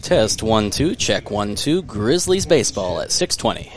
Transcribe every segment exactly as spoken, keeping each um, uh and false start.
Test one, two, check one, two, Grizzlies baseball at six twenty.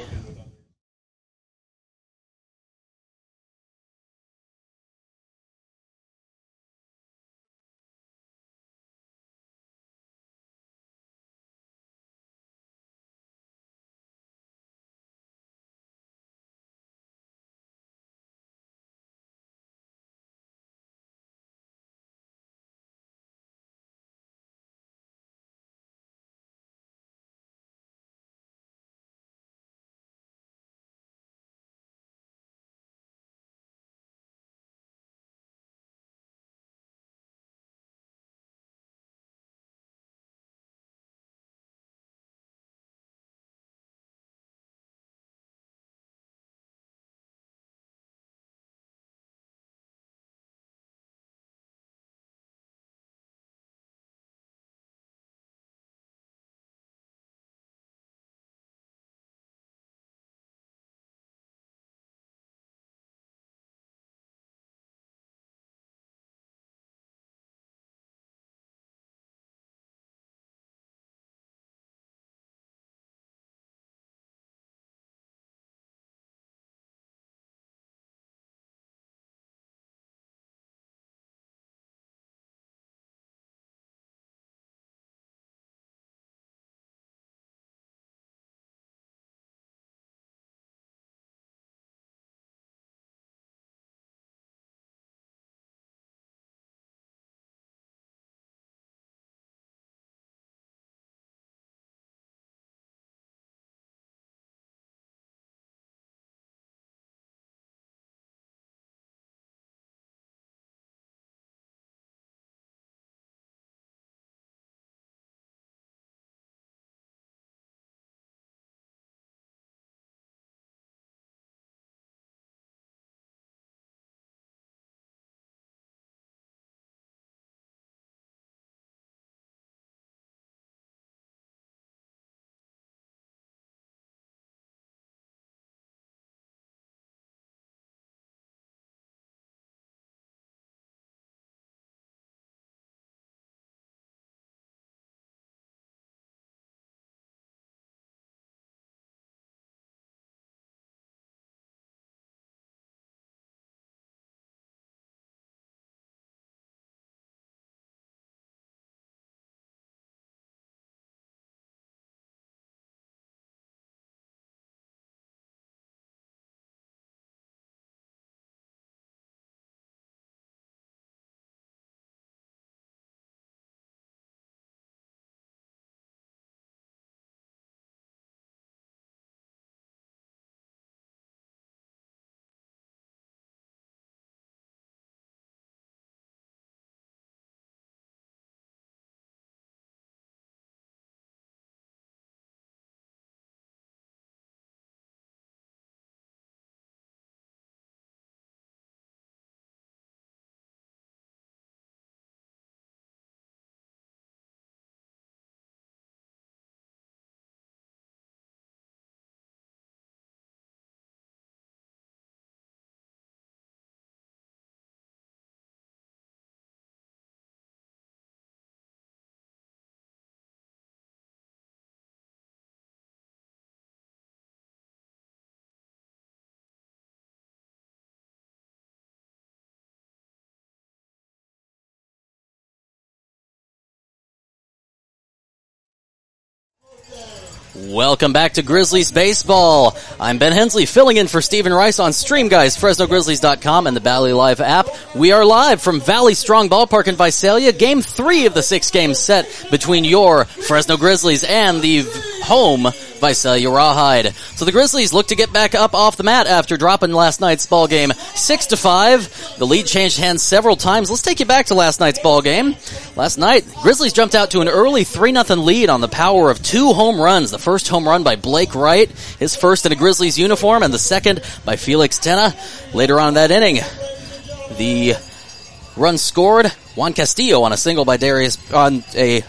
Welcome back to Grizzlies Baseball. I'm Ben Hensley, filling in for Stephen Rice on Stream Guys, Fresno Grizzlies dot com, and the Valley Live app. We are live from Valley Strong Ballpark in Visalia. Game three of the six-game set between your Fresno Grizzlies and the home Visalia Rawhide. So the Grizzlies look to get back up off the mat after dropping last night's ball game six to five. The lead changed hands several times. Let's take you back to last night's ball game. Last night, Grizzlies jumped out to an early three nothing lead on the power of two home runs. The first home run by Blake Wright, his first in a Grizzlies uniform, and the second by Felix Tena. Later on in that inning, the run scored, Juan Castillo on a single by Darius, on a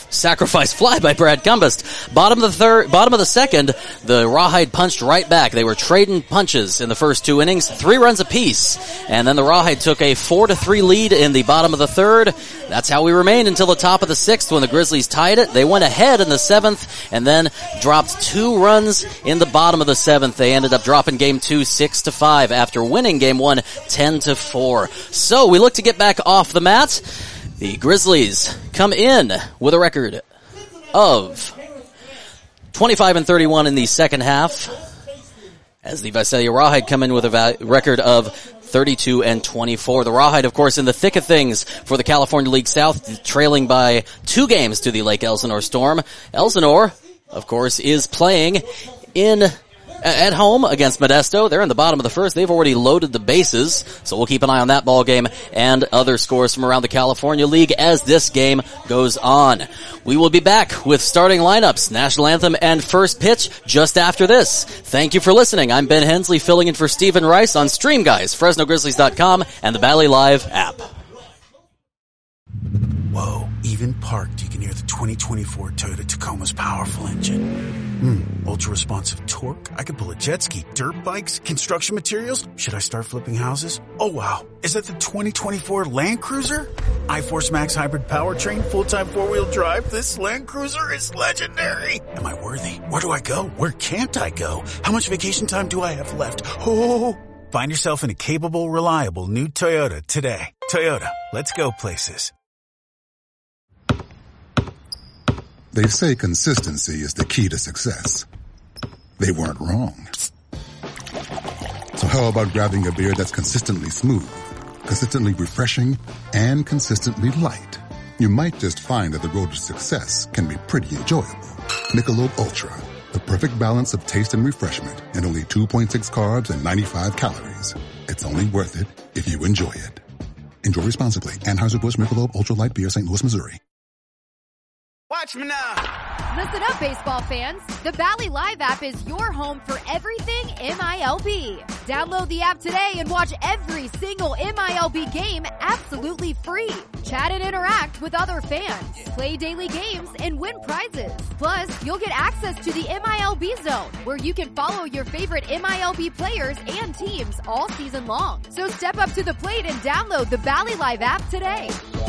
sacrifice fly by Brad Cumbest. Bottom of the third, bottom of the second, the Rawhide punched right back. They were trading punches in the first two innings, three runs apiece. And then the Rawhide took a four to three lead in the bottom of the third. That's how we remained until the top of the sixth when the Grizzlies tied it. They went ahead in the seventh and then dropped two runs in the bottom of the seventh. They ended up dropping game two six to five after winning game one ten to four. So we look to get back off the mat. The Grizzlies come in with a record of twenty-five and thirty-one in the second half, as the Visalia Rawhide come in with a va- record of thirty-two and twenty-four. The Rawhide, of course, in the thick of things for the California League South, trailing by two games to the Lake Elsinore Storm. Elsinore, of course, is playing in at home against Modesto. They're in the bottom of the first. They've already loaded the bases, so we'll keep an eye on that ball game and other scores from around the California League as this game goes on. We will be back with starting lineups, national anthem, and first pitch just after this. Thank you for listening. I'm Ben Hensley, filling in for Stephen Rice on Stream Guys, Fresno Grizzlies dot com, and the Valley Live app. Whoa, even parked, you can hear the twenty twenty-four Toyota Tacoma's powerful engine. Hmm, ultra-responsive torque. I could pull a jet ski, dirt bikes, construction materials. Should I start flipping houses? Oh wow, is that the twenty twenty-four Land Cruiser? iForce Max hybrid powertrain, full-time four-wheel drive. This Land Cruiser is legendary. Am I worthy? Where do I go? Where can't I go? How much vacation time do I have left? Oh, find yourself in a capable, reliable new Toyota today. Toyota, let's go places. They say consistency is the key to success. They weren't wrong. So how about grabbing a beer that's consistently smooth, consistently refreshing, and consistently light? You might just find that the road to success can be pretty enjoyable. Michelob Ultra, the perfect balance of taste and refreshment, and only two point six carbs and ninety-five calories. It's only worth it if you enjoy it. Enjoy responsibly. Anheuser-Busch Michelob Ultra Light Beer, Saint Louis, Missouri. Watch me now. Listen up, baseball fans. The Valley Live app is your home for everything M I L B. Download the app today and watch every single M I L B game absolutely free. Chat and interact with other fans. Play daily games and win prizes. Plus, you'll get access to the M I L B Zone, where you can follow your favorite M I L B players and teams all season long. So step up to the plate and download the Valley Live app today.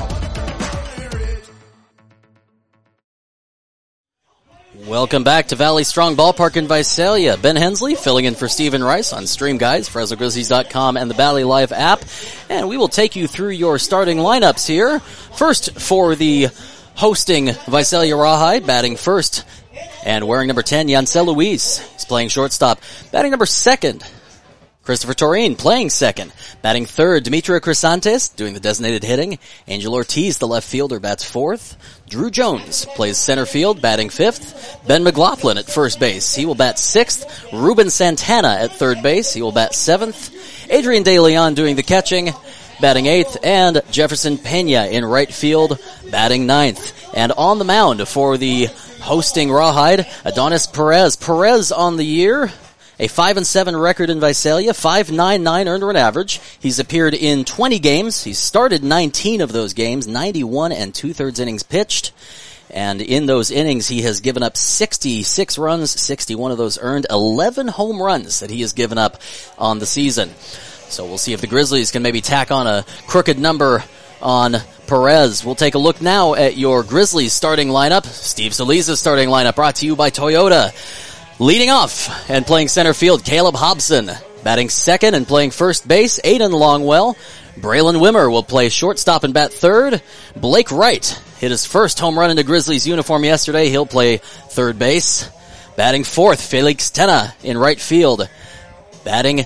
Welcome back to Valley Strong Ballpark in Visalia. Ben Hensley filling in for Stephen Rice on Stream Guys, Fresno Grizzlies dot com, and the Valley Live app. And we will take you through your starting lineups here. First, for the hosting Visalia Rawhide, batting first and wearing number ten, Yancel Luis. He's playing shortstop. Batting number second, Christopher Torine playing second. Batting third, Demetrio Crisantes doing the designated hitting. Angel Ortiz, the left fielder, bats fourth. Drew Jones plays center field, batting fifth. Ben McLaughlin at first base. He will bat sixth. Ruben Santana at third base. He will bat seventh. Adrian De Leon doing the catching, batting eighth. And Jefferson Pena in right field, batting ninth. And on the mound for the hosting Rawhide, Adonis Perez. Perez on the year, a five and seven record in Visalia, five point nine nine earned run average. He's appeared in twenty games. He's started nineteen of those games, ninety-one and two-thirds innings pitched. And in those innings, he has given up sixty-six runs, sixty-one of those earned, eleven home runs that he has given up on the season. So we'll see if the Grizzlies can maybe tack on a crooked number on Perez. We'll take a look now at your Grizzlies starting lineup. Steve Solis's starting lineup brought to you by Toyota. Leading off and playing center field, Caleb Hobson. Batting second and playing first base, Aiden Longwell. Braylon Wimmer will play shortstop and bat third. Blake Wright hit his first home run in a Grizzlies uniform yesterday. He'll play third base. Batting fourth, Felix Tena in right field. Batting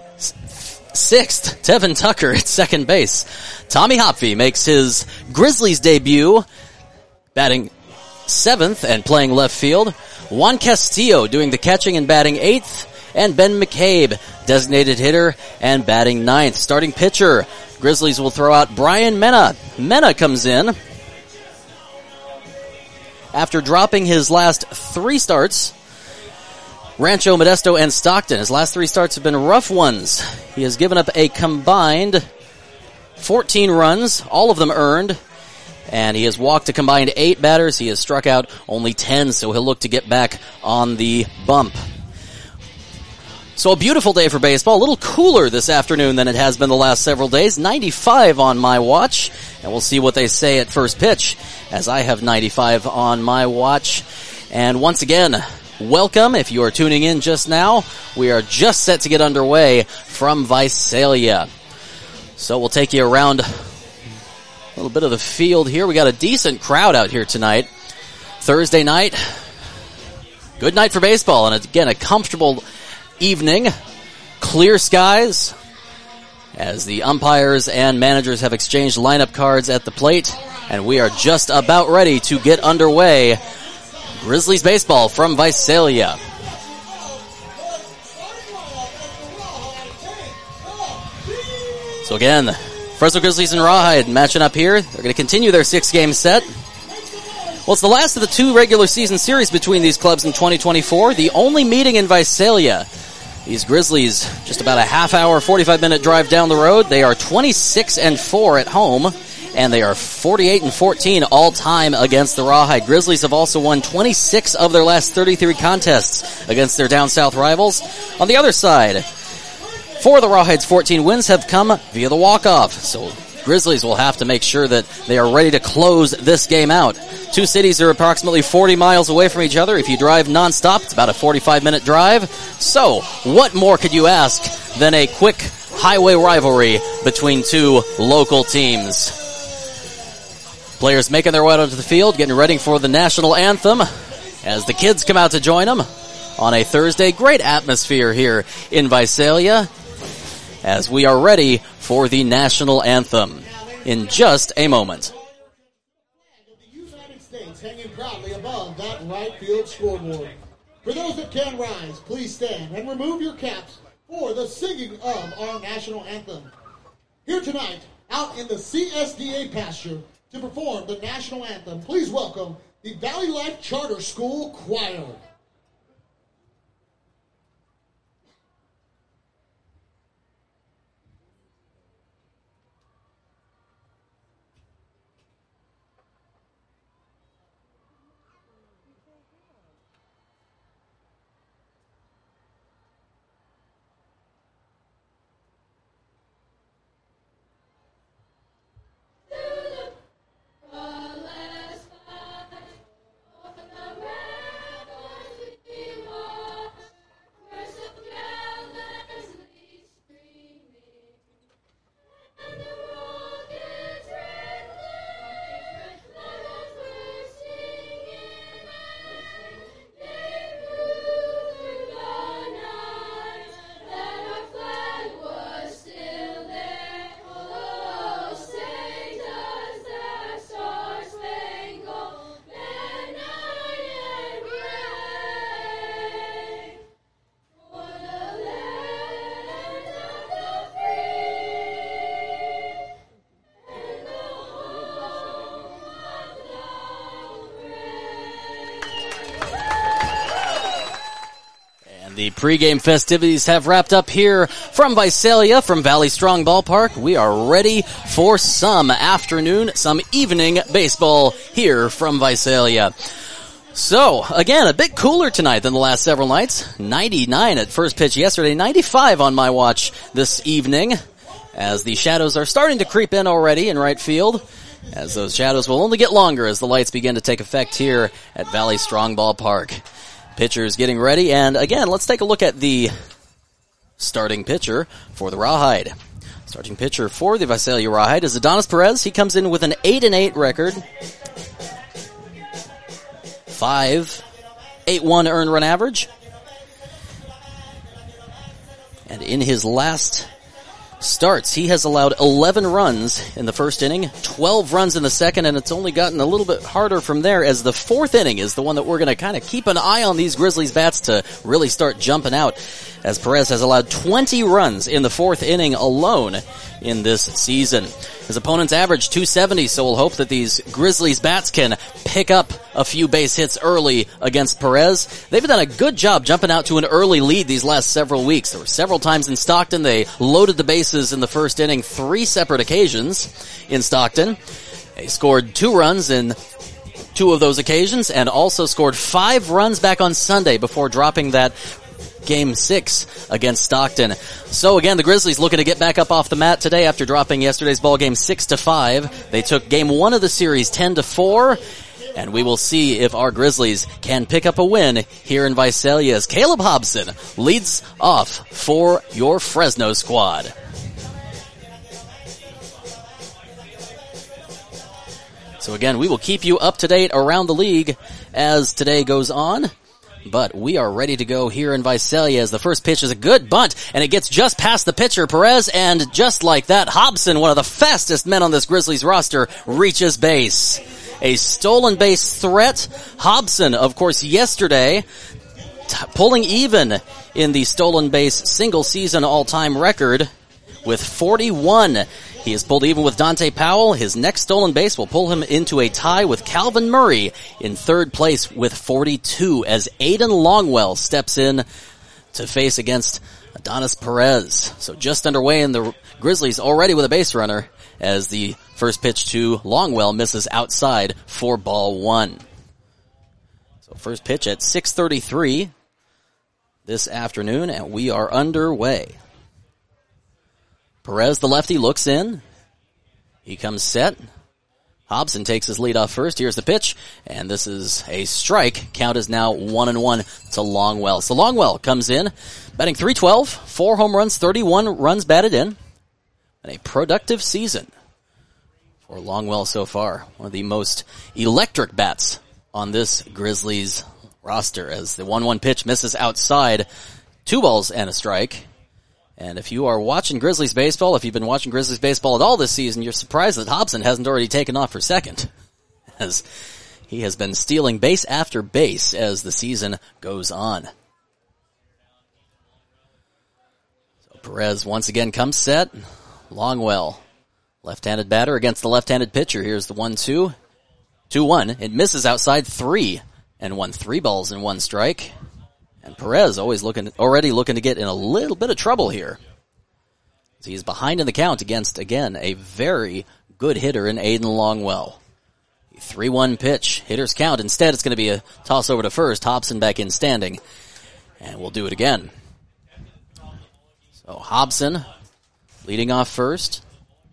sixth, Tevin Tucker at second base. Tommy Hopfe makes his Grizzlies debut, batting seventh and playing left field. Juan Castillo doing the catching and batting eighth. And Ben McCabe, designated hitter and batting ninth. Starting pitcher, Grizzlies will throw out Brian Mena. Mena comes in after dropping his last three starts. Rancho, Modesto, and Stockton. His last three starts have been rough ones. He has given up a combined fourteen runs, all of them earned, And he has walked a combined eight batters. He has struck out only ten, so he'll look to get back on the bump. So a beautiful day for baseball. A little cooler this afternoon than it has been the last several days. ninety-five on my watch. And we'll see what they say at first pitch, as I have ninety-five on my watch. And once again, welcome if you are tuning in just now. We are just set to get underway from Visalia. So we'll take you around a little bit of the field here. We got a decent crowd out here tonight. Thursday night. Good night for baseball. And again, a comfortable evening. Clear skies as the umpires and managers have exchanged lineup cards at the plate. And we are just about ready to get underway. Grizzlies baseball from Visalia. So again, Fresno Grizzlies and Rawhide matching up here. They're going to continue their six-game set. Well, it's the last of the two regular season series between these clubs in twenty twenty-four. The only meeting in Visalia. These Grizzlies, just about a half hour, forty-five minute drive down the road. They are twenty-six and four at home, and they are forty-eight and fourteen all time against the Rawhide. Grizzlies have also won twenty-six of their last thirty-three contests against their down south rivals. On the other side, four of the Rawhide's fourteen wins have come via the walk-off. So Grizzlies will have to make sure that they are ready to close this game out. Two cities are approximately forty miles away from each other. If you drive nonstop, it's about a forty-five minute drive. So, what more could you ask than a quick highway rivalry between two local teams? Players making their way out onto the field, getting ready for the national anthem as the kids come out to join them on a Thursday. Great atmosphere here in Visalia as we are ready for the national anthem in just a moment. The United States hanging proudly above that right field scoreboard. For those that can rise, please stand and remove your caps for the singing of our national anthem. Here tonight, out in the C S D A pasture to perform the national anthem, please welcome the Valley Life Charter School Choir. The pregame festivities have wrapped up here from Visalia, from Valley Strong Ballpark. We are ready for some afternoon, some evening baseball here from Visalia. So, again, a bit cooler tonight than the last several nights. ninety-nine at first pitch yesterday, ninety-five on my watch this evening, as the shadows are starting to creep in already in right field, as those shadows will only get longer as the lights begin to take effect here at Valley Strong Ballpark. Pitchers getting ready, and again, let's take a look at the starting pitcher for the Rawhide. Starting pitcher for the Visalia Rawhide is Adonis Perez. He comes in with an eight and eight record. five eight one earned run average. And in his last starts, he has allowed eleven runs in the first inning, twelve runs in the second, and it's only gotten a little bit harder from there, as the fourth inning is the one that we're going to kind of keep an eye on these Grizzlies bats to really start jumping out, as Perez has allowed twenty runs in the fourth inning alone in this season. His opponent's average two seventy, so we'll hope that these Grizzlies bats can pick up a few base hits early against Perez. They've done a good job jumping out to an early lead these last several weeks. There were several times in Stockton they loaded the bases in the first inning, three separate occasions in Stockton. They scored two runs in two of those occasions and also scored five runs back on Sunday before dropping that game six against Stockton. So again, the Grizzlies looking to get back up off the mat today after dropping yesterday's ball game six to five. They took game one of the series ten to four. And we will see if our Grizzlies can pick up a win here in Visalia as Caleb Hobson leads off for your Fresno squad. So again, we will keep you up to date around the league as today goes on. But we are ready to go here in Visalia as the first pitch is a good bunt, and it gets just past the pitcher, Perez, and just like that, Hobson, one of the fastest men on this Grizzlies roster, reaches base. A stolen base threat. Hobson, of course, yesterday, t- pulling even in the stolen base single season all-time record with forty-one. He has pulled even with Dante Powell. His next stolen base will pull him into a tie with Calvin Murray in third place with forty-two as Aiden Longwell steps in to face against Adonis Perez. So just underway in the Grizzlies already with a base runner as the first pitch to Longwell misses outside for ball one. So first pitch at six thirty-three this afternoon, and we are underway. Perez, the lefty, looks in. He comes set. Hobson takes his lead off first. Here's the pitch, and this is a strike. Count is now one and one to Longwell. So Longwell comes in, batting three twelve, four home runs, thirty-one runs batted in, and a productive season for Longwell so far. One of the most electric bats on this Grizzlies roster as the one one pitch misses outside. Two balls and a strike. And if you are watching Grizzlies baseball, if you've been watching Grizzlies baseball at all this season, you're surprised that Hobson hasn't already taken off for second, as he has been stealing base after base as the season goes on. So Perez once again comes set. Longwell, left-handed batter against the left-handed pitcher. Here's the one two. two one. It misses outside three and one. Three balls and one strike. And Perez always looking, already looking to get in a little bit of trouble here. He's behind in the count against, again, a very good hitter in Aiden Longwell. three one pitch, hitter's count. Instead, it's going to be a toss over to first. Hobson back in standing. And we'll do it again. So Hobson leading off first.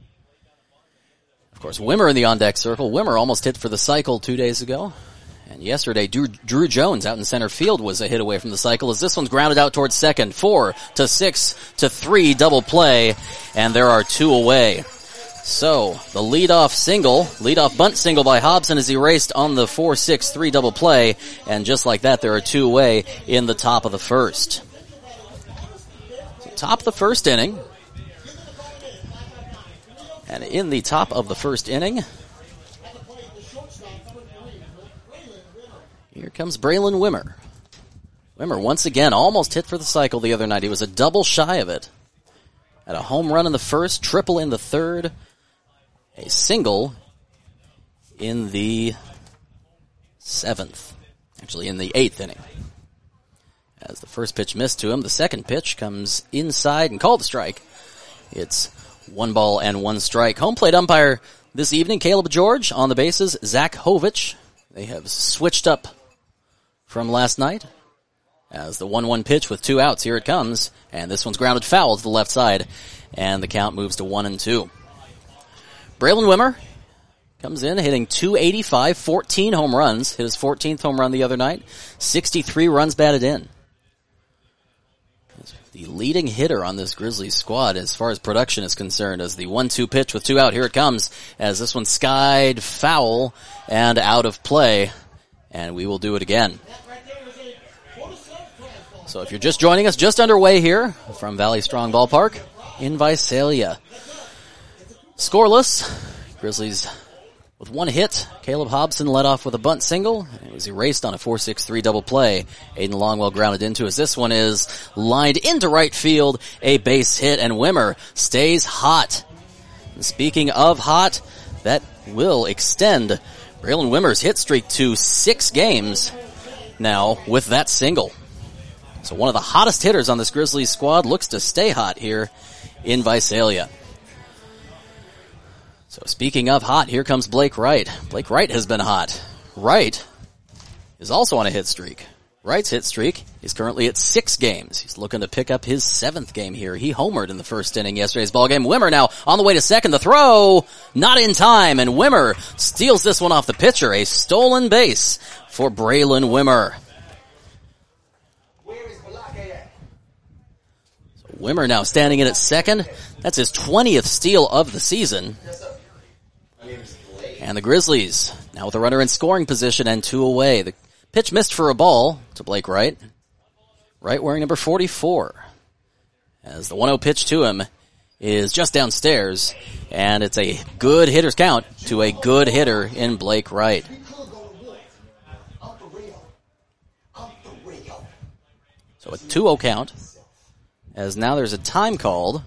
Of course, Wimmer in the on-deck circle. Wimmer almost hit for the cycle two days ago. And yesterday, Drew, Drew Jones out in center field was a hit away from the cycle as this one's grounded out towards second. Four to six to three double play, and there are two away. So, the leadoff single, leadoff bunt single by Hobson is erased on the four six three double play, and just like that, there are two away in the top of the first. So top of the first inning. And in the top of the first inning, here comes Braylon Wimmer. Wimmer once again almost hit for the cycle the other night. He was a double shy of it. Had a home run in the first, triple in the third, a single in the seventh. Actually, in the eighth inning. As the first pitch missed to him, the second pitch comes inside and called a strike. It's one ball and one strike. Home plate umpire this evening, Caleb George. On the bases, Zach Hovich. They have switched up from last night as the one one pitch with two outs. Here it comes, and this one's grounded foul to the left side, and the count moves to one and two. Braylon Wimmer comes in hitting two eighty-five, fourteen home runs, hit his fourteenth home run the other night, sixty-three runs batted in. The leading hitter on this Grizzlies squad as far as production is concerned as the one two pitch with two out. Here it comes as this one skied foul and out of play, and we will do it again. So if you're just joining us, just underway here from Valley Strong Ballpark in Visalia. Scoreless, Grizzlies with one hit. Caleb Hobson led off with a bunt single. It was erased on a four six three double play. Aiden Longwell grounded into as this one is lined into right field. A base hit, and Wimmer stays hot. And speaking of hot, that will extend Braylon Wimmer's hit streak to six games now with that single. So one of the hottest hitters on this Grizzlies squad looks to stay hot here in Visalia. So speaking of hot, here comes Blake Wright. Blake Wright has been hot. Wright is also on a hit streak. Wright's hit streak is currently at six games. He's looking to pick up his seventh game here. He homered in the first inning yesterday's ballgame. Wimmer now on the way to second. The throw, not in time, and Wimmer steals this one off the pitcher. A stolen base for Braylon Wimmer. So Wimmer now standing in at second. That's his twentieth steal of the season. And the Grizzlies now with a runner in scoring position and two away. The pitch missed for a ball to Blake Wright. Wright wearing number forty-four. As the one oh pitch to him is just downstairs. And it's a good hitter's count to a good hitter in Blake Wright. So a two oh count. As now there's a time called.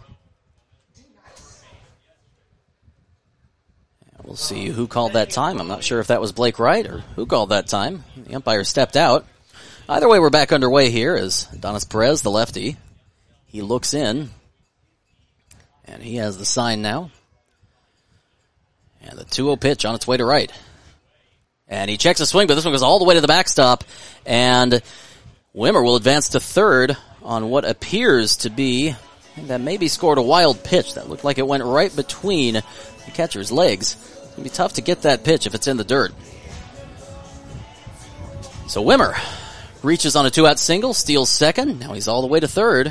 We'll see who called that time. I'm not sure if that was Blake Wright or who called that time. The umpire stepped out. Either way, we're back underway here as Adonis Perez, the lefty, he looks in. And he has the sign now. And the two oh pitch on its way to right. And he checks a swing, but this one goes all the way to the backstop. And Wimmer will advance to third on what appears to be, that maybe scored a wild pitch. That looked like it went right between the catcher's legs. It's going to be tough to get that pitch if it's in the dirt. So Wimmer reaches on a two-out single, steals second. Now he's all the way to third.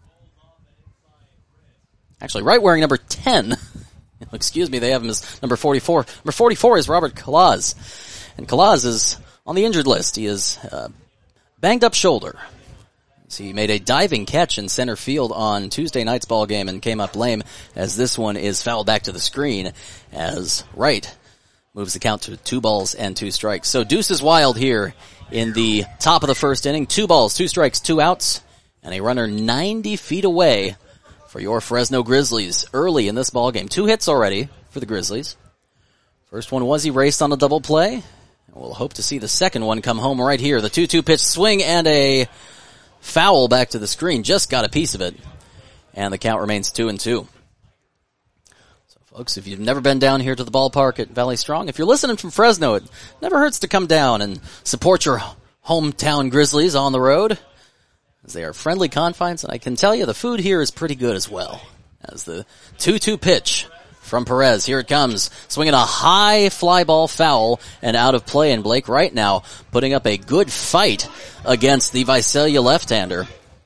Actually, Wright wearing number ten. Excuse me, they have him as number forty-four. Number forty-four is Robert Kalaz. And Kalaz is on the injured list. He is uh, banged up shoulder. So he made a diving catch in center field on Tuesday night's ball game and came up lame as this one is fouled back to the screen as Wright moves the count to two balls and two strikes. So deuce is wild here in the top of the first inning. Two balls, two strikes, two outs, and a runner ninety feet away for your Fresno Grizzlies early in this ball game. Two hits already for the Grizzlies. First one was erased on a double play. We'll hope to see the second one come home right here. The two two pitch swing and a foul back to the screen. Just got a piece of it. And the count remains two and two. So folks, if you've never been down here to the ballpark at Valley Strong, if you're listening from Fresno, it never hurts to come down and support your hometown Grizzlies on the road, as they are friendly confines, and I can tell you the food here is pretty good as well. As the two two pitch from Perez, here it comes, swinging a high fly ball foul and out of play, and Blake Wright now putting up a good fight against the Visalia left-hander.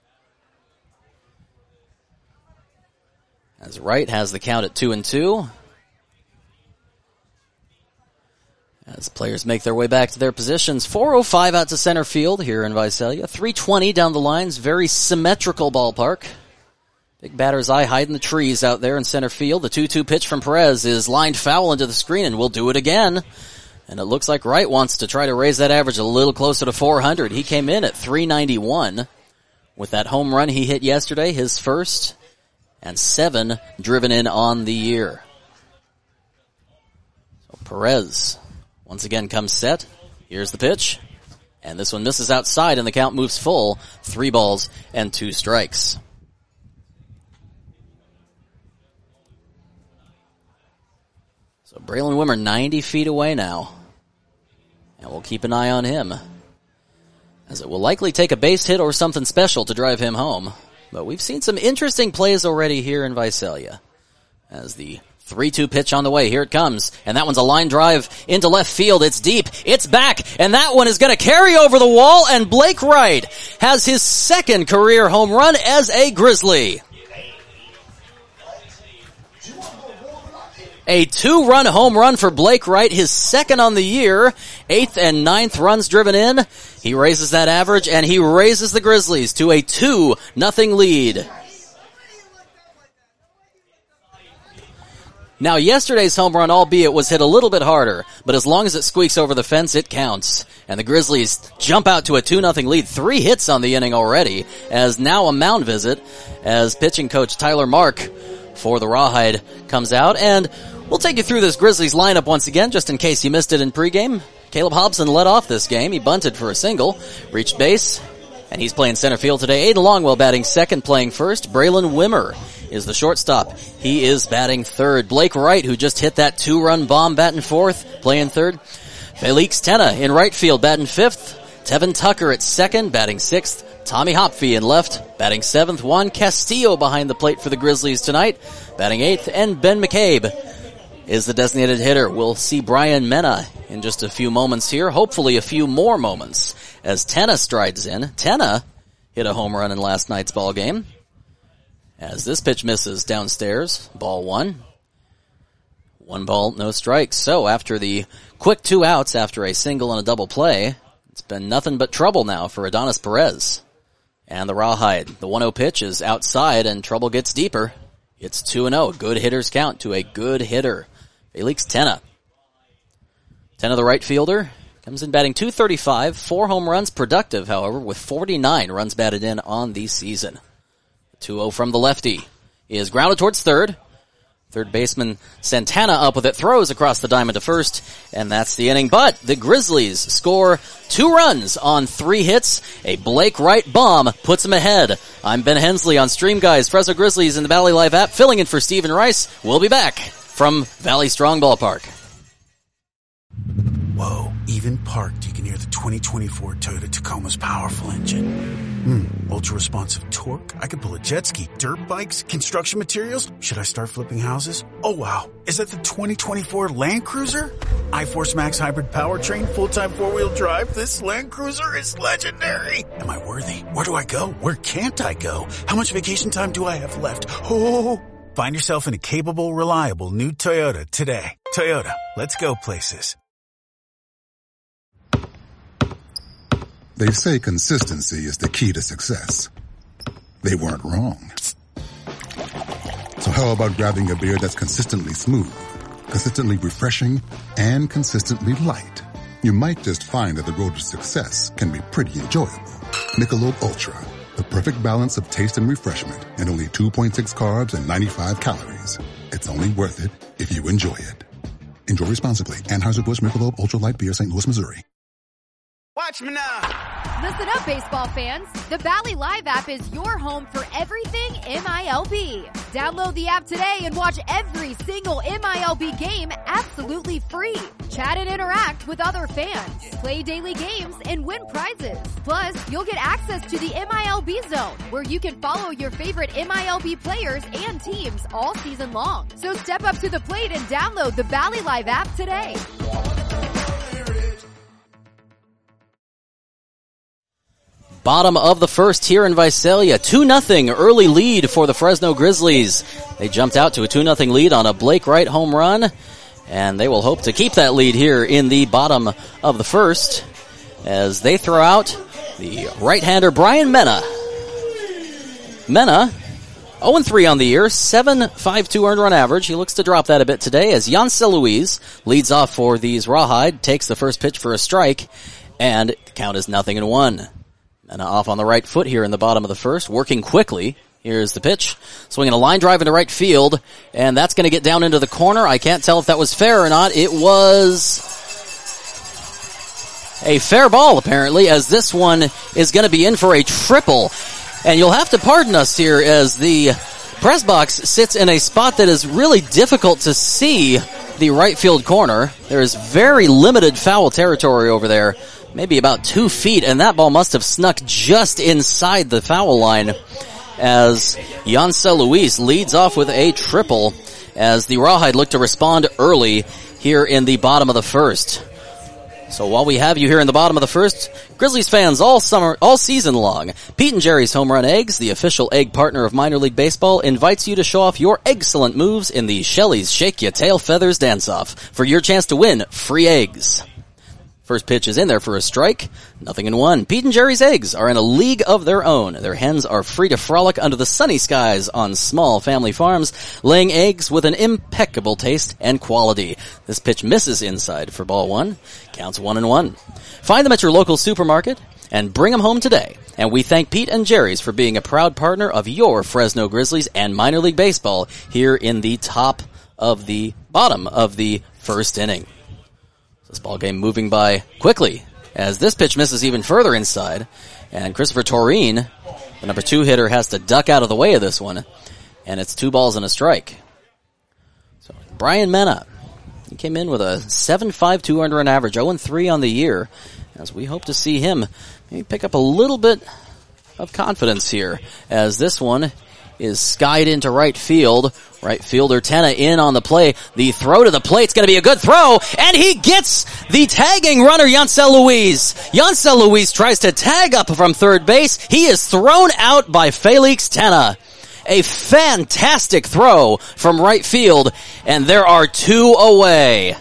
As Wright has the count at two and two. As players make their way back to their positions, four oh five out to center field here in Visalia. three twenty down the lines, very symmetrical ballpark. Big batter's eye hiding the trees out there in center field. The two two pitch from Perez is lined foul into the screen, and we'll do it again. And it looks like Wright wants to try to raise that average a little closer to four hundred. He came in at three ninety-one with that home run he hit yesterday, his first, and seven driven in on the year. So Perez once again comes set. Here's the pitch. And this one misses outside, and the count moves full. Three balls and two strikes. So Braylon Wimmer ninety feet away now. And we'll keep an eye on him, as it will likely take a base hit or something special to drive him home. But we've seen some interesting plays already here in Visalia. As the three two pitch on the way, here it comes. And that one's a line drive into left field. It's deep. It's back. And that one is going to carry over the wall. And Blake Wright has his second career home run as a Grizzly. A two-run home run for Blake Wright, his second on the year. Eighth and ninth runs driven in. He raises that average, and he raises the Grizzlies to a two nothing lead. Now, yesterday's home run, albeit was hit a little bit harder, but as long as it squeaks over the fence, it counts. And the Grizzlies jump out to a two nothing lead. Three hits on the inning already, as now a mound visit, as pitching coach Tyler Mark for the Rawhide comes out. And we'll take you through this Grizzlies lineup once again, just in case you missed it in pregame. Caleb Hobson led off this game. He bunted for a single, reached base, and he's playing center field today. Aiden Longwell batting second, playing first. Braylon Wimmer is the shortstop. He is batting third. Blake Wright, who just hit that two-run bomb, batting fourth, playing third. Felix Tenna in right field, batting fifth. Tevin Tucker at second, batting sixth. Tommy Hopfe in left, batting seventh. Juan Castillo behind the plate for the Grizzlies tonight, batting eighth. And Ben McCabe is the designated hitter. We'll see Brian Mena in just a few moments here, hopefully a few more moments, as Tenna strides in. Tenna hit a home run in last night's ball game. As this pitch misses downstairs, ball one. One ball, no strikes. So after the quick two outs after a single and a double play, it's been nothing but trouble now for Adonis Perez. And the Rawhide. The one oh pitch is outside and trouble gets deeper. It's two and oh. Good hitters count to a good hitter. Felix Tenna. Tenna, the right fielder, comes in batting two thirty-five. Four home runs, productive, however, with forty-nine runs batted in on the season. two oh from the lefty is grounded towards third. Third baseman Santana up with it, throws across the diamond to first, and that's the inning. But the Grizzlies score two runs on three hits. A Blake Wright bomb puts them ahead. I'm Ben Hensley on Stream Guys, Fresno Grizzlies in the Valley Live app, filling in for Stephen Rice. We'll be back from Valley Strong Ballpark. Whoa, even parked, you can hear the twenty twenty-four Toyota Tacoma's powerful engine. Hmm, ultra-responsive torque. I could pull a jet ski, dirt bikes, construction materials. Should I start flipping houses? Oh wow, is that the twenty twenty-four Land Cruiser? iForce Max hybrid powertrain, full-time four-wheel drive. This Land Cruiser is legendary. Am I worthy? Where do I go? Where can't I go? How much vacation time do I have left? Oh, find yourself in a capable, reliable new Toyota today. Toyota, let's go places. They say consistency is the key to success. They weren't wrong. So how about grabbing a beer that's consistently smooth, consistently refreshing, and consistently light? You might just find that the road to success can be pretty enjoyable. Michelob Ultra, the perfect balance of taste and refreshment, and only two point six carbs and ninety-five calories. It's only worth it if you enjoy it. Enjoy responsibly. Anheuser-Busch Michelob Ultra Light Beer, Saint Louis, Missouri. Watch me now. Listen up, baseball fans. The Valley Live app is your home for everything M I L B. Download the app today and watch every single M I L B game absolutely free. Chat and interact with other fans. Play daily games and win prizes. Plus, you'll get access to the M I L B Zone, where you can follow your favorite M I L B players and teams all season long. So step up to the plate and download the Valley Live app today. Bottom of the first here in Visalia. two nothing early lead for the Fresno Grizzlies. They jumped out to a two nothing lead on a Blake Wright home run, and they will hope to keep that lead here in the bottom of the first as they throw out the right-hander Brian Mena. Mena, oh and three on the year, seven point five two earned run average. He looks to drop that a bit today as Yancel Luis leads off for these Rawhide, takes the first pitch for a strike, and the count is nothing and one. And off on the right foot here in the bottom of the first, working quickly. Here's the pitch. Swinging a line drive into right field, and that's going to get down into the corner. I can't tell if that was fair or not. It was a fair ball, apparently, as this one is going to be in for a triple. And you'll have to pardon us here as the press box sits in a spot that is really difficult to see the right field corner. There is very limited foul territory over there. Maybe about two feet, and that ball must have snuck just inside the foul line as Yancel Luis leads off with a triple as the Rawhide look to respond early here in the bottom of the first. So while we have you here in the bottom of the first, Grizzlies fans all summer, all season long, Pete and Jerry's Home Run Eggs, the official egg partner of Minor League Baseball, invites you to show off your excellent moves in the Shelley's Shake Ya Tail Feathers Dance-Off for your chance to win free eggs. First pitch is in there for a strike. Nothing in one. Pete and Jerry's Eggs are in a league of their own. Their hens are free to frolic under the sunny skies on small family farms, laying eggs with an impeccable taste and quality. This pitch misses inside for ball one. Counts one and one. Find them at your local supermarket and bring them home today. And we thank Pete and Jerry's for being a proud partner of your Fresno Grizzlies and Minor League Baseball here in the top of the bottom of the first inning. This ball game moving by quickly as this pitch misses even further inside, and Christopher Toreen, the number two hitter, has to duck out of the way of this one and it's two balls and a strike. So Brian Mena, he came in with a seven five two earned run average, oh and three on the year, as we hope to see him maybe pick up a little bit of confidence here, as this one is skied into right field. Right fielder Tenna in on the play. The throw to the plate's going to be a good throw, and he gets the tagging runner, Yancel Luis. Yancel Luis tries to tag up from third base. He is thrown out by Felix Tenna. A fantastic throw from right field, and there are two away.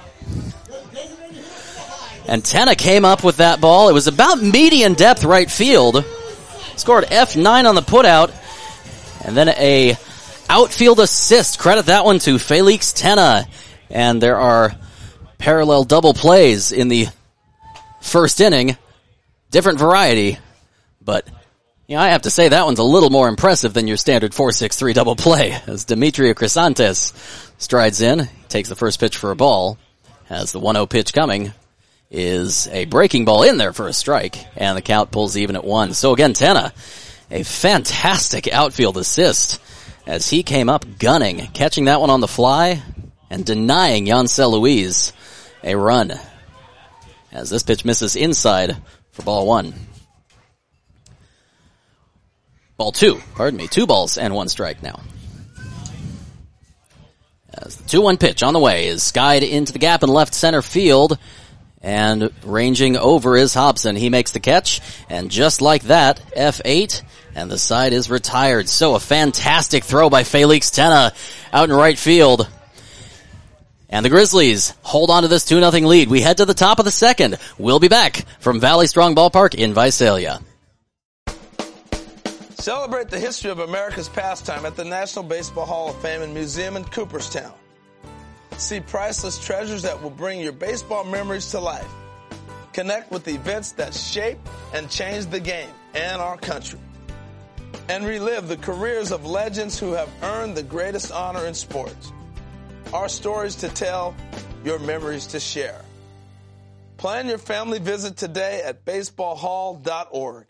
And Tenna came up with that ball. It was about median depth right field. Scored F nine on the putout, and then a outfield assist. Credit that one to Felix Tenna. And there are parallel double plays in the first inning. Different variety, but you know, I have to say that one's a little more impressive than your standard four six three double play, as Demetrio Crisantes strides in, takes the first pitch for a ball, has the one oh pitch coming, is a breaking ball in there for a strike, and the count pulls even at one. So again, Tenna, a fantastic outfield assist, as he came up gunning, catching that one on the fly, and denying Yancel Luis a run, as this pitch misses inside for ball one. Ball two, pardon me, two balls and one strike now. As the two one pitch on the way is skied into the gap in left center field, and ranging over is Hobson. He makes the catch, and just like that, F eight, and the side is retired. So a fantastic throw by Felix Tenna out in right field. And the Grizzlies hold on to this two nothing lead. We head to the top of the second. We'll be back from Valley Strong Ballpark in Visalia. Celebrate the history of America's pastime at the National Baseball Hall of Fame and Museum in Cooperstown. See priceless treasures that will bring your baseball memories to life. Connect with events that shape and change the game and our country. And relive the careers of legends who have earned the greatest honor in sports. Our stories to tell, your memories to share. Plan your family visit today at baseball hall dot org.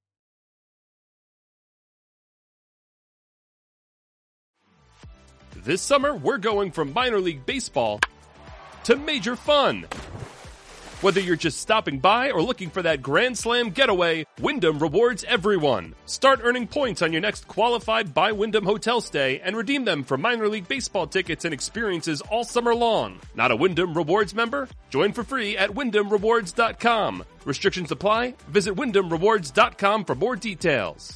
This summer, we're going from minor league baseball to major fun. Whether you're just stopping by or looking for that Grand Slam getaway, Wyndham rewards everyone. Start earning points on your next qualified by Wyndham hotel stay and redeem them for minor league baseball tickets and experiences all summer long. Not a Wyndham Rewards member? Join for free at wyndham rewards dot com. Restrictions apply. Visit wyndham rewards dot com for more details.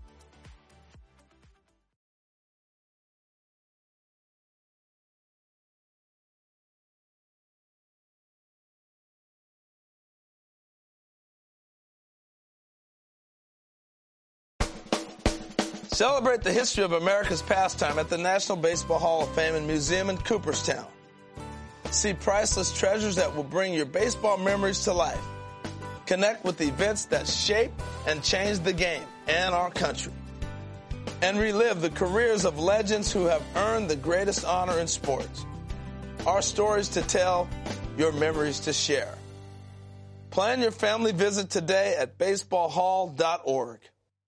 Celebrate the history of America's pastime at the National Baseball Hall of Fame and Museum in Cooperstown. See priceless treasures that will bring your baseball memories to life. Connect with events that shape and change the game and our country. And relive the careers of legends who have earned the greatest honor in sports. Our stories to tell, your memories to share. Plan your family visit today at baseball hall dot org.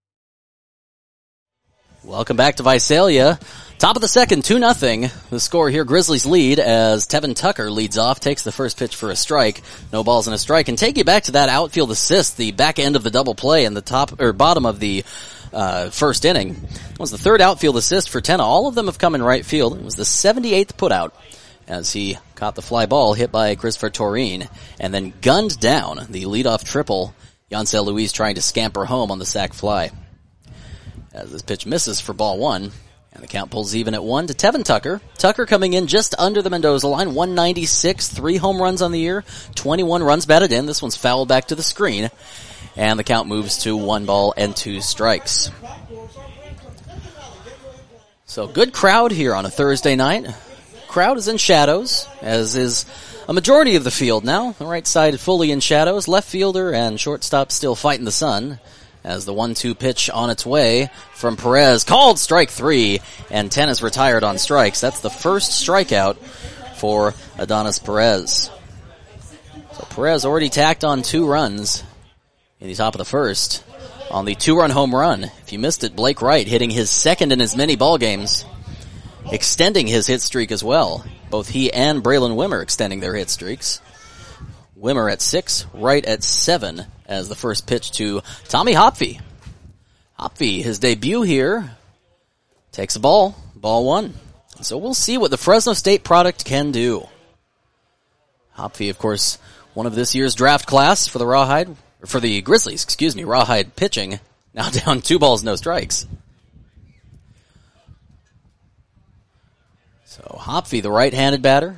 Welcome back to Visalia. Top of the second, two nothing. The score here, Grizzlies lead as Tevin Tucker leads off, takes the first pitch for a strike. No balls and a strike. And take you back to that outfield assist, the back end of the double play and the top or bottom of the uh first inning. It was the third outfield assist for Tenna. All of them have come in right field. It was the seventy-eighth putout as he caught the fly ball hit by Christopher Torine and then gunned down the leadoff triple. Yancel Luis trying to scamper home on the sac fly. As this pitch misses for ball one, and the count pulls even at one to Tevin Tucker. Tucker coming in just under the Mendoza line, one ninety-six, three home runs on the year, twenty-one runs batted in. This one's fouled back to the screen, and the count moves to one ball and two strikes. So good crowd here on a Thursday night. Crowd is in shadows, as is a majority of the field now. The right side fully in shadows. Left fielder and shortstop still fighting the sun. As the one two pitch on its way from Perez, called strike three, and Tenna's retired on strikes. That's the first strikeout for Adonis Perez. So Perez already tacked on two runs in the top of the first. on the two-run home run. If you missed it, Blake Wright hitting his second in as many ball games, extending his hit streak as well. Both he and Braylon Wimmer extending their hit streaks. Wimmer at six, Wright at seven as the first pitch to Tommy Hopfe. Hopfe, his debut here, takes a ball, ball one. So we'll see what the Fresno State product can do. Hopfe, of course, one of this year's draft class for the Rawhide, or for the Grizzlies, excuse me, Rawhide pitching, now down two balls, no strikes. So Hopfe, the right-handed batter,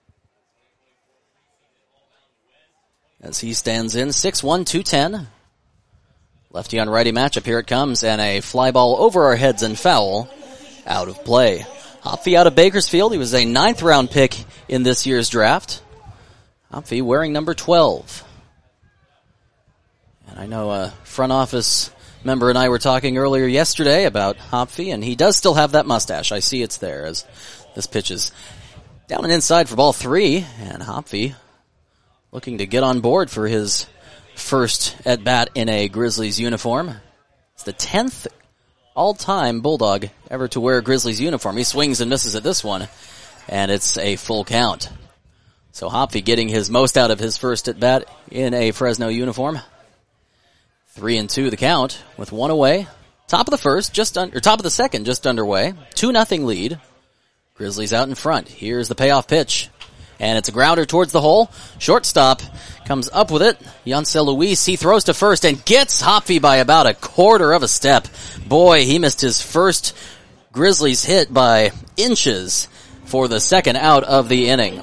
as he stands in, six one, two ten. Lefty on righty matchup, here it comes, and a fly ball over our heads and foul, out of play. Hopfe out of Bakersfield, he was a ninth round pick in this year's draft. Hopfe wearing number twelve. And I know a front office member and I were talking earlier yesterday about Hopfe, and he does still have that mustache. I see it's there as this pitch is down and inside for ball three, and Hopfe looking to get on board for his first at-bat in a Grizzlies uniform. It's the tenth all-time Bulldog ever to wear a Grizzlies uniform. He swings and misses at this one, and it's a full count. So Hopfe getting his most out of his first at-bat in a Fresno uniform. Three and two the count with one away. Top of the first, just un- or top of the second, just underway. Two nothing lead. Grizzlies out in front. Here's the payoff pitch. And it's a grounder towards the hole. Shortstop comes up with it. Yancel Luis, he throws to first and gets Hopfe by about a quarter of a step. Boy, he missed his first Grizzlies hit by inches for the second out of the inning.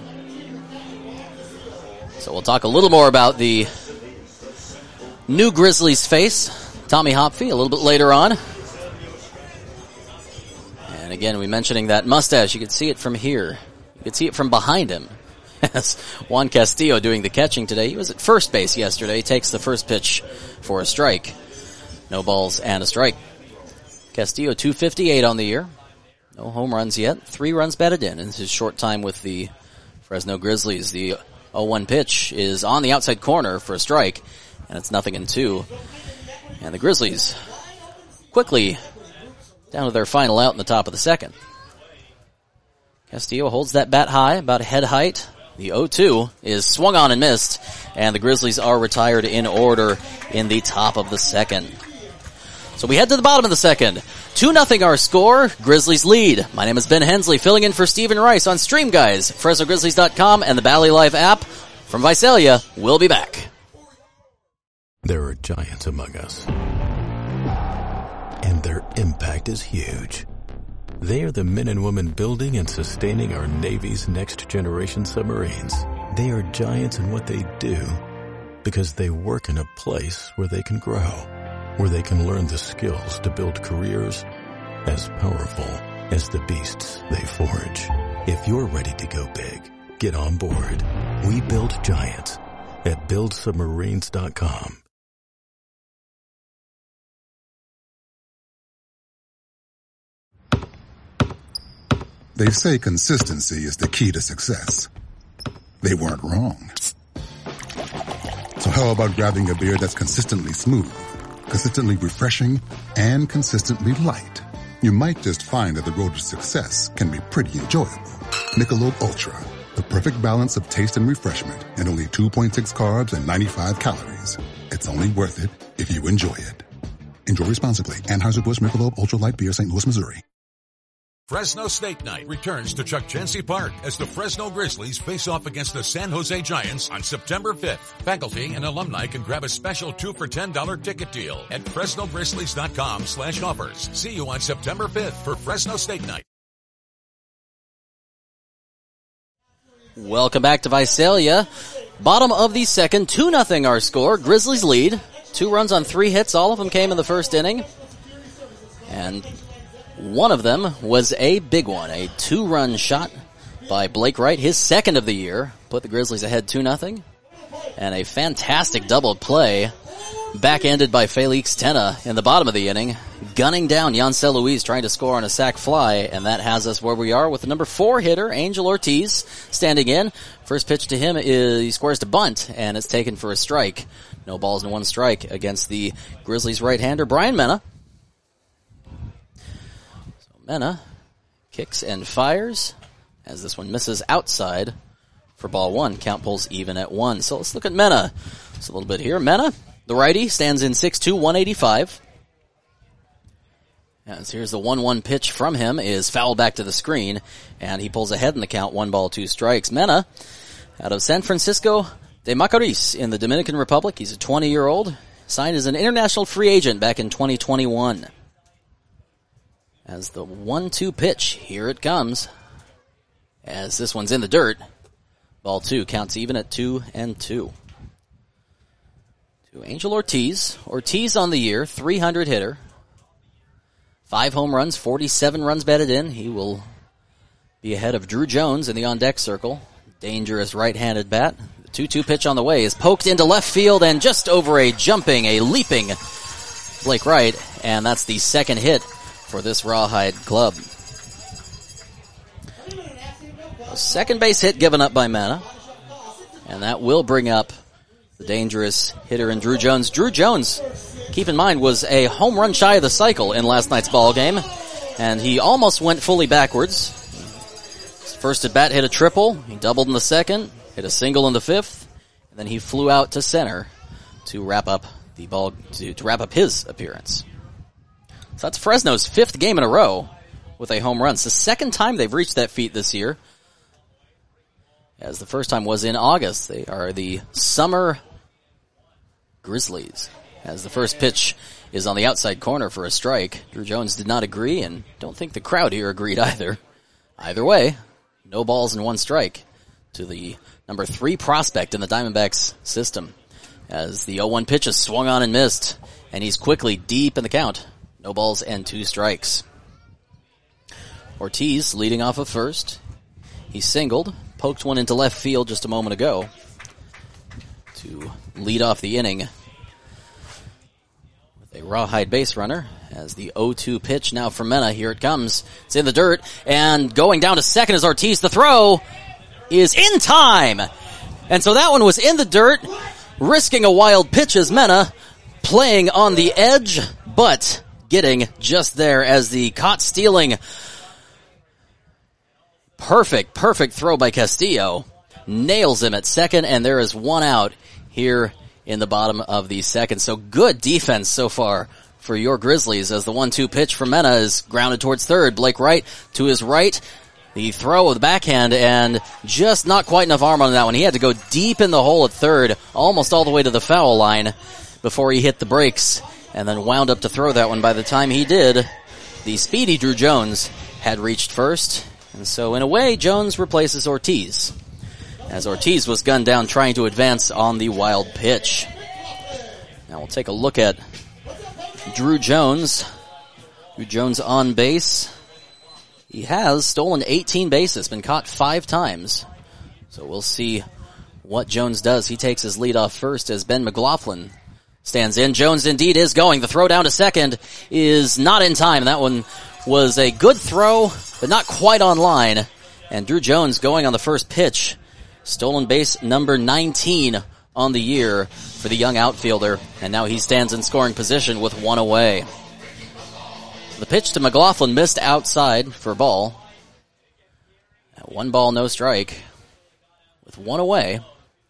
So we'll talk a little more about the new Grizzlies face, Tommy Hopfe, a little bit later on. And again, we mentioning that mustache. You can see it from here. You can see it from behind him. As Juan Castillo doing the catching today. He was at first base yesterday. He takes the first pitch for a strike. No balls and a strike. Castillo two fifty-eight on the year. No home runs yet. Three runs batted in in his short time with the Fresno Grizzlies. The oh one pitch is on the outside corner for a strike, and it's nothing in two. And the Grizzlies quickly down to their final out in the top of the second. Castillo holds that bat high, about head height. The oh two is swung on and missed, and the Grizzlies are retired in order in the top of the second. So we head to the bottom of the second. two nothing our score. Grizzlies lead. My name is Ben Hensley, filling in for Stephen Rice on Stream Guys, Fresno Grizzlies dot com, and the Bally Live app. From Visalia, we'll be back. There are giants among us, and their impact is huge. They are the men and women building and sustaining our Navy's next-generation submarines. They are giants in what they do because they work in a place where they can grow, where they can learn the skills to build careers as powerful as the beasts they forge. If you're ready to go big, get on board. We build giants at build submarines dot com. They say consistency is the key to success. They weren't wrong. So how about grabbing a beer that's consistently smooth, consistently refreshing, and consistently light? You might just find that the road to success can be pretty enjoyable. Michelob Ultra, the perfect balance of taste and refreshment, and only two point six carbs and ninety-five calories. It's only worth it if you enjoy it. Enjoy responsibly. Anheuser-Busch Michelob Ultra Light Beer, Saint Louis, Missouri. Fresno State Night returns to Chuck Jency Park as the Fresno Grizzlies face off against the San Jose Giants on September fifth. Faculty and alumni can grab a special two for ten dollars ticket deal at Fresno Grizzlies dot com slash offers. See you on September fifth for Fresno State Night. Welcome back to Visalia. Bottom of the second, two nothing our score. Grizzlies lead. Two runs on three hits. All of them came in the first inning. And one of them was a big one, a two-run shot by Blake Wright, his second of the year, put the Grizzlies ahead two nothing, and a fantastic double play back-ended by Felix Tena in the bottom of the inning, gunning down Yancel Luis trying to score on a sac fly, and that has us where we are with the number four hitter, Angel Ortiz, standing in. First pitch to him is he squares to bunt, and it's taken for a strike. No balls and one strike against the Grizzlies right-hander, Brian Mena. So Mena kicks and fires as this one misses outside for ball one. Count pulls even at one. So let's look at Mena. Just a little bit here. Mena, the righty, stands in six two, one eighty-five. As here's the one one pitch from him is fouled back to the screen, and he pulls ahead in the count, one ball, two strikes. Mena, out of San Francisco de Macorís in the Dominican Republic. He's a twenty-year-old, signed as an international free agent back in twenty twenty-one. As the one two pitch, here it comes. As this one's in the dirt. Ball two, counts even at two and two. To Angel Ortiz. Ortiz on the year, three hundred hitter. Five home runs, forty-seven runs batted in. He will be ahead of Drew Jones in the on-deck circle. Dangerous right-handed bat. The two two pitch on the way is poked into left field and just over a jumping, a leaping Blake Wright. And that's the second hit for this Rawhide club. A second base hit given up by Mena. And that will bring up the dangerous hitter in Drew Jones. Drew Jones, keep in mind, was a home run shy of the cycle in last night's ball game. And he almost went fully backwards. His first at bat hit a triple. He doubled in the second, hit a single in the fifth. And then he flew out to center to wrap up the ball, to, to wrap up his appearance. So that's Fresno's fifth game in a row with a home run. It's the second time they've reached that feat this year, as the first time was in August. They are the Summer Grizzlies. As the first pitch is on the outside corner for a strike. Drew Jones did not agree, and don't think the crowd here agreed either. Either way, no balls and one strike to the number three prospect in the Diamondbacks system. As the oh one pitch is swung on and missed, and he's quickly deep in the count. No balls and two strikes. Ortiz leading off of first. He singled, poked one into left field just a moment ago to lead off the inning with a Rawhide base runner. As the oh two pitch now from Mena, here it comes. It's in the dirt, and going down to second is Ortiz. The throw is in time. And so that one was in the dirt, risking a wild pitch as Mena playing on the edge, but getting just there as the caught stealing. Perfect, perfect throw by Castillo. Nails him at second, and there is one out here in the bottom of the second. So good defense so far for your Grizzlies as the one two pitch from Mena is grounded towards third. Blake Wright to his right. The throw of the backhand, and just not quite enough arm on that one. He had to go deep in the hole at third, almost all the way to the foul line before he hit the brakes, and then wound up to throw that one. By the time he did, the speedy Drew Jones had reached first. And so in a way, Jones replaces Ortiz, as Ortiz was gunned down trying to advance on the wild pitch. Now we'll take a look at Drew Jones. Drew Jones on base. He has stolen eighteen bases, been caught five times. So we'll see what Jones does. He takes his lead off first as Ben McLaughlin stands in. Jones indeed is going. The throw down to second is not in time. That one was a good throw, but not quite on line. And Drew Jones going on the first pitch. Stolen base number nineteen on the year for the young outfielder. And now he stands in scoring position with one away. The pitch to McLaughlin missed outside for a ball. One ball, no strike. With one away.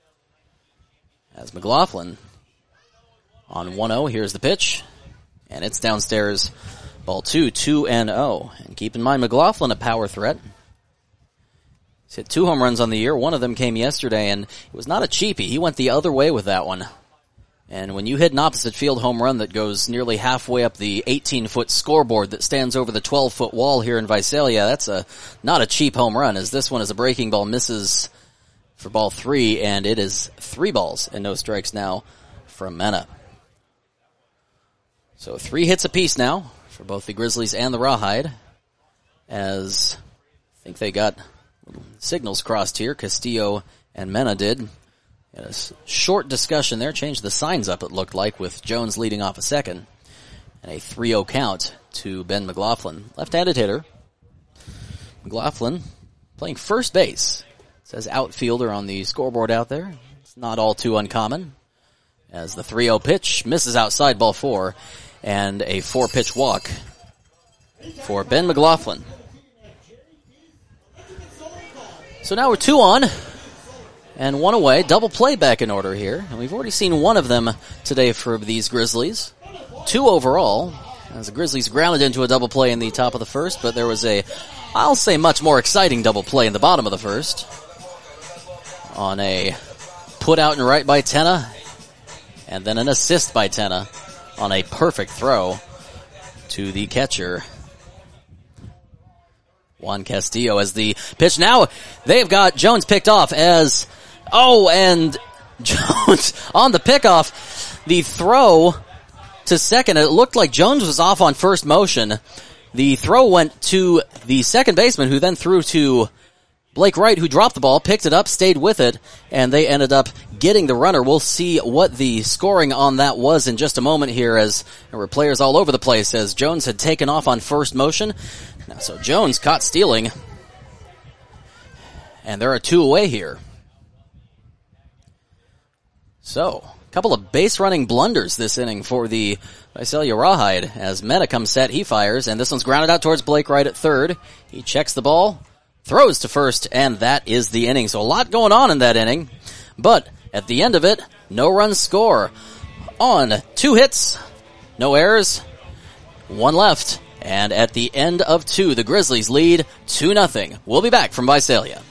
As McLaughlin on one oh, here's the pitch. And it's downstairs. Ball two, two and oh. And keep in mind, McLaughlin, a power threat. He's hit two home runs on the year. One of them came yesterday, and it was not a cheapie. He went the other way with that one. And when you hit an opposite field home run that goes nearly halfway up the eighteen-foot scoreboard that stands over the twelve-foot wall here in Visalia, that's a not a cheap home run, as this one is a breaking ball, misses for ball three, and it is three balls and no strikes now from Mena. So three hits apiece now for both the Grizzlies and the Rawhide, as I think they got signals crossed here. Castillo and Mena did. And a short discussion there, changed the signs up it looked like, with Jones leading off a second. And a three oh count to Ben McLaughlin. Left-handed hitter. McLaughlin playing first base. It says outfielder on the scoreboard out there. It's not all too uncommon. As the three oh pitch misses outside, ball four. And a four-pitch walk for Ben McLaughlin. So now we're two on and one away. Double play back in order here. And we've already seen one of them today for these Grizzlies. Two overall, as the Grizzlies grounded into a double play in the top of the first, but there was a, I'll say, much more exciting double play in the bottom of the first. On a put out and right by Tenna, and then an assist by Tenna on a perfect throw to the catcher, Juan Castillo. As the pitch now, they've got Jones picked off as, oh, and Jones on the pickoff. The throw to second, it looked like Jones was off on first motion. The throw went to the second baseman, who then threw to Blake Wright, who dropped the ball, picked it up, stayed with it, and they ended up getting the runner. We'll see what the scoring on that was in just a moment here, as there were players all over the place as Jones had taken off on first motion. Now, so Jones caught stealing, and there are two away here. So, a couple of base-running blunders this inning for the Visalia Rawhide. As Mena comes set, he fires, and this one's grounded out towards Blake Wright at third. He checks the ball, throws to first, and that is the inning. So a lot going on in that inning, but at the end of it, no run score on two hits, no errors, one left, and at the end of two, the Grizzlies lead two nothing. We'll be back from Visalia.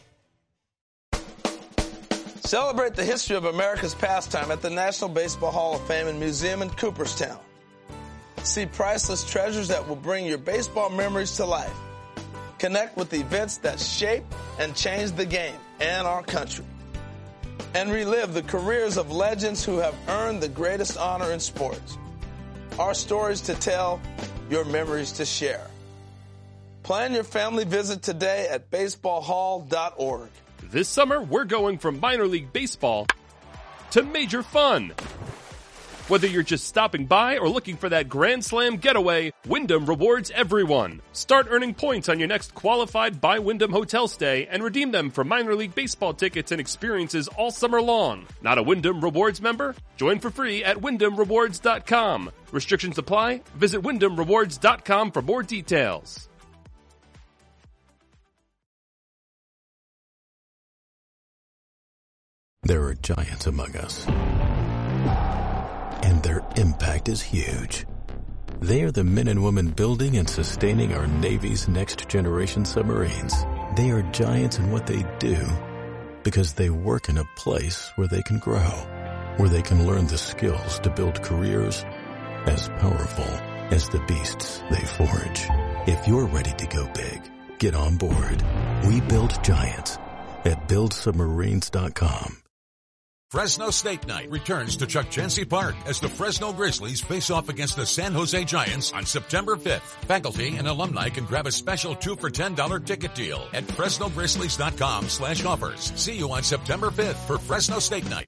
Celebrate the history of America's pastime at the National Baseball Hall of Fame and Museum in Cooperstown. See priceless treasures that will bring your baseball memories to life. Connect with events that shape and change the game and our country. And relive the careers of legends who have earned the greatest honor in sports. Our stories to tell, your memories to share. Plan your family visit today at baseball hall dot org. This summer, we're going from minor league baseball to major fun. Whether you're just stopping by or looking for that Grand Slam getaway, Wyndham rewards everyone. Start earning points on your next qualified by Wyndham hotel stay and redeem them for minor league baseball tickets and experiences all summer long. Not a Wyndham Rewards member? Join for free at wyndham rewards dot com. Restrictions apply. Visit wyndham rewards dot com for more details. There are giants among us, and their impact is huge. They are the men and women building and sustaining our Navy's next-generation submarines. They are giants in what they do because they work in a place where they can grow, where they can learn the skills to build careers as powerful as the beasts they forge. If you're ready to go big, get on board. We build giants at build submarines dot com. Fresno State Night returns to Chuck Chansey Park as the Fresno Grizzlies face off against the San Jose Giants on September fifth. Faculty and alumni can grab a special two for ten dollar ticket deal at fresno grizzlies dot com slash offers. See you on September fifth for Fresno State Night.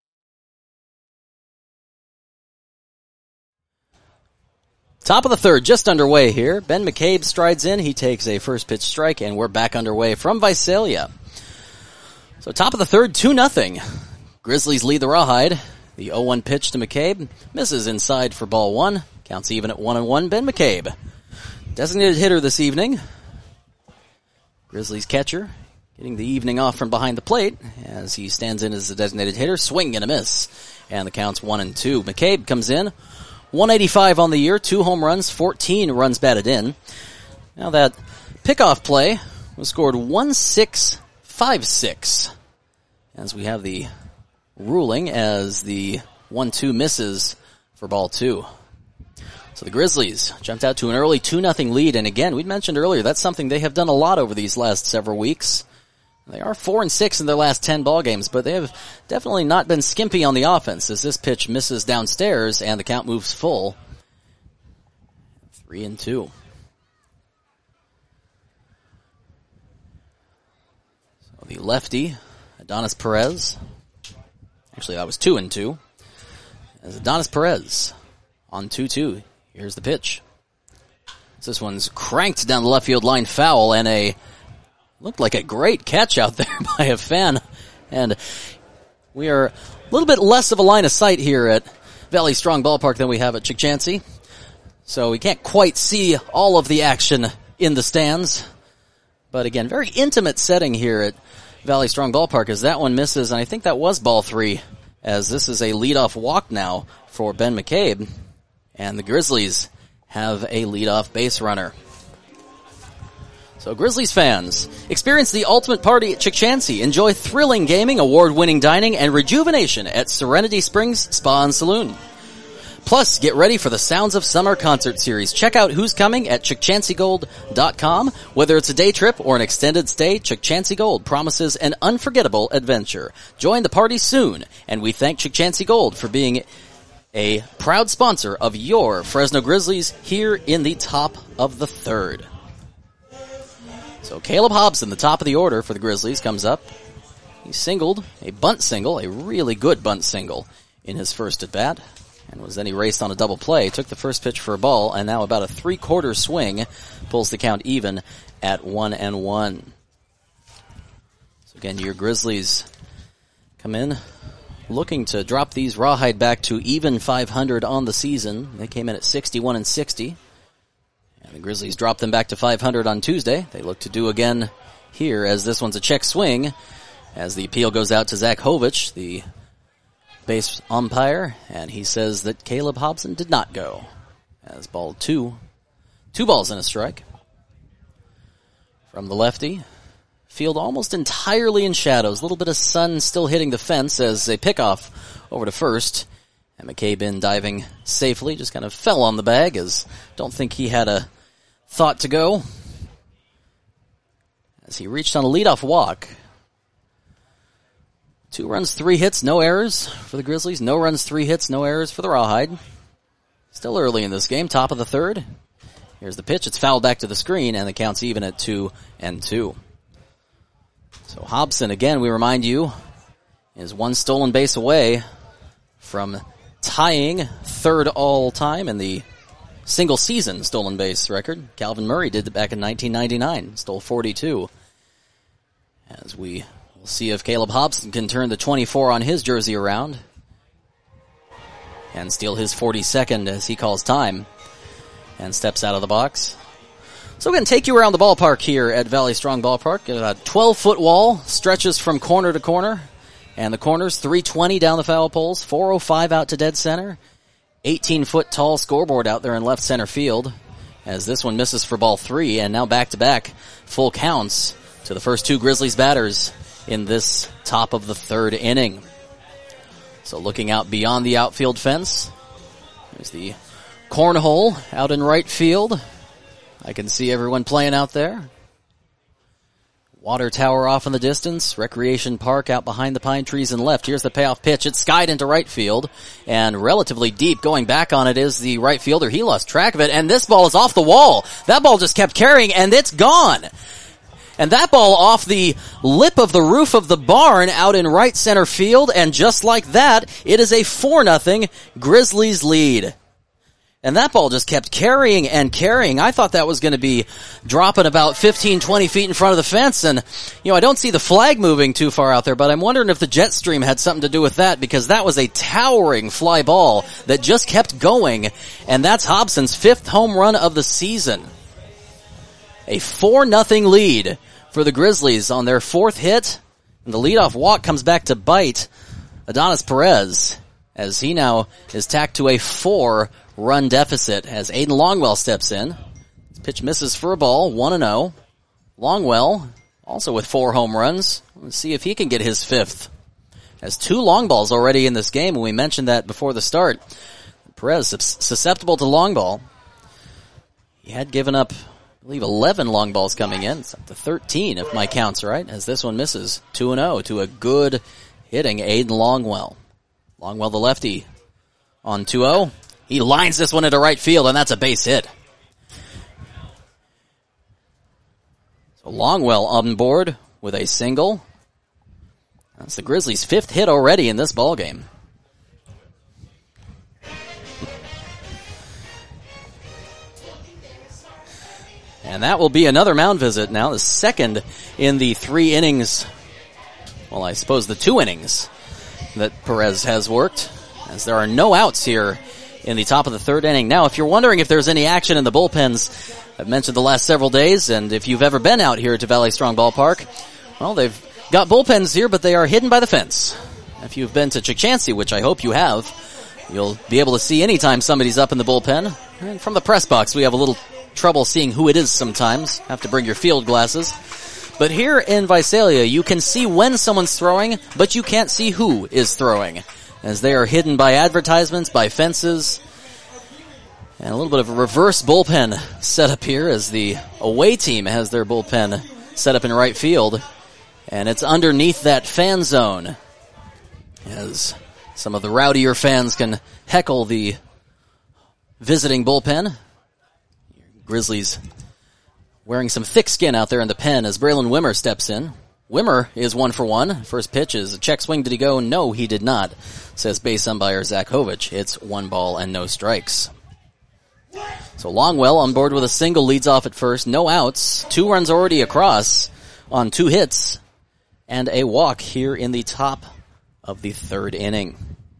Top of the third, just underway here. Ben McCabe strides in. He takes a first pitch strike, and we're back underway from Visalia. So top of the third, two nothing. Grizzlies lead the Rawhide. The oh one pitch to McCabe misses inside for ball one. Counts even at one and one. Ben McCabe, designated hitter this evening. Grizzlies catcher getting the evening off from behind the plate as he stands in as the designated hitter. Swing and a miss, and the count's one and two. McCabe comes in, one eighty-five on the year, two home runs, fourteen runs batted in. Now that pickoff play was scored one six five six, as we have the ruling as the one two misses for ball two. So the Grizzlies jumped out to an early two nothing lead, and again, we'd mentioned earlier, that's something they have done a lot over these last several weeks. They are four and six in their last ten ball games, but they have definitely not been skimpy on the offense as this pitch misses downstairs and the count moves full. Three and two. So the lefty, Adonis Perez, Actually, that was two and two. As Adonis Perez on two two. Here's the pitch. This one's cranked down the left field line, foul, and a looked like a great catch out there by a fan. And we are a little bit less of a line of sight here at Valley Strong Ballpark than we have at Chickchansey. So we can't quite see all of the action in the stands. But again, very intimate setting here at Valley Strong Ballpark as that one misses, and I think that was ball three, as this is a leadoff walk now for Ben McCabe. And the Grizzlies have a leadoff base runner. So Grizzlies fans, experience the ultimate party at Chickchansey. Enjoy thrilling gaming, award-winning dining, and rejuvenation at Serenity Springs Spa and Saloon. Plus, get ready for the Sounds of Summer concert series. Check out who's coming at chick chansey gold dot com. Whether it's a day trip or an extended stay, Chickchansey Gold promises an unforgettable adventure. Join the party soon, and we thank Chickchansey Gold for being a proud sponsor of your Fresno Grizzlies here in the top of the third. So Caleb Hobson, the top of the order for the Grizzlies, comes up. He singled, a bunt single, a really good bunt single in his first at-bat, and was then erased on a double play. Took the first pitch for a ball, and now about a three-quarter swing pulls the count even at one and one. So again, your Grizzlies come in looking to drop these Rawhide back to even five hundred on the season. They came in at sixty-one and sixty. And the Grizzlies dropped them back to five hundred on Tuesday. They look to do again here as this one's a check swing. As the appeal goes out to Zach Hovich, the base umpire, and he says that Caleb Hobson did not go. As ball two, two balls and a strike. From the lefty, field almost entirely in shadows. A little bit of sun still hitting the fence as a pickoff over to first. And McCabe in diving safely, just kind of fell on the bag as don't think he had a thought to go. As he reached on a leadoff walk. Two runs, three hits, no errors for the Grizzlies. No runs, three hits, no errors for the Rawhide. Still early in this game, top of the third. Here's the pitch. It's fouled back to the screen, and the count's even at two and two. So Hobson, again, we remind you, is one stolen base away from tying third all-time in the single-season stolen base record. Calvin Murray did it back in nineteen ninety-nine, stole forty-two. As we will see if Caleb Hobson can turn the twenty-four on his jersey around and steal his forty-second as he calls time and steps out of the box. So we're going to take you around the ballpark here at Valley Strong Ballpark. A twelve-foot wall stretches from corner to corner. And the corners, three twenty down the foul poles, four oh five out to dead center. eighteen-foot tall scoreboard out there in left center field. As this one misses for ball three, and now back-to-back full counts to the first two Grizzlies batters in this top of the third inning. So looking out beyond the outfield fence, there's the cornhole out in right field. I can see everyone playing out there. Water tower off in the distance. Recreation park out behind the pine trees and left. Here's the payoff pitch. It's skied into right field and relatively deep. Going back on it is the right fielder. He lost track of it, and this ball is off the wall. That ball just kept carrying, and it's gone. And that ball off the lip of the roof of the barn out in right center field, and just like that, it is a four nothing Grizzlies lead. And that ball just kept carrying and carrying. I thought that was going to be dropping about fifteen, twenty feet in front of the fence. And, you know, I don't see the flag moving too far out there, but I'm wondering if the jet stream had something to do with that, because that was a towering fly ball that just kept going. And that's Hobson's fifth home run of the season. A four nothing lead for the Grizzlies on their fourth hit. And the leadoff walk comes back to bite Adonis Perez, as he now is tacked to a four run deficit as Aiden Longwell steps in. His pitch misses for a ball, one and oh. Longwell, also with four home runs. Let's see if he can get his fifth. Has two long balls already in this game, and we mentioned that before the start. Perez susceptible to long ball. He had given up, I believe, eleven long balls coming in. It's up to thirteen if my count's right, as this one misses. two and oh to a good hitting Aiden Longwell. Longwell, the lefty, on two oh. He lines this one into right field, and that's a base hit. So Longwell on board with a single. That's the Grizzlies' fifth hit already in this ballgame. And that will be another mound visit now, the second in the three innings, well, I suppose the two innings that Perez has worked, as there are no outs here in the top of the third inning. Now, if you're wondering if there's any action in the bullpens, I've mentioned the last several days, and if you've ever been out here to Valley Strong Ballpark, well, they've got bullpens here, but they are hidden by the fence. If you've been to Chick-Chansey, which I hope you have, you'll be able to see anytime somebody's up in the bullpen. And from the press box, we have a little trouble seeing who it is sometimes. Have to bring your field glasses. But here in Visalia, you can see when someone's throwing, but you can't see who is throwing, as they are hidden by advertisements, by fences, and a little bit of a reverse bullpen setup here as the away team has their bullpen set up in right field, and it's underneath that fan zone, as some of the rowdier fans can heckle the visiting bullpen. Grizzlies wearing some thick skin out there in the pen as Braylon Wimmer steps in. Wimmer is one for one. First pitch is a check swing. Did he go? No, he did not, says base umpire Zach Hovich. It's one ball and no strikes. So Longwell on board with a single, leads off at first. No outs. Two runs already across on two hits and a walk here in the top of the third inning.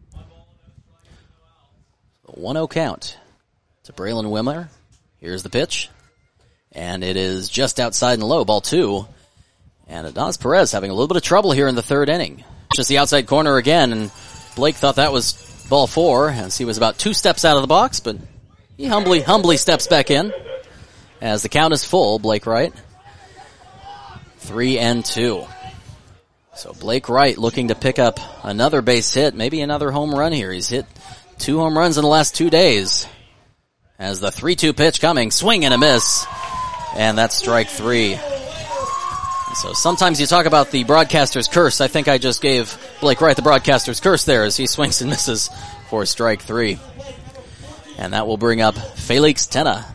one oh count to Braylon Wimmer. Here's the pitch. And it is just outside and low, ball two. And Adonis Perez having a little bit of trouble here in the third inning. Just the outside corner again, and Blake thought that was ball four, as he was about two steps out of the box, but he humbly, humbly steps back in. As the count is full, Blake Wright. Three and two. So Blake Wright looking to pick up another base hit, maybe another home run here. He's hit two home runs in the last two days. As the three two pitch coming, swing and a miss. And that's strike three. So sometimes you talk about the broadcaster's curse. I think I just gave Blake Wright the broadcaster's curse there as he swings and misses for strike three. And that will bring up Felix Tena.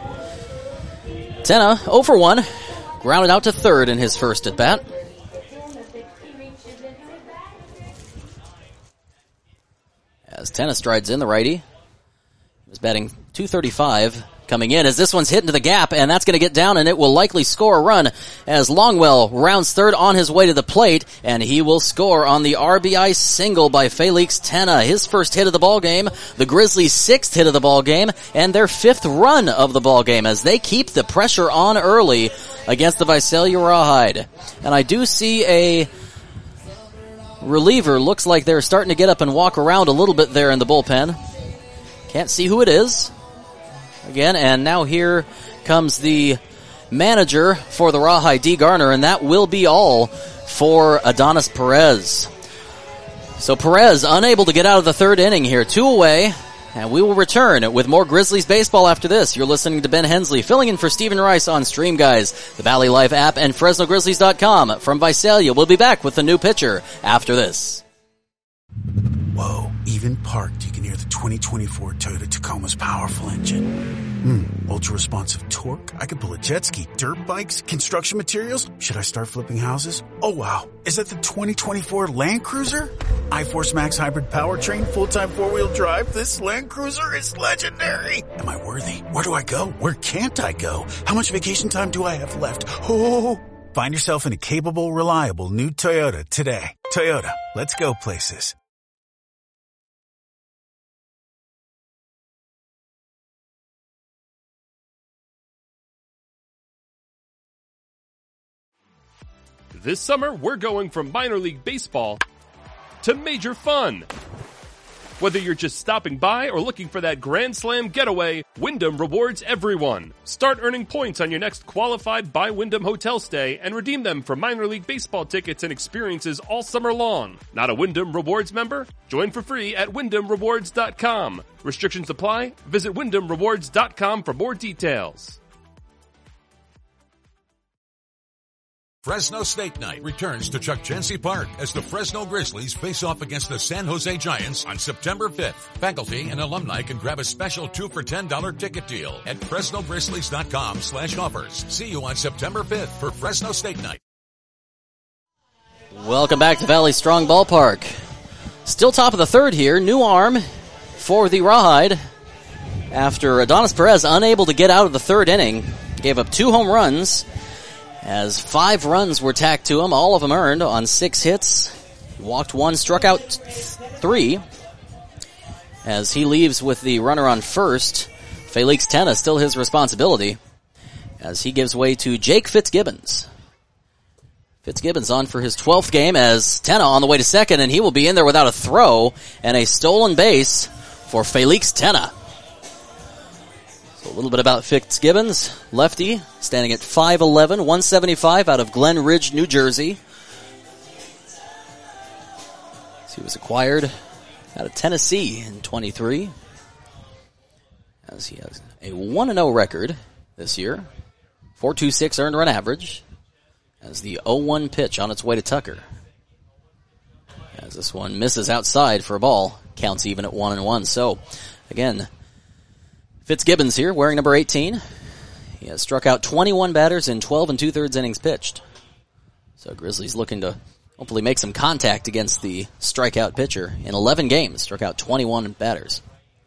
Tena, oh for one, grounded out to third in his first at-bat. As Tena strides in, the righty. He was batting two thirty-five coming in as this one's hit into the gap, and that's going to get down, and it will likely score a run as Longwell rounds third on his way to the plate, and he will score on the R B I single by Felix Tena. His first hit of the ball game, the Grizzlies' sixth hit of the ball game, and their fifth run of the ball game as they keep the pressure on early against the Visalia Rawhide. And I do see a reliever. Looks like they're starting to get up and walk around a little bit there in the bullpen. Can't see who it is. Again, and now here comes the manager for the Rawhide, D. Garner, and that will be all for Adonis Perez. So Perez unable to get out of the third inning here, two away, and we will return with more Grizzlies baseball after this. You're listening to Ben Hensley, filling in for Stephen Rice on Stream Guys, the Valley Live app, and Fresno Grizzlies dot com. From Visalia, we'll be back with the new pitcher after this. Whoa, even parked, you can hear the twenty twenty-four Toyota Tacoma's powerful engine. Hmm, ultra-responsive torque. I could pull a jet ski, dirt bikes, construction materials. Should I start flipping houses? Oh wow, is that the twenty twenty-four Land Cruiser? iForce Max hybrid powertrain, full-time four-wheel drive. This Land Cruiser is legendary. Am I worthy? Where do I go? Where can't I go? How much vacation time do I have left? Oh, find yourself in a capable, reliable new Toyota today. Toyota, let's go places. This summer, we're going from minor league baseball to major fun. Whether you're just stopping by or looking for that Grand Slam getaway, Wyndham rewards everyone. Start earning points on your next qualified by Wyndham hotel stay and redeem them for minor league baseball tickets and experiences all summer long. Not a Wyndham Rewards member? Join for free at Wyndham Rewards dot com. Restrictions apply. Visit Wyndham Rewards dot com for more details. Fresno State Night returns to Chick-Chansey Park as the Fresno Grizzlies face off against the San Jose Giants on September fifth. Faculty and alumni can grab a special two for ten dollar ticket deal at Fresno Grizzlies dot com slash offers. See you on September fifth for Fresno State Night. Welcome back to Valley Strong Ballpark. Still top of the third here. New arm for the Rawhide. After Adonis Perez unable to get out of the third inning, gave up two home runs as five runs were tacked to him, all of them earned on six hits. He walked one, struck out three. As he leaves with the runner on first, Felix Tena still his responsibility as he gives way to Jake Fitzgibbons. Fitzgibbons on for his twelfth game as Tena on the way to second, and he will be in there without a throw and a stolen base for Felix Tena. So a little bit about Fitzgibbons, lefty, standing at five eleven, one seventy-five out of Glen Ridge, New Jersey. So he was acquired out of Tennessee in twenty-three. As he has a one and oh record this year. four point two six earned run average. As the oh one pitch on its way to Tucker. As this one misses outside for a ball. Counts even at one and one. So, again, Fitzgibbons here wearing number eighteen. He has struck out twenty-one batters in twelve and two-thirds innings pitched. So Grizzlies looking to hopefully make some contact against the strikeout pitcher. In eleven games, struck out twenty-one batters.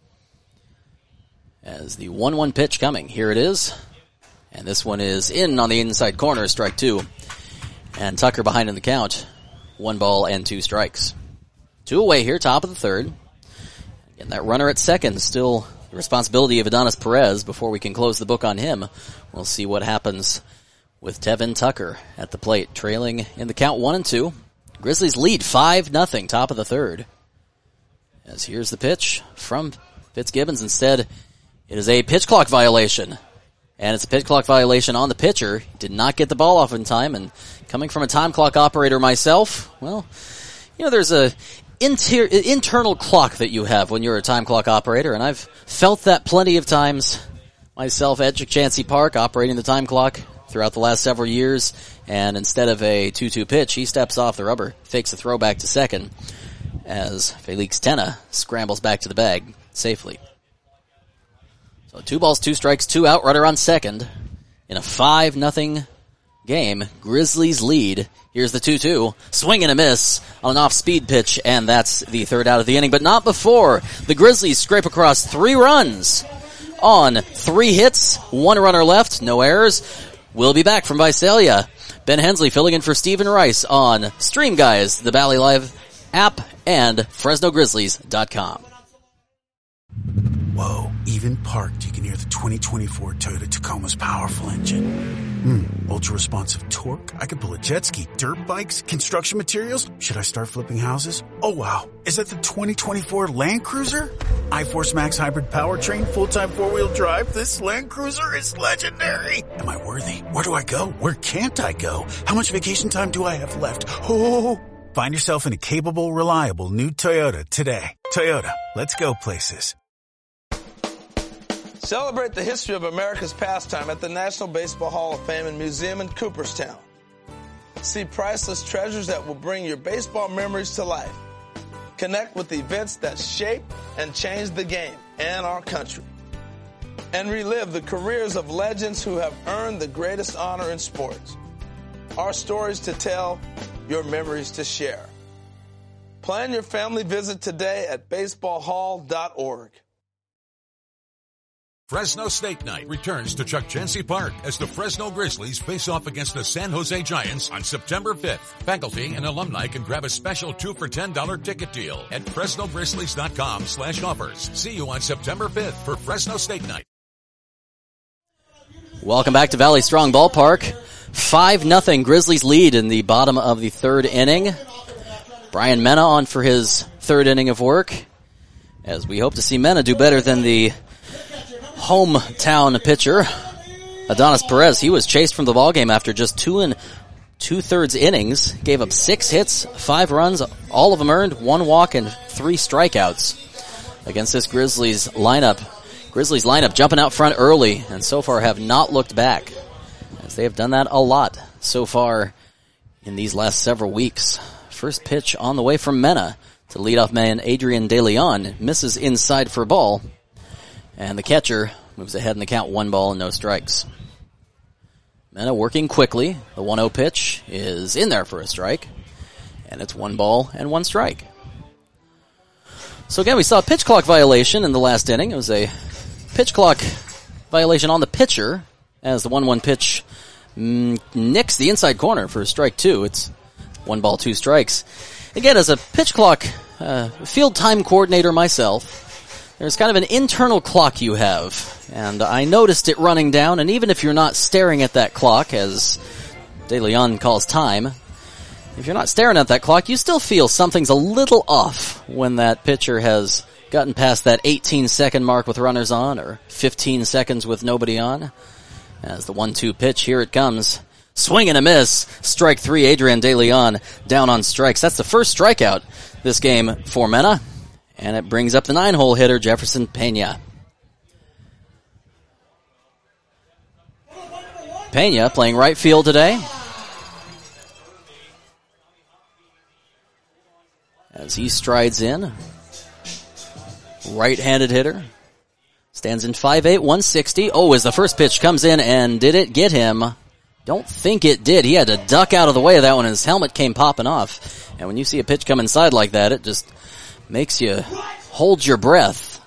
As the one one pitch coming. Here it is. And this one is in on the inside corner, strike two. And Tucker behind in the count. One ball and two strikes. Two away here, top of the third. And that runner at second, still the responsibility of Adonis Perez before we can close the book on him. We'll see what happens with Tevin Tucker at the plate, trailing in the count one and two. Grizzlies lead five nothing, top of the third. As here's the pitch from Fitzgibbons. Instead, it is a pitch clock violation. And it's a pitch clock violation on the pitcher. Did not get the ball off in time, and coming from a time clock operator myself, well, you know, there's a inter- internal clock that you have when you're a time clock operator, and I've felt that plenty of times myself at Chancey Park, operating the time clock throughout the last several years, and instead of a two two pitch, he steps off the rubber, fakes a throw back to second, as Felix Tena scrambles back to the bag safely. So two balls, two strikes, two out, runner on second. In a five nothing game, Grizzlies lead. Here's the two two. Swing and a miss on an off-speed pitch, and that's the third out of the inning. But not before the Grizzlies scrape across three runs on three hits, one runner left, no errors. We'll be back from Visalia. Ben Hensley filling in for Stephen Rice on Stream Guys, the Bally Live app, and Fresno Grizzlies dot com. Whoa, even parked, you can hear the twenty twenty-four Toyota Tacoma's powerful engine. Hmm, ultra-responsive torque. I could pull a jet ski, dirt bikes, construction materials. Should I start flipping houses? Oh wow, is that the twenty twenty-four Land Cruiser? iForce Max hybrid powertrain, full-time four-wheel drive. This Land Cruiser is legendary. Am I worthy? Where do I go? Where can't I go? How much vacation time do I have left? Oh, find yourself in a capable, reliable new Toyota today. Toyota, let's go places. Celebrate the history of America's pastime at the National Baseball Hall of Fame and Museum in Cooperstown. See priceless treasures that will bring your baseball memories to life. Connect with events that shaped and changed the game and our country. And relive the careers of legends who have earned the greatest honor in sports. Our stories to tell, your memories to share. Plan your family visit today at baseball hall dot org. Fresno State Night returns to Chuck Chancey Park as the Fresno Grizzlies face off against the San Jose Giants on September fifth. Faculty and alumni can grab a special two for ten dollars ticket deal at Fresno Grizzlies dot com slash offers. See you on September fifth for Fresno State Night. Welcome back to Valley Strong Ballpark. five nothing Grizzlies lead in the bottom of the third inning. Brian Mena on for his third inning of work, as we hope to see Mena do better than the hometown pitcher, Adonis Perez. He was chased from the ballgame after just two and two-thirds innings, gave up six hits, five runs, all of them earned, one walk, and three strikeouts against this Grizzlies lineup. Grizzlies lineup jumping out front early, and so far have not looked back, as they have done that a lot so far in these last several weeks. First pitch on the way from Mena to leadoff man Adrian De Leon, misses inside for a ball. And the catcher moves ahead in the count, one ball and no strikes. Mena working quickly. The one oh pitch is in there for a strike. and it's one ball and one strike. So again, we saw a pitch clock violation in the last inning. It was a pitch clock violation on the pitcher as the one one pitch mm, nicks the inside corner for strike two. It's one ball, two strikes. Again, as a pitch clock uh, field time coordinator myself, there's kind of an internal clock you have, and I noticed it running down, and even if you're not staring at that clock, as De Leon calls time, if you're not staring at that clock, you still feel something's a little off when that pitcher has gotten past that eighteen second mark with runners on, or fifteen seconds with nobody on. As the one two pitch, here it comes. Swing and a miss. Strike three, Adrian De Leon down on strikes. That's the first strikeout this game for Mena. And it brings up the nine-hole hitter, Jefferson Pena. Pena playing right field today. As he strides in. Right-handed hitter. Stands in five eight, one sixty. Oh, as the first pitch comes in, and did it get him? Don't think it did. He had to duck out of the way of that one, and his helmet came popping off. And when you see a pitch come inside like that, it just makes you hold your breath.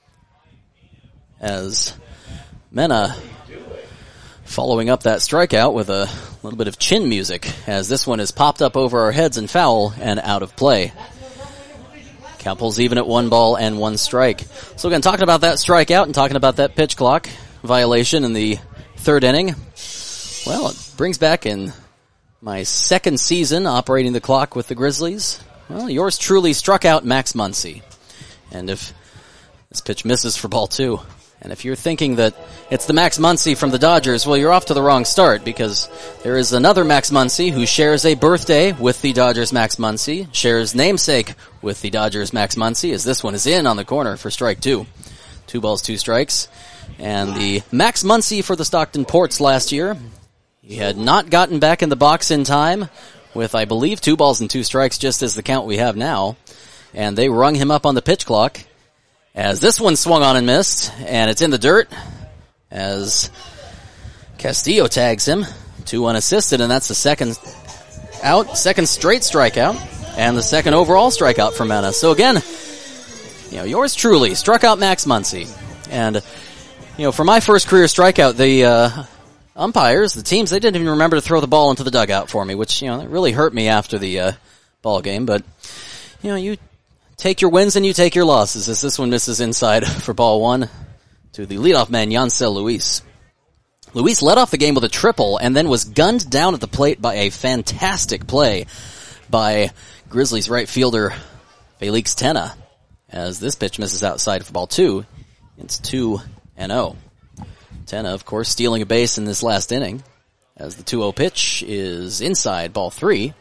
As Mena following up that strikeout with a little bit of chin music, as this one is popped up over our heads and foul and out of play. Count pulls even at one ball and one strike. So again, talking about that strikeout and talking about that pitch clock violation in the third inning. Well, it brings back in my second season operating the clock with the Grizzlies. Well, yours truly struck out Max Muncy. And if this pitch misses for ball two, and if you're thinking that it's the Max Muncy from the Dodgers, well, you're off to the wrong start, because there is another Max Muncy who shares a birthday with the Dodgers Max Muncy, shares namesake with the Dodgers Max Muncy, as this one is in on the corner for strike two. Two balls, two strikes. And the Max Muncy for the Stockton Ports last year, he had not gotten back in the box in time with, I believe, two balls and two strikes, just as the count we have now. And they rung him up on the pitch clock, as this one swung on and missed, and it's in the dirt as Castillo tags him. Two unassisted, and that's the second out, second straight strikeout, and the second overall strikeout for Mena. So again, you know, yours truly struck out Max Muncy. And, you know, for my first career strikeout, the uh, umpires, the teams, they didn't even remember to throw the ball into the dugout for me, which, you know, it really hurt me after the uh, ball game. But, you know, you take your wins and you take your losses, as this one misses inside for ball one to the leadoff man, Yancel Luis. Luis led off the game with a triple and then was gunned down at the plate by a fantastic play by Grizzlies right fielder Felix Tena, as this pitch misses outside for ball two. It's two and oh. Tena, of course, stealing a base in this last inning, as the two oh pitch is inside ball three.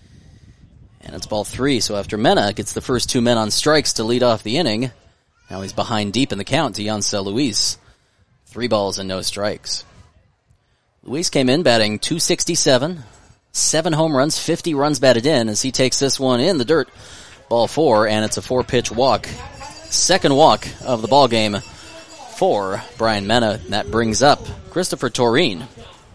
And it's ball three, so after Mena gets the first two men on strikes to lead off the inning, now he's behind deep in the count to Yancel Luis. Three balls and no strikes. Luis came in batting two sixty-seven, seven home runs, fifty runs batted in, as he takes this one in the dirt. Ball four, and it's a four-pitch walk. Second walk of the ball game for Brian Mena. And that brings up Christopher Toreen.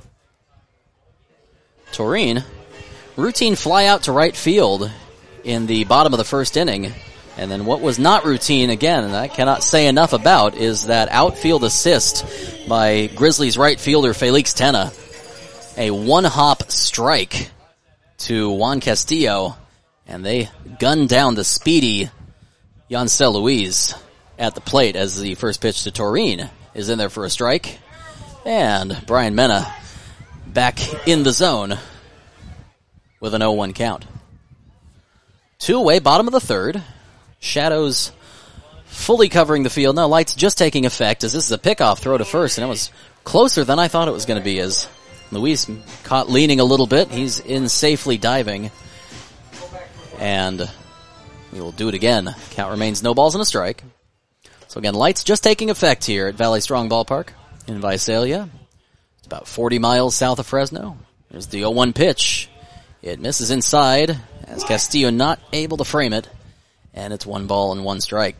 Toreen, routine fly out to right field in the bottom of the first inning. And then what was not routine, again, and I cannot say enough about, is that outfield assist by Grizzlies right fielder Felix Tena. A one-hop strike to Juan Castillo, and they gun down the speedy Yancel Luis at the plate as the first pitch to Toreen is in there for a strike. And Brian Mena back in the zone with an oh one count. Two away, bottom of the third. Shadows fully covering the field. Now lights just taking effect, as this is a pickoff throw to first, and it was closer than I thought it was going to be, as Luis caught leaning a little bit. He's in safely diving. And we will do it again. Count remains no balls and a strike. So again, lights just taking effect here at Valley Strong Ballpark in Visalia. It's about forty miles south of Fresno. There's the oh one pitch. It misses inside, as Castillo not able to frame it. And it's one ball and one strike.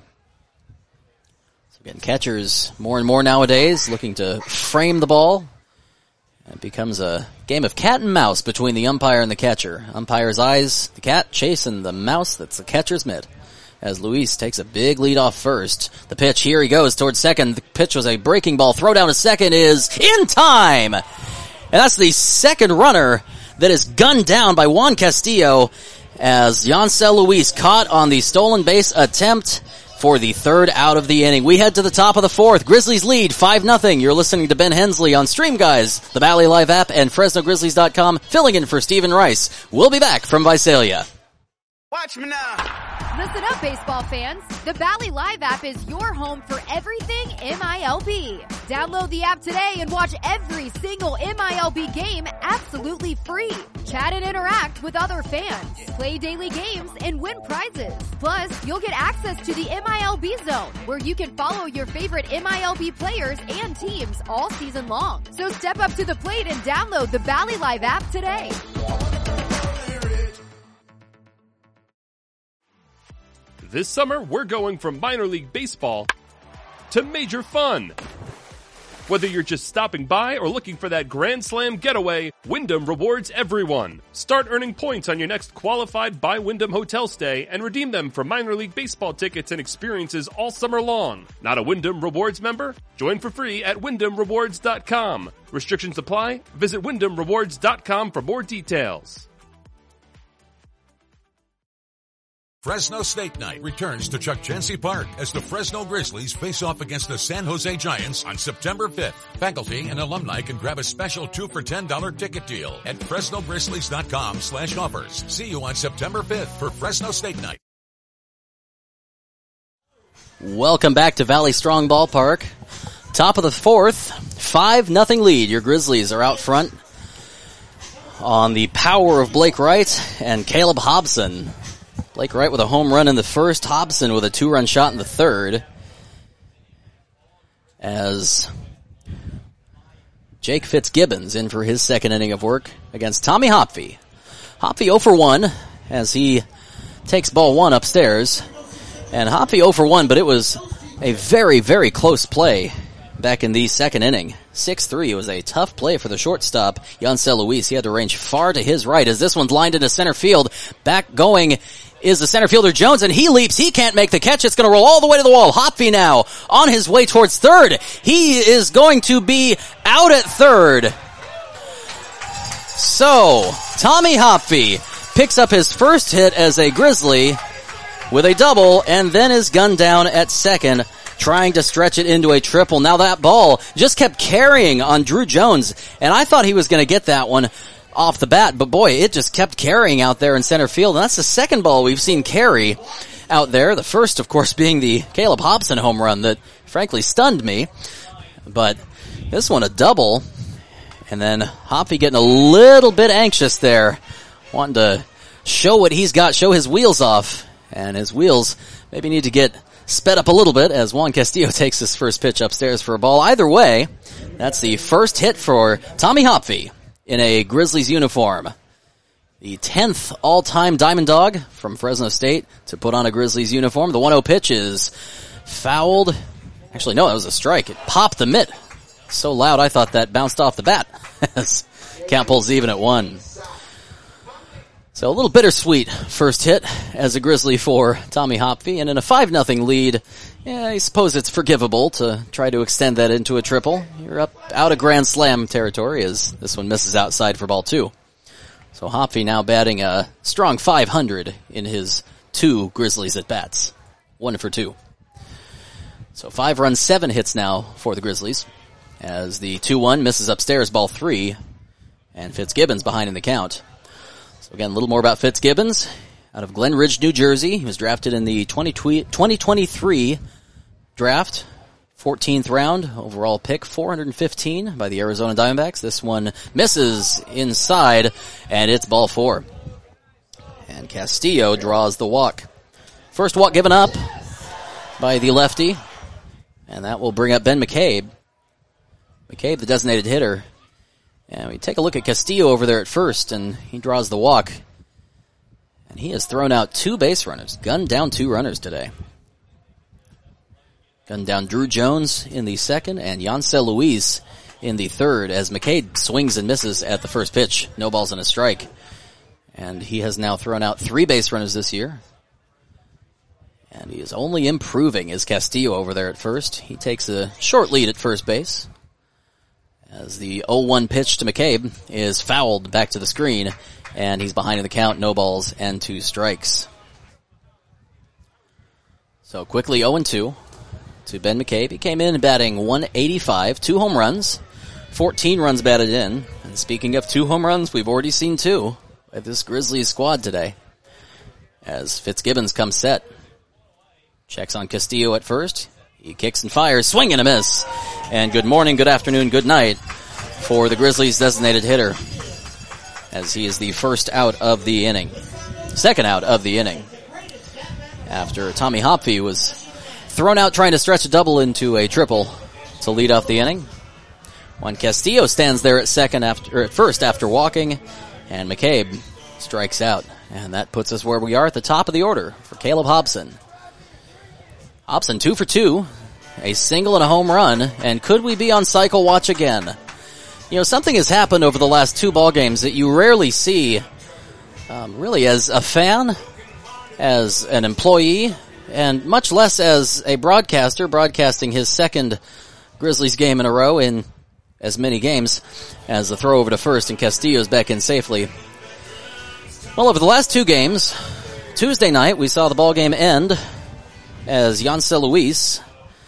So again, catchers more and more nowadays looking to frame the ball. It becomes a game of cat and mouse between the umpire and the catcher. Umpire's eyes, the cat chasing the mouse that's the catcher's mitt. As Luis takes a big lead off first. The pitch, here he goes towards second. The pitch was a breaking ball. Throw down to second is in time! And that's the second runner that is gunned down by Juan Castillo as Yancel Luis caught on the stolen base attempt for the third out of the inning. We head to the top of the fourth. Grizzlies lead five nothing. You're listening to Ben Hensley on Stream Guys, the Valley Live app, and Fresno Grizzlies dot com, filling in for Stephen Rice. We'll be back from Visalia. Watch me now. Listen up, baseball fans. The Valley Live app is your home for everything M I L B. Download the app today and watch every single M I L B game absolutely free. Chat and interact with other fans. Play daily games and win prizes. Plus, you'll get access to the M I L B Zone, where you can follow your favorite M I L B players and teams all season long. So step up to the plate and download the Valley Live app today. This summer, we're going from minor league baseball to major fun. Whether you're just stopping by or looking for that Grand Slam getaway, Wyndham rewards everyone. Start earning points on your next qualified by Wyndham hotel stay and redeem them for minor league baseball tickets and experiences all summer long. Not a Wyndham Rewards member? Join for free at Wyndham Rewards dot com. Restrictions apply. Visit Wyndham Rewards dot com for more details. Fresno State Night returns to Chuck Chansey Park as the Fresno Grizzlies face off against the San Jose Giants on September fifth. Faculty and alumni can grab a special two for ten dollars ticket deal at Fresno Grizzlies dot com slash offers. See you on September fifth for Fresno State Night. Welcome back to Valley Strong Ballpark. Top of the fourth, five nothing lead. Your Grizzlies are out front on the power of Blake Wright and Caleb Hobson. Blake Wright with a home run in the first, Hobson with a two-run shot in the third. As Jake Fitzgibbons in for his second inning of work against Tommy Hopfe. Hopfe oh for one as he takes ball one upstairs. And Hopfe oh for one, but it was a very, very close play back in the second inning. six three. It was a tough play for the shortstop, Yancel Luis. He had to range far to his right as this one's lined into center field. Back going is the center fielder Jones, and he leaps. He can't make the catch. It's going to roll all the way to the wall. Hopfe now on his way towards third. He is going to be out at third. So, Tommy Hopfe picks up his first hit as a Grizzly with a double, and then is gunned down at second, trying to stretch it into a triple. Now that ball just kept carrying on Drew Jones, and I thought he was going to get that one off the bat, but boy, it just kept carrying out there in center field, and that's the second ball we've seen carry out there. The first, of course, being the Caleb Hobson home run that frankly stunned me, but this one a double, and then Hopfe getting a little bit anxious there, wanting to show what he's got, show his wheels off, and his wheels maybe need to get sped up a little bit as Juan Castillo takes his first pitch upstairs for a ball. Either way, that's the first hit for Tommy Hopfe in a Grizzlies uniform. The tenth all-time Diamond Dog from Fresno State to put on a Grizzlies uniform. The one oh pitch is fouled. Actually, no, that was a strike. It popped the mitt. So loud I thought that bounced off the bat. Count pulls even at one. So a little bittersweet first hit as a Grizzly for Tommy Hopfe. And in a five nothing lead, yeah, I suppose it's forgivable to try to extend that into a triple. You're up out of Grand Slam territory as this one misses outside for ball two. So Hopfe now batting a strong five hundred in his two Grizzlies at bats. One for two. So five runs, seven hits now for the Grizzlies as the two one misses upstairs, ball three, and Fitzgibbons behind in the count. So again, a little more about Fitzgibbons. Out of Glen Ridge, New Jersey. He was drafted in the twenty twenty-three draft. fourteenth round overall pick, four hundred fifteen by the Arizona Diamondbacks. This one misses inside, and it's ball four. And Castillo draws the walk. First walk given up by the lefty, and that will bring up Ben McCabe. McCabe, the designated hitter. And we take a look at Castillo over there at first, and he draws the walk. And he has thrown out two base runners, gunned down two runners today. Gunned down Drew Jones in the second, and Yancel Luis in the third as McCabe swings and misses at the first pitch. No balls and a strike. And he has now thrown out three base runners this year. And he is only improving as Castillo over there at first. He takes a short lead at first base as the oh one pitch to McCabe is fouled back to the screen, and he's behind in the count, no balls and two strikes. So quickly oh and two to Ben McCabe. He came in batting one eighty-five, two home runs, fourteen runs batted in. And speaking of two home runs, we've already seen two by this Grizzlies squad today as Fitzgibbons comes set. Checks on Castillo at first. He kicks and fires, swing and a miss. And good morning, good afternoon, good night for the Grizzlies designated hitter as he is the first out of the inning. Second out of the inning after Tommy Hopfe was thrown out trying to stretch a double into a triple to lead off the inning. Juan Castillo stands there at second after, or at first after walking, and McCabe strikes out. And that puts us where we are at the top of the order for Caleb Hobson. Hobson two for two, a single and a home run, and could we be on cycle watch again? You know, something has happened over the last two ball games that you rarely see, um, really as a fan, as an employee, and much less as a broadcaster broadcasting his second Grizzlies game in a row in as many games as the throw over to first and Castillo's back in safely. Well, over the last two games, Tuesday night we saw the ball game end as Yancel Luis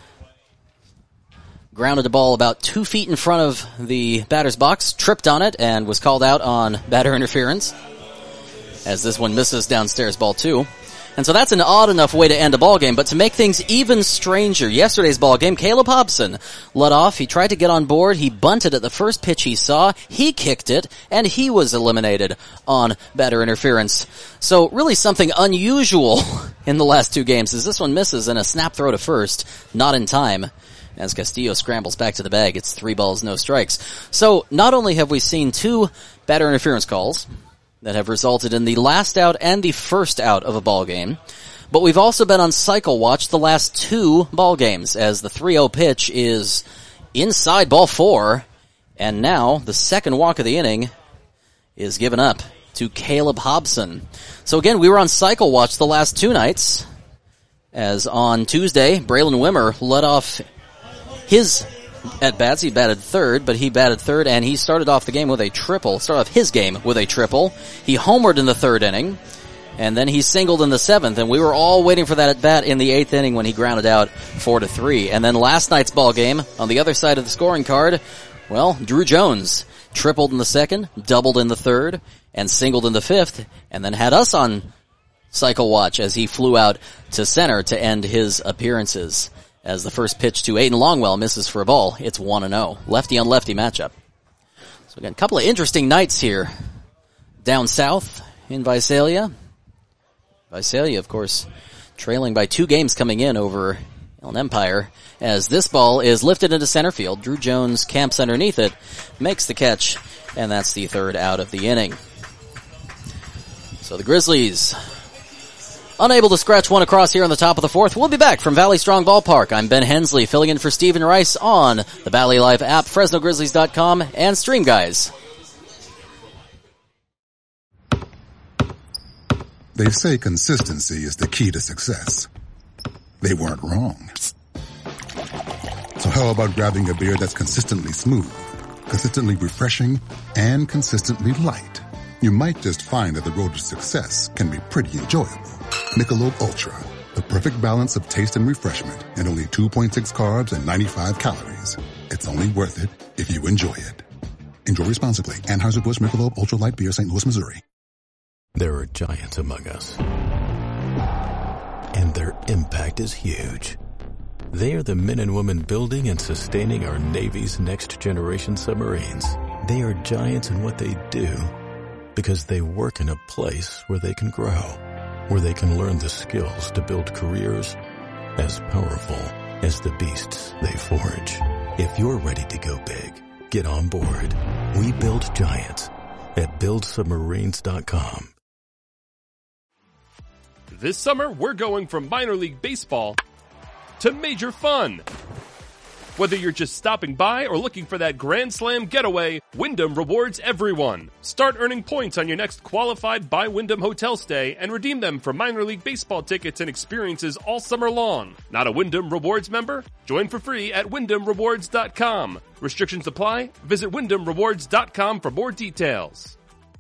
grounded the ball about two feet in front of the batter's box, tripped on it, and was called out on batter interference as this one misses downstairs ball two. And so that's an odd enough way to end a ball game, but to make things even stranger, yesterday's ball game, Caleb Hobson led off. He tried to get on board. He bunted at the first pitch he saw. He kicked it, and he was eliminated on batter interference. So really something unusual in the last two games as this one misses and a snap throw to first, not in time. As Castillo scrambles back to the bag, it's three balls, no strikes. So not only have we seen two batter interference calls that have resulted in the last out and the first out of a ball game, but we've also been on cycle watch the last two ball games as the three oh pitch is inside ball four, and now the second walk of the inning is given up to Caleb Hobson. So again, we were on cycle watch the last two nights, as on Tuesday, Braylon Wimmer led off his at-bats. He batted third, but he batted third, and he started off the game with a triple. Started off his game with a triple. He homered in the third inning, and then he singled in the seventh, and we were all waiting for that at-bat in the eighth inning when he grounded out four to three. And then last night's ball game, on the other side of the scoring card, well, Drew Jones tripled in the second, doubled in the third, and singled in the fifth, and then had us on cycle watch as he flew out to center to end his appearances. As the first pitch to Aiden Longwell misses for a ball, it's one and oh. Lefty on lefty matchup. So again, a couple of interesting nights here down south in Visalia. Visalia, of course, trailing by two games coming in over Inland Empire. As this ball is lifted into center field, Drew Jones camps underneath it, makes the catch, and that's the third out of the inning. So the Grizzlies unable to scratch one across here on the top of the fourth. We'll be back from Valley Strong Ballpark. I'm Ben Hensley, filling in for Stephen Rice on the Valley Live app, Fresno Grizzlies dot com, and Stream Guys. They say consistency is the key to success. They weren't wrong. So how about grabbing a beer that's consistently smooth, consistently refreshing, and consistently light? You might just find that the road to success can be pretty enjoyable. Michelob Ultra, the perfect balance of taste and refreshment, and only two point six carbs and ninety-five calories. It's only worth it if you enjoy it. Enjoy responsibly. Anheuser-Busch Michelob Ultra Light Beer, Saint Louis, Missouri. There are giants among us, and their impact is huge. They are the men and women building and sustaining our Navy's next generation submarines. They are giants in what they do because they work in a place where they can grow, where they can learn the skills to build careers as powerful as the beasts they forge. If you're ready to go big, get on board. We build giants at build submarines dot com. This summer, we're going from minor league baseball to major fun. Whether you're just stopping by or looking for that Grand Slam getaway, Wyndham rewards everyone. Start earning points on your next qualified by Wyndham hotel stay and redeem them for minor league baseball tickets and experiences all summer long. Not a Wyndham Rewards member? Join for free at wyndham rewards dot com. Restrictions apply. Visit wyndham rewards dot com for more details.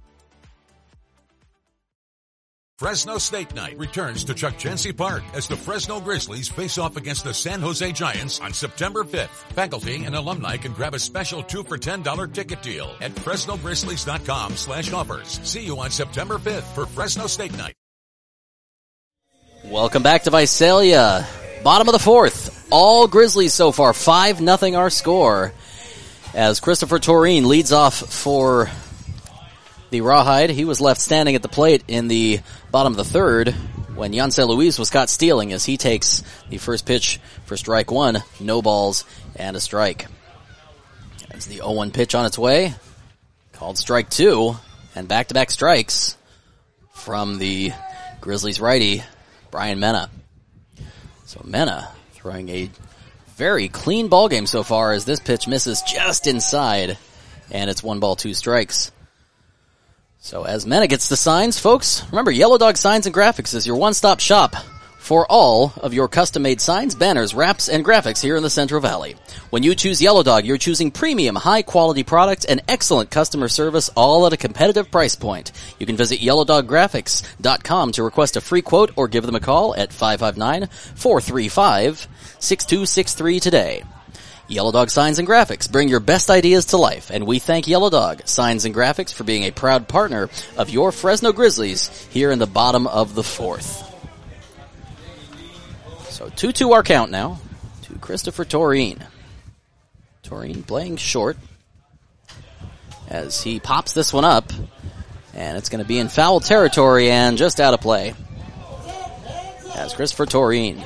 Fresno State Night returns to Chuck Chansey Park as the Fresno Grizzlies face off against the San Jose Giants on September fifth. Faculty and alumni can grab a special two for ten dollar ticket deal at fresno grizzlies dot com slash offers. See you on September fifth for Fresno State Night. Welcome back to Visalia. Bottom of the fourth. All Grizzlies so far. five nothing our score. As Christopher Toreen leads off for the Rawhide. He was left standing at the plate in the bottom of the third when Yancel Luis was caught stealing as he takes the first pitch for strike one. No balls and a strike. As the oh one pitch on its way. Called strike two. And back-to-back strikes from the Grizzlies righty, Brian Mena. So Mena throwing a very clean ball game so far as this pitch misses just inside. And it's one ball, two strikes. So as Mena gets the signs, folks, remember Yellow Dog Signs and Graphics is your one-stop shop for all of your custom-made signs, banners, wraps, and graphics here in the Central Valley. When you choose Yellow Dog, you're choosing premium, high-quality products and excellent customer service, all at a competitive price point. You can visit yellow dog graphics dot com to request a free quote or give them a call at five five nine, four three five, six two six three today. Yellow Dog Signs and Graphics bring your best ideas to life, and we thank Yellow Dog Signs and Graphics for being a proud partner of your Fresno Grizzlies here in the bottom of the fourth. So two two our count now to Christopher Toreen. Toreen playing short as he pops this one up, and it's going to be in foul territory and just out of play. As Christopher Toreen.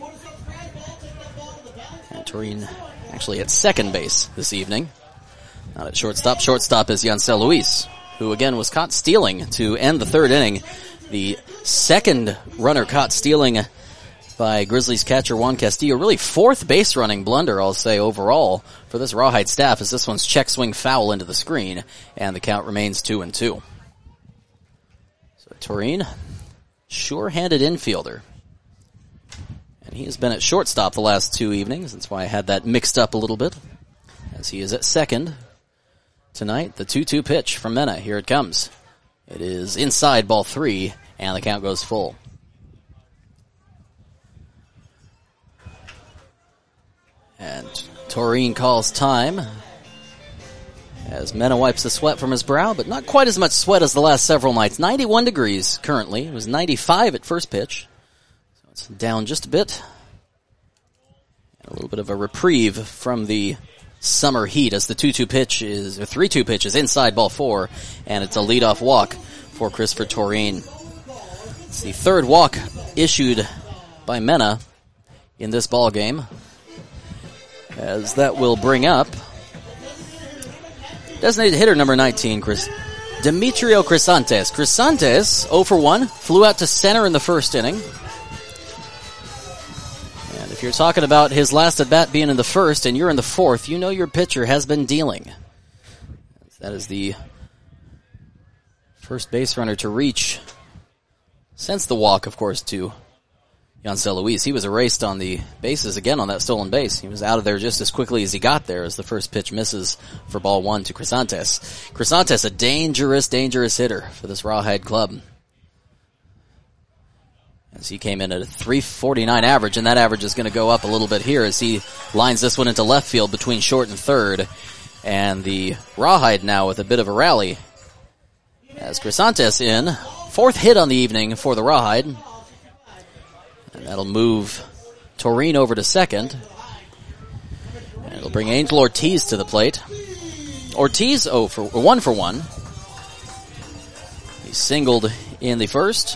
And Toreen actually at second base this evening. Not at shortstop. Shortstop is Yancel Luis, who again was caught stealing to end the third inning. The second runner caught stealing by Grizzlies catcher Juan Castillo. Really fourth base running blunder, I'll say, overall for this Rawhide staff, as this one's check swing foul into the screen, and the count remains two and two. So Toreen, sure-handed infielder. And he has been at shortstop the last two evenings. That's why I had that mixed up a little bit. As he is at second tonight. The two two pitch from Mena. Here it comes. It is inside, ball three, and the count goes full. And Toreen calls time as Mena wipes the sweat from his brow, but not quite as much sweat as the last several nights. ninety-one degrees currently. It was ninety-five at first pitch. It's down just a bit. A little bit of a reprieve from the summer heat as the two two pitch is, or three two pitch is inside, ball four, and it's a leadoff walk for Christopher Toreen. It's the third walk issued by Mena in this ball game, as that will bring up designated hitter number nineteen, Chris Demetrio Crisantes. Crisantes, oh for one, flew out to center in the first inning. If you're talking about his last at-bat being in the first and you're in the fourth, you know your pitcher has been dealing. That is the first base runner to reach since the walk, of course, to Yancel Luis. He was erased on the bases again on that stolen base. He was out of there just as quickly as he got there as the first pitch misses for ball one to Crisantes. Crisantes, a dangerous, dangerous hitter for this Rawhide club, as he came in at a three forty-nine average, and that average is going to go up a little bit here as he lines this one into left field between short and third. And the Rawhide now with a bit of a rally as Crisantes in. Fourth hit on the evening for the Rawhide. And that'll move Toreen over to second. And it'll bring Angel Ortiz to the plate. Ortiz oh for one for one. He singled in the first.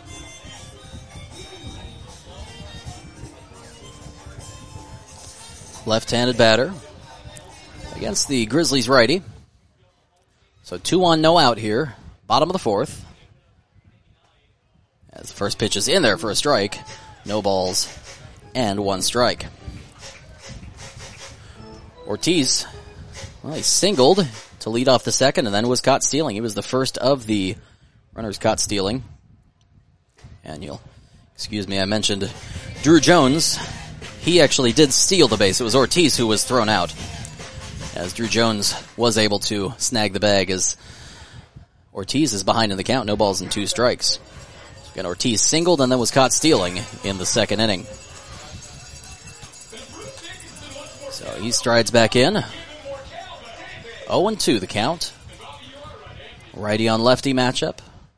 Left-handed batter against the Grizzlies righty. So two on, no out here. Bottom of the fourth. As the first pitch is in there for a strike. No balls and one strike. Ortiz, well, he singled to lead off the second and then was caught stealing. He was the first of the runners caught stealing. And you'll, excuse me, I mentioned Drew Jones. He actually did steal the base. It was Ortiz who was thrown out, as Drew Jones was able to snag the bag as Ortiz is behind in the count. No balls and two strikes. So again, Ortiz singled and then was caught stealing in the second inning. So he strides back in. oh and two the count. Righty on lefty matchup.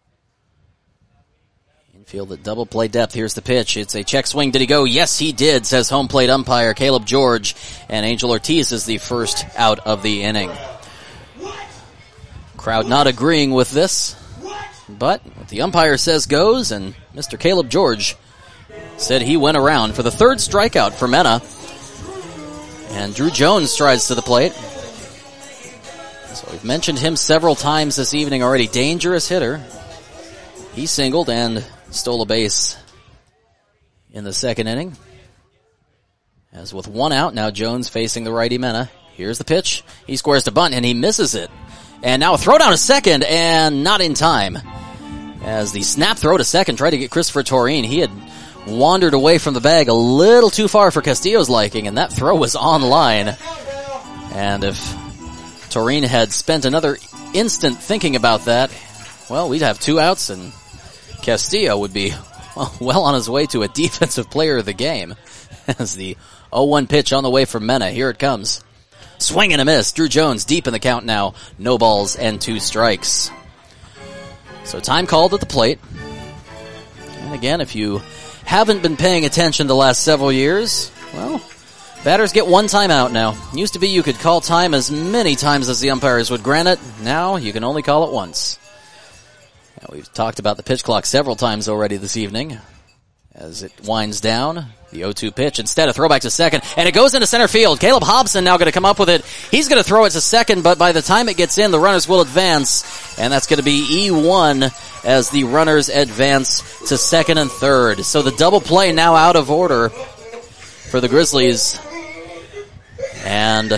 Infield at double play depth. Here's the pitch. It's a check swing. Did he go? Yes, he did, says home plate umpire Caleb George. And Angel Ortiz is the first out of the inning. Crowd not agreeing with this, but what the umpire says goes, and Mister Caleb George said he went around for the third strikeout for Mena. And Drew Jones strides to the plate. So we've mentioned him several times this evening already. Dangerous hitter. He singled and stole a base in the second inning. As with one out, now Jones facing the righty Mena. Here's the pitch. He squares to bunt and he misses it. And now a throw down to second and not in time. As the snap throw to second tried to get Christopher Torine. He had wandered away from the bag a little too far for Castillo's liking, and that throw was on line. And if Torine had spent another instant thinking about that, well, we'd have two outs and Castillo would be well, well on his way to a defensive player of the game. As the oh one pitch on the way from Mena. Here it comes. Swing and a miss. Drew Jones deep in the count now. No balls and two strikes. So time called at the plate. And again, if you haven't been paying attention the last several years, well, batters get one time out now. Used to be you could call time as many times as the umpires would grant it. Now you can only call it once. Now, we've talked about the pitch clock several times already this evening. As it winds down, the oh two pitch, instead a throwback to second, and it goes into center field. Caleb Hobson now going to come up with it. He's going to throw it to second, but by the time it gets in, the runners will advance, and that's going to be E one as the runners advance to second and third. So the double play now out of order for the Grizzlies. And,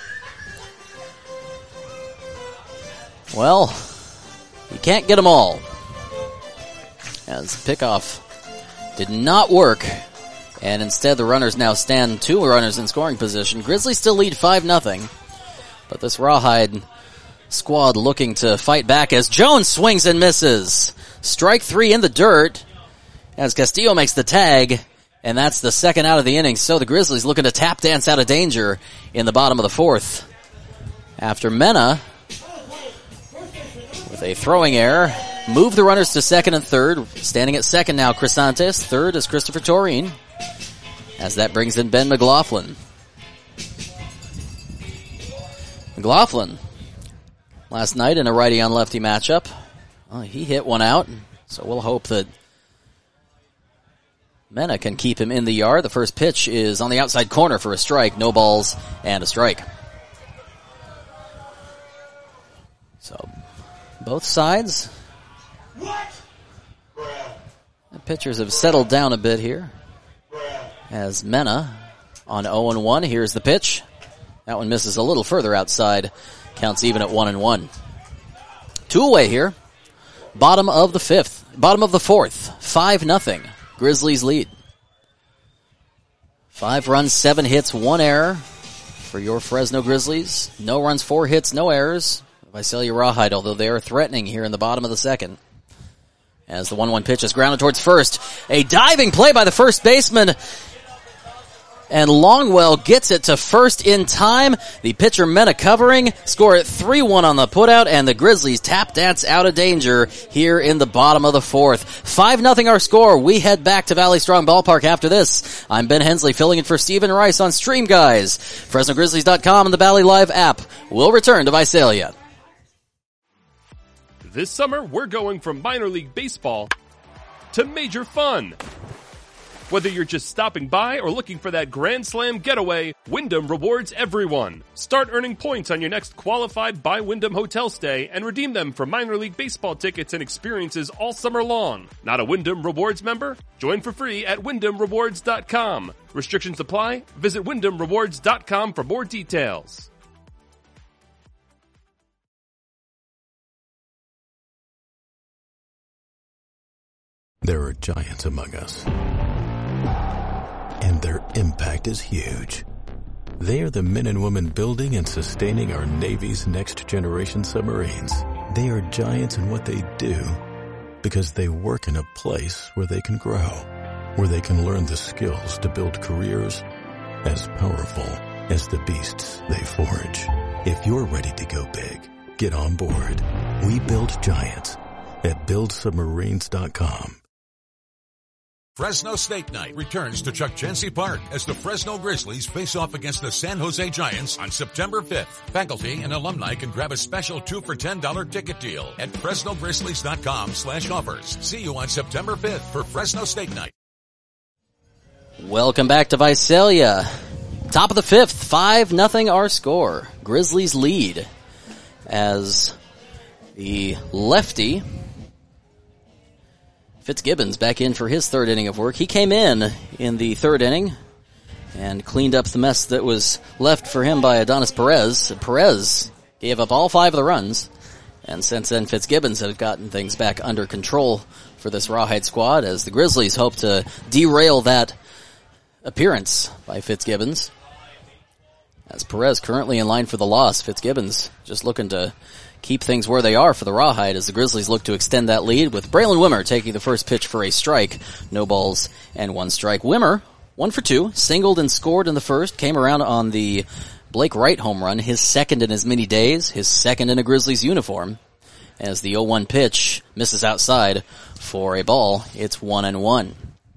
well, you can't get them all. As the pickoff did not work, and instead the runners now stand two runners in scoring position. Grizzlies still lead five nothing, but this Rawhide squad looking to fight back as Jones swings and misses. Strike three in the dirt as Castillo makes the tag, and that's the second out of the inning. So the Grizzlies looking to tap dance out of danger in the bottom of the fourth. After Mena, with a throwing error, move the runners to second and third. Standing at second now, Crisantes. Third is Christopher Torine, as that brings in Ben McLaughlin. McLaughlin, last night in a righty-on-lefty matchup, well, he hit one out, so we'll hope that Mena can keep him in the yard. The first pitch is on the outside corner for a strike. No balls and a strike. So, both sides. The pitchers have settled down a bit here. As Mena on oh and one. Here's the pitch. That one misses a little further outside. Counts even at one and one. Two away here. Bottom of the fifth. Bottom of the fourth. Five nothing. Grizzlies lead. Five runs, seven hits, one error for your Fresno Grizzlies. No runs, four hits, no errors. Visalia Rawhide, although they are threatening here in the bottom of the second. As the one one pitch is grounded towards first. A diving play by the first baseman. And Longwell gets it to first in time. The pitcher Mena covering. Score at three one on the putout. And the Grizzlies tap dance out of danger here in the bottom of the fourth. five nothing our score. We head back to Valley Strong Ballpark after this. I'm Ben Hensley filling in for Stephen Rice on Stream Guys. Fresno Grizzlies dot com and the Valley Live app. We'll return to Visalia. This summer, we're going from minor league baseball to major fun. Whether you're just stopping by or looking for that Grand Slam getaway, Wyndham rewards everyone. Start earning points on your next qualified by Wyndham hotel stay and redeem them for minor league baseball tickets and experiences all summer long. Not a Wyndham Rewards member? Join for free at wyndham rewards dot com. Restrictions apply. Visit wyndham rewards dot com for more details. There are giants among us, and their impact is huge. They are the men and women building and sustaining our Navy's next generation submarines. They are giants in what they do because they work in a place where they can grow, where they can learn the skills to build careers as powerful as the beasts they forge. If you're ready to go big, get on board. We build giants at build submarines dot com. Fresno State Night returns to Chuck Chansey Park as the Fresno Grizzlies face off against the San Jose Giants on September fifth. Faculty and alumni can grab a special two for ten dollars ticket deal at fresno grizzlies dot com slash offers. See you on September fifth for Fresno State Night. Welcome back to Visalia. Top of the fifth, five nothing our score. Grizzlies lead as the lefty Fitzgibbons back in for his third inning of work. He came in in the third inning and cleaned up the mess that was left for him by Adonis Perez. Perez gave up all five of the runs, and since then Fitzgibbons has gotten things back under control for this Rawhide squad as the Grizzlies hope to derail that appearance by Fitzgibbons. As Perez currently in line for the loss, Fitzgibbons just looking to keep things where they are for the Rawhide as the Grizzlies look to extend that lead with Braylon Wimmer taking the first pitch for a strike. No balls and one strike. Wimmer, one for two, singled and scored in the first, came around on the Blake Wright home run, his second in as many days, his second in a Grizzlies uniform. As the oh one pitch misses outside for a ball, it's one and one.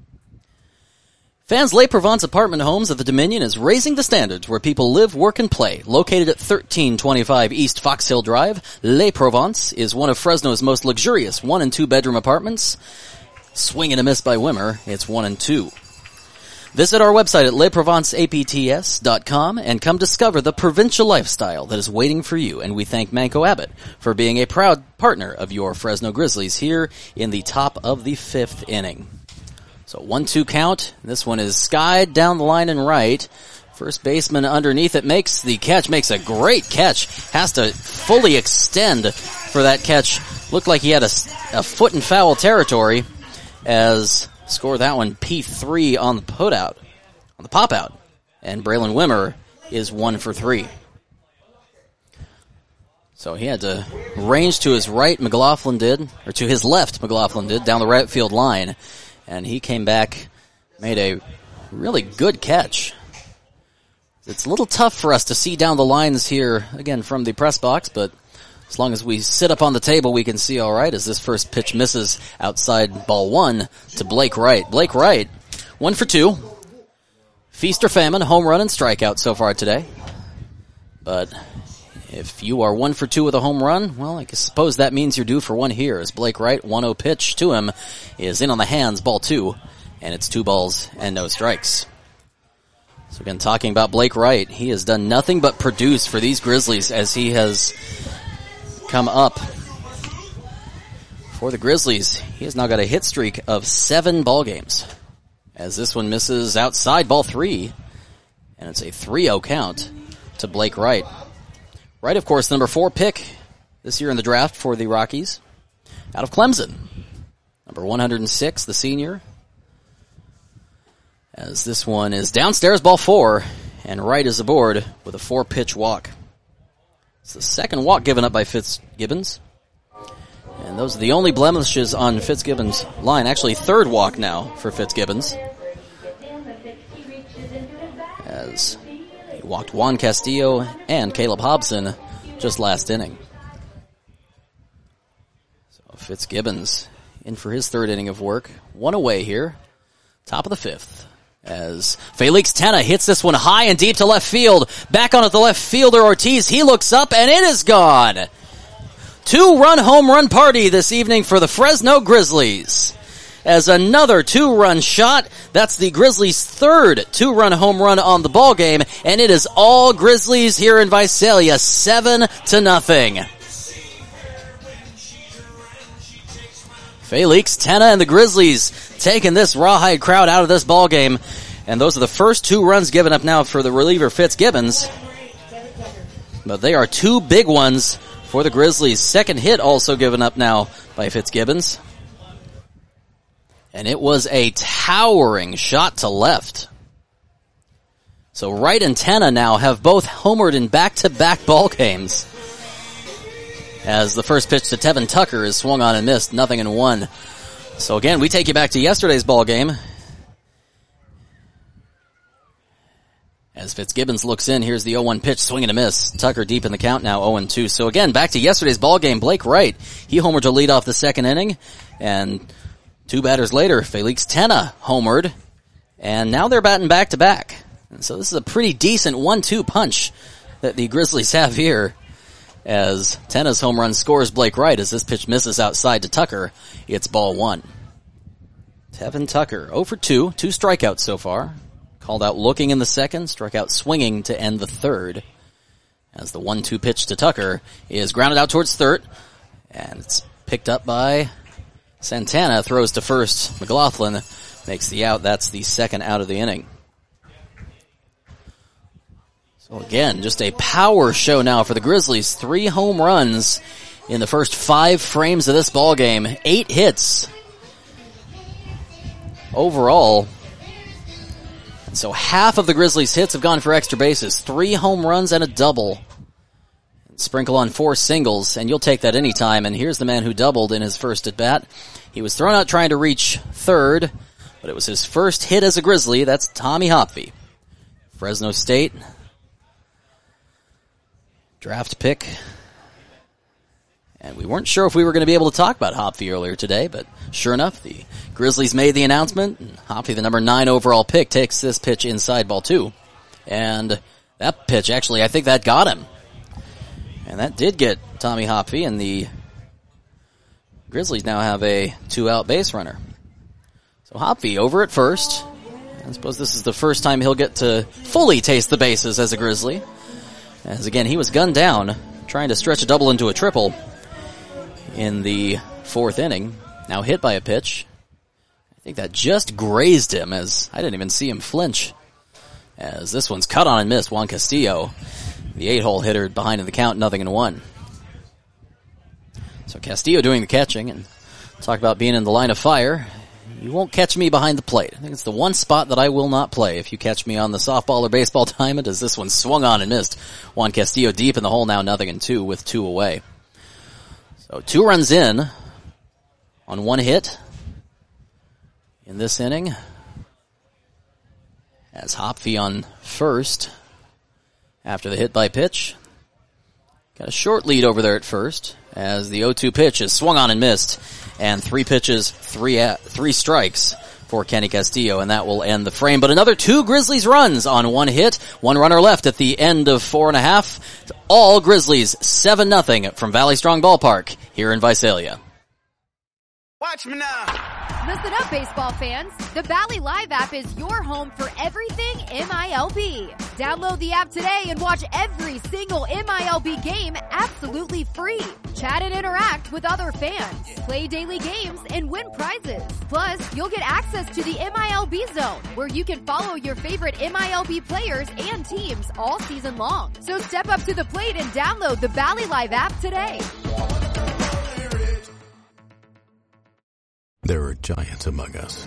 Fans Le Provence Apartment Homes at the Dominion is raising the standards where people live, work, and play. Located at thirteen twenty-five East Fox Hill Drive, Le Provence is one of Fresno's most luxurious one- and two-bedroom apartments. Swing and a miss by Wimmer, it's one and two. Visit our website at le provence a p t s dot com and come discover the provincial lifestyle that is waiting for you. And we thank Manco Abbott for being a proud partner of your Fresno Grizzlies here in the top of the fifth inning. So one two count. This one is skied down the line and right. First baseman underneath it makes the catch, makes a great catch. Has to fully extend for that catch. Looked like he had a, a foot in foul territory as score that one P three on the put out, on the pop out. And Braylon Wimmer is one for three. So he had to range to his right, McLaughlin did, or to his left, McLaughlin did, down the right field line. And he came back, made a really good catch. It's a little tough for us to see down the lines here, again, from the press box, but as long as we sit up on the table, we can see all right as this first pitch misses outside ball one to Blake Wright. Blake Wright, one for two. Feast or famine, home run and strikeout so far today. But if you are one for two with a home run, well, I suppose that means you're due for one here as Blake Wright, one oh pitch to him, is in on the hands, ball two, and it's two balls and no strikes. So again, talking about Blake Wright, he has done nothing but produce for these Grizzlies as he has come up. For the Grizzlies, he has now got a hit streak of seven ball games. As this one misses outside ball three, and it's a three oh count to Blake Wright. Wright, of course, number four pick this year in the draft for the Rockies out of Clemson. Number one hundred six, the senior. As this one is downstairs, ball four, and Wright is aboard with a four-pitch walk. It's the second walk given up by Fitzgibbons. And those are the only blemishes on Fitzgibbons' line. Actually, third walk now for Fitzgibbons. As he walked Juan Castillo and Caleb Hobson just last inning. So Fitzgibbons in for his third inning of work. One away here. Top of the fifth. As Felix Tena hits this one high and deep to left field. Back on it, the left fielder Ortiz. He looks up and it is gone. Two-run home run party this evening for the Fresno Grizzlies. as another two-run shot. That's the Grizzlies' third two-run home run on the ball game, and it is all Grizzlies here in Visalia, seven to nothing. Felix Tena and the Grizzlies taking this rawhide crowd out of this ball game, and those are the first two runs given up now for the reliever Fitzgibbons. But they are two big ones for the Grizzlies. Second hit also given up now by Fitzgibbons. And it was a towering shot to left. So Wright and Tena now have both homered in back-to-back ball games. As the first pitch to Tevin Tucker is swung on and missed, nothing in one. So again, we take you back to yesterday's ball game. As Fitzgibbons looks in, here's the oh one pitch, swing and a miss. Tucker deep in the count now, oh and two. So again, back to yesterday's ball game, Blake Wright. He homered to lead off the second inning, and two batters later, Felix Tena homered, and now they're batting back to back. And so this is a pretty decent one two punch that the Grizzlies have here, as Tena's home run scores Blake Wright as this pitch misses outside to Tucker. It's ball one. Tevin Tucker, oh for two, two strikeouts so far. Called out looking in the second, struck out swinging to end the third. As the one two pitch to Tucker is grounded out towards third, and it's picked up by Santana, throws to first. McLaughlin makes the out. That's the second out of the inning. So again, just a power show now for the Grizzlies. Three home runs in the first five frames of this ball game. Eight hits overall. So half of the Grizzlies' hits have gone for extra bases. Three home runs and a double. Sprinkle on four singles, and you'll take that anytime. And here's the man who doubled in his first at-bat. He was thrown out trying to reach third, but it was his first hit as a Grizzly. That's Tommy Hopfe. Fresno State draft pick. And we weren't sure if we were going to be able to talk about Hopfe earlier today, but sure enough, the Grizzlies made the announcement. And Hopfe, the number nine overall pick, takes this pitch inside ball two. And that pitch, actually, I think that got him. And that did get Tommy Hopfe, and the Grizzlies now have a two-out base runner. So Hopfe over at first. I suppose this is the first time he'll get to fully taste the bases as a Grizzly. As again, he was gunned down, trying to stretch a double into a triple in the fourth inning. Now hit by a pitch. I think that just grazed him, as I didn't even see him flinch. As this one's cut on and missed. Juan Castillo, the eight-hole hitter, behind in the count, nothing in one. So Castillo doing the catching, and talk about being in the line of fire. You won't catch me behind the plate. I think it's the one spot that I will not play if you catch me on the softball or baseball diamond, as this one swung on and missed. Juan Castillo deep in the hole now, nothing in two with two away. So two runs in on one hit in this inning. As Hopfe on first after the hit by pitch. Got a short lead over there at first as the oh two pitch is swung on and missed. And three pitches, three uh, three strikes for Kenny Castillo, and that will end the frame. But another two Grizzlies runs on one hit. One runner left at the end of four and a half. All Grizzlies, seven nothing from Valley Strong Ballpark here in Visalia. Watch me now. Listen up, baseball fans. The Valley Live app is your home for everything M I L B. Download the app today and watch every single M I L B game absolutely free. Chat and interact with other fans. Play daily games and win prizes. Plus, you'll get access to the M I L B Zone, where you can follow your favorite M I L B players and teams all season long. So step up to the plate and download the Valley Live app today. There are giants among us,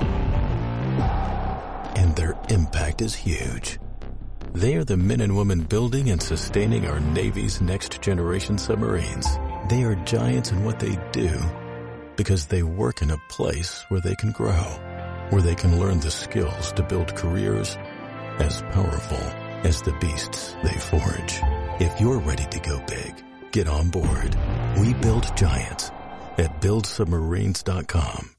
and their impact is huge. They are the men and women building and sustaining our Navy's next generation submarines. They are giants in what they do, because they work in a place where they can grow, where they can learn the skills to build careers as powerful as the beasts they forge. If you're ready to go big, get on board. We build giants at build submarines dot com.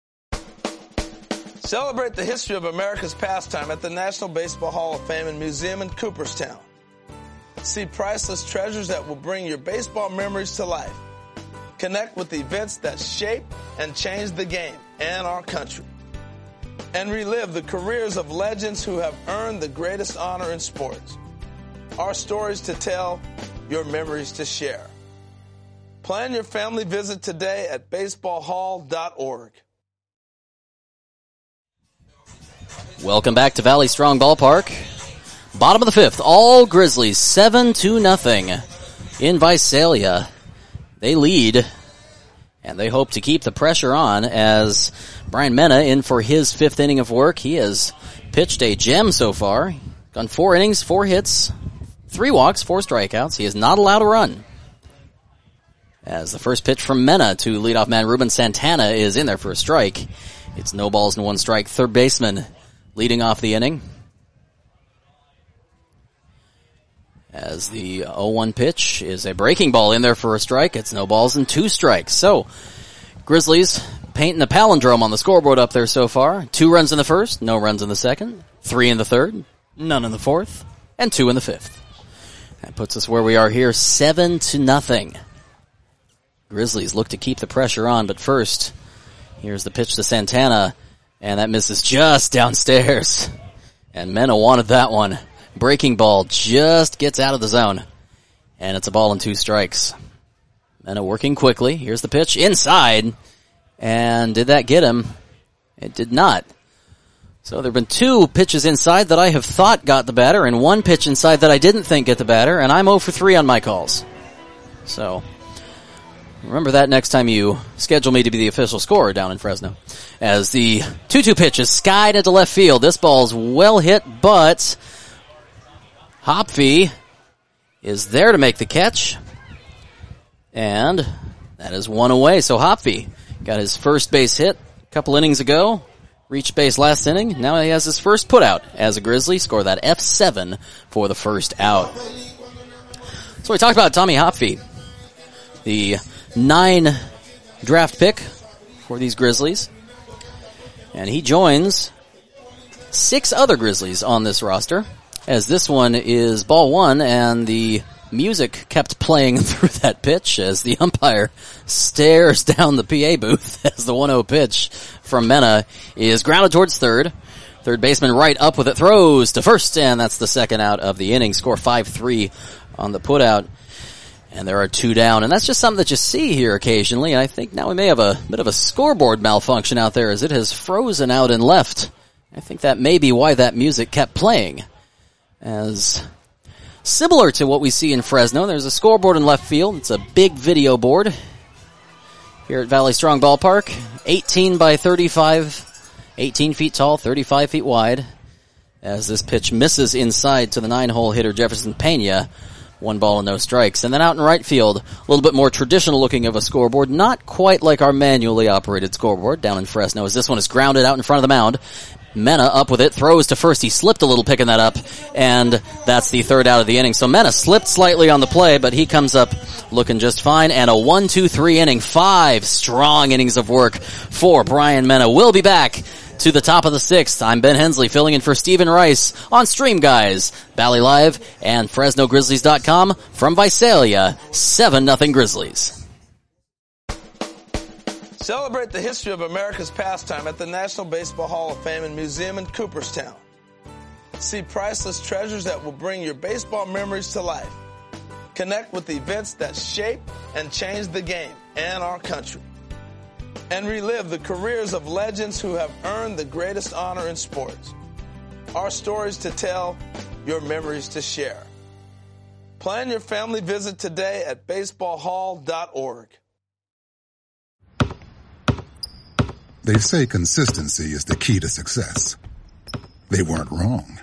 Celebrate the history of America's pastime at the National Baseball Hall of Fame and Museum in Cooperstown. See priceless treasures that will bring your baseball memories to life. Connect with events that shape and change the game and our country. And relive the careers of legends who have earned the greatest honor in sports. Our stories to tell, your memories to share. Plan your family visit today at baseball hall dot org. Welcome back to Valley Strong Ballpark. Bottom of the fifth, all Grizzlies, seven to nothing in Visalia. They lead, and they hope to keep the pressure on as Brian Mena in for his fifth inning of work. He has pitched a gem so far. Gone four innings, four hits, three walks, four strikeouts. He is not allowed to run. As the first pitch from Mena to leadoff man Ruben Santana is in there for a strike. It's no balls and one strike. Third baseman leading off the inning. As the oh one pitch is a breaking ball in there for a strike. It's no balls and two strikes. So, Grizzlies painting a palindrome on the scoreboard up there so far. Two runs in the first, no runs in the second. Three in the third, none in the fourth, and two in the fifth. That puts us where we are here, seven to nothing. Grizzlies look to keep the pressure on, but first, here's the pitch to Santana, and that misses just downstairs. And Mena wanted that one. Breaking ball just gets out of the zone. And it's a ball and two strikes. Mena working quickly. Here's the pitch inside. And did that get him? It did not. So there have been two pitches inside that I have thought got the batter, and one pitch inside that I didn't think get the batter, and I'm oh for three on my calls. So, remember that next time you schedule me to be the official scorer down in Fresno. As the two two pitch is skied into left field. This ball's well hit, but Hopfe is there to make the catch. And that is one away. So Hopfe got his first base hit a couple innings ago. Reached base last inning. Now he has his first putout as a Grizzly. Score that F seven for the first out. So we talked about Tommy Hopfe, the nine draft pick for these Grizzlies. And he joins six other Grizzlies on this roster, as this one is ball one, and the music kept playing through that pitch as the umpire stares down the P A booth as the one oh pitch from Mena is grounded towards third. Third baseman right up with it, throws to first, and that's the second out of the inning. Score five three on the putout. And there are two down, and that's just something that you see here occasionally. And I think now we may have a bit of a scoreboard malfunction out there as it has frozen out and left. I think that may be why that music kept playing. As similar to what we see in Fresno, there's a scoreboard in left field. It's a big video board here at Valley Strong Ballpark. eighteen by thirty-five, eighteen feet tall, thirty-five feet wide. As this pitch misses inside to the nine-hole hitter Jefferson Pena. One ball and no strikes. And then out in right field, a little bit more traditional looking of a scoreboard. Not quite like our manually operated scoreboard down in Fresno, as this one is grounded out in front of the mound. Mena up with it, throws to first. He slipped a little picking that up, and that's the third out of the inning. So Mena slipped slightly on the play, but he comes up looking just fine. And a one two three inning, five strong innings of work for Brian Mena. We'll be back to the top of the sixth. I'm Ben Hensley filling in for Stephen Rice on Stream Guys, Valley Live, and Fresno Grizzlies dot com from Visalia, seven nothing Grizzlies. Celebrate the history of America's pastime at the National Baseball Hall of Fame and Museum in Cooperstown. See priceless treasures that will bring your baseball memories to life. Connect with events that shape and change the game and our country. And relive the careers of legends who have earned the greatest honor in sports. Our stories to tell, your memories to share. Plan your family visit today at baseball hall dot org. They say consistency is the key to success. They weren't wrong.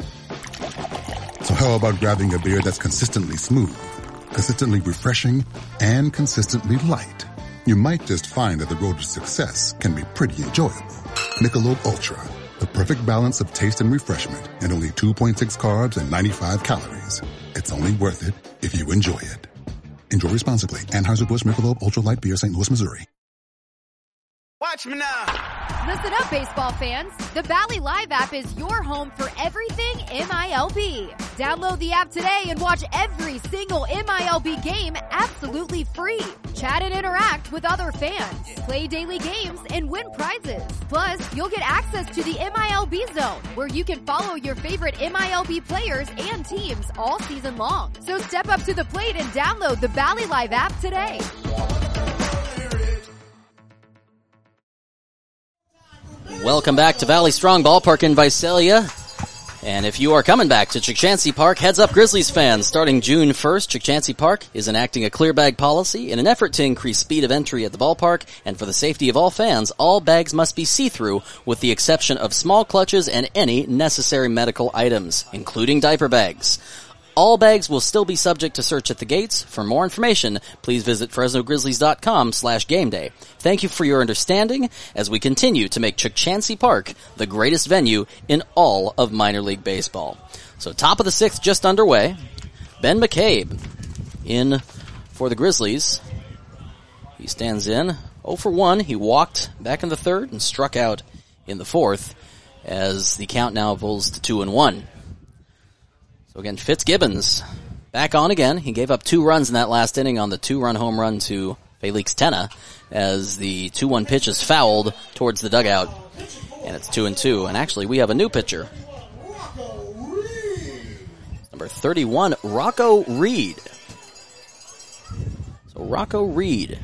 So how about grabbing a beer that's consistently smooth, consistently refreshing, and consistently light? You might just find that the road to success can be pretty enjoyable. Michelob Ultra, the perfect balance of taste and refreshment, and only two point six carbs and ninety-five calories. It's only worth it if you enjoy it. Enjoy responsibly. Anheuser-Busch Michelob Ultra Light Beer, Saint Louis, Missouri. Watch me now. Listen up, baseball fans. The Bally Live app is your home for everything M I L B. Download the app today and watch every single M I L B game absolutely free. Chat and interact with other fans. Play daily games and win prizes. Plus, you'll get access to the M I L B Zone, where you can follow your favorite M I L B players and teams all season long. So step up to the plate and download the Bally Live app today. Welcome back to Valley Strong Ballpark in Visalia. And if you are coming back to Chukchansi Park, heads up Grizzlies fans. Starting June first, Chukchansi Park is enacting a clear bag policy in an effort to increase speed of entry at the ballpark, and for the safety of all fans, all bags must be see-through with the exception of small clutches and any necessary medical items, including diaper bags. All bags will still be subject to search at the gates. For more information, please visit Fresno Grizzlies dot com slash game day. Thank you for your understanding as we continue to make Chukchansi Park the greatest venue in all of minor league baseball. So top of the sixth just underway. Ben McCabe in for the Grizzlies. He stands in oh for one. He walked back in the third and struck out in the fourth as the count now pulls to two and one. So again, Fitzgibbons back on again. He gave up two runs in that last inning on the two-run home run to Felix Tena as the two one pitch is fouled towards the dugout, and it's two and two. And actually, we have a new pitcher. Number thirty-one, Rocco Reed. So Rocco Reed.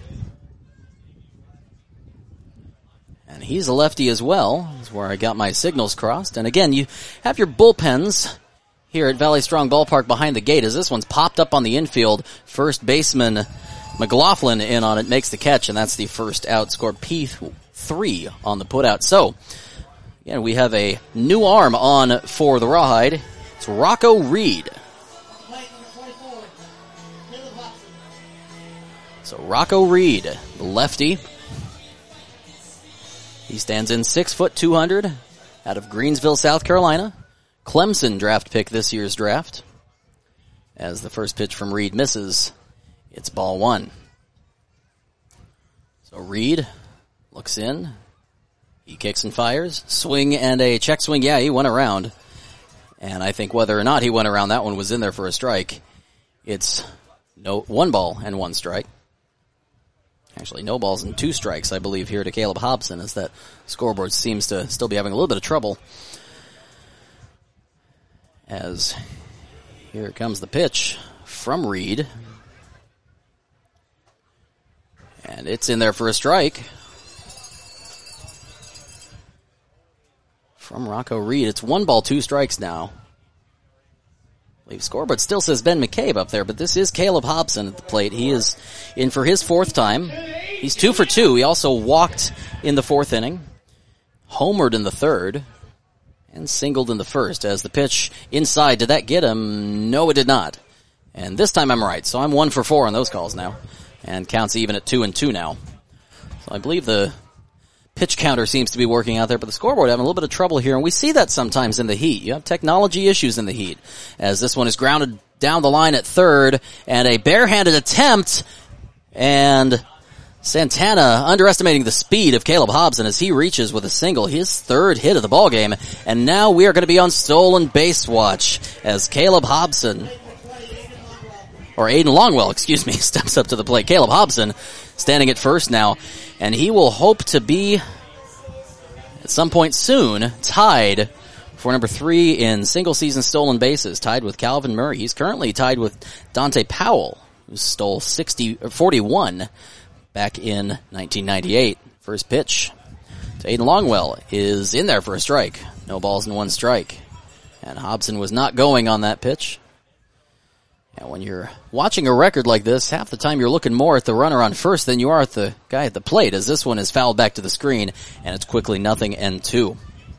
And he's a lefty as well. That's where I got my signals crossed. And again, you have your bullpens here at Valley Strong Ballpark behind the gate as this one's popped up on the infield. First baseman McLaughlin in on it, makes the catch, and that's the first out. Scored P three on the putout. So, again, we have a new arm on for the Rawhide. It's Rocco Reed. So Rocco Reed, the lefty. He stands in six foot two hundred out of Greensville, South Carolina. Clemson draft pick this year's draft. As the first pitch from Reed misses, it's ball one. So Reed looks in. He kicks and fires. Swing and a check swing. Yeah, he went around. And I think whether or not he went around, that one was in there for a strike. It's no one ball and one strike. Actually, no balls and two strikes, I believe, here to Caleb Hobson, as that scoreboard seems to still be having a little bit of trouble. As here comes the pitch from Reed. And it's in there for a strike. From Rocco Reed. It's one ball, two strikes now. I believe scoreboard still says Ben McCabe up there, but this is Caleb Hobson at the plate. He is in for his fourth time. He's two for two. He also walked in the fourth inning, homered in the third, and singled in the first. As the pitch inside, did that get him? No, it did not. And this time I'm right, so I'm one for four on those calls now. And counts even at two and two now. So I believe the pitch counter seems to be working out there, but the scoreboard having a little bit of trouble here, and we see that sometimes in the heat. You have technology issues in the heat, as this one is grounded down the line at third, and a barehanded attempt, and Santana underestimating the speed of Caleb Hobson as he reaches with a single, his third hit of the ballgame, and now we are going to be on stolen base watch as Caleb Hobson, or Aiden Longwell, excuse me, steps up to the plate. Caleb Hobson standing at first now, and he will hope to be, at some point soon, tied for number three in single-season stolen bases, tied with Calvin Murray. He's currently tied with Dante Powell, who stole sixty, or forty-one back in nineteen ninety-eight. First pitch to Aiden Longwell is in there for a strike. No balls and one strike. And Hobson was not going on that pitch. And when you're watching a record like this, half the time you're looking more at the runner on first than you are at the guy at the plate, as this one is fouled back to the screen, and it's quickly nothing and two.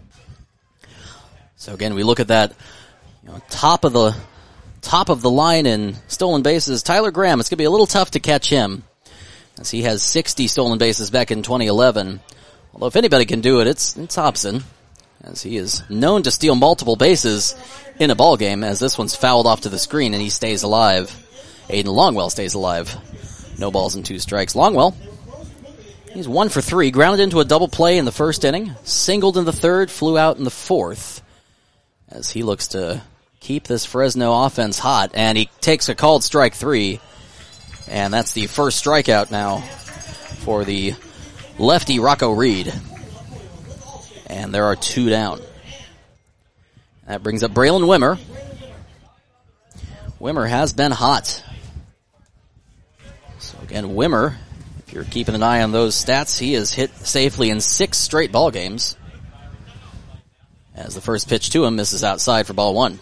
So again, we look at that, you know, top of the top of the line in stolen bases. Tyler Graham, it's going to be a little tough to catch him, as he has sixty stolen bases back in twenty eleven. Although if anybody can do it, it's it's Hobson, as he is known to steal multiple bases in a ball game, as this one's fouled off to the screen and he stays alive. Aiden Longwell stays alive. No balls and two strikes. Longwell He's one for three, grounded into a double play in the first inning, singled in the third, flew out in the fourth, as he looks to keep this Fresno offense hot, and he takes a called strike three, and that's the first strikeout now for the lefty Rocco Reed. And there are two down. That brings up Braylon Wimmer. Wimmer has been hot. So again, Wimmer, if you're keeping an eye on those stats, he has hit safely in six straight ball games. As the first pitch to him misses outside for ball one.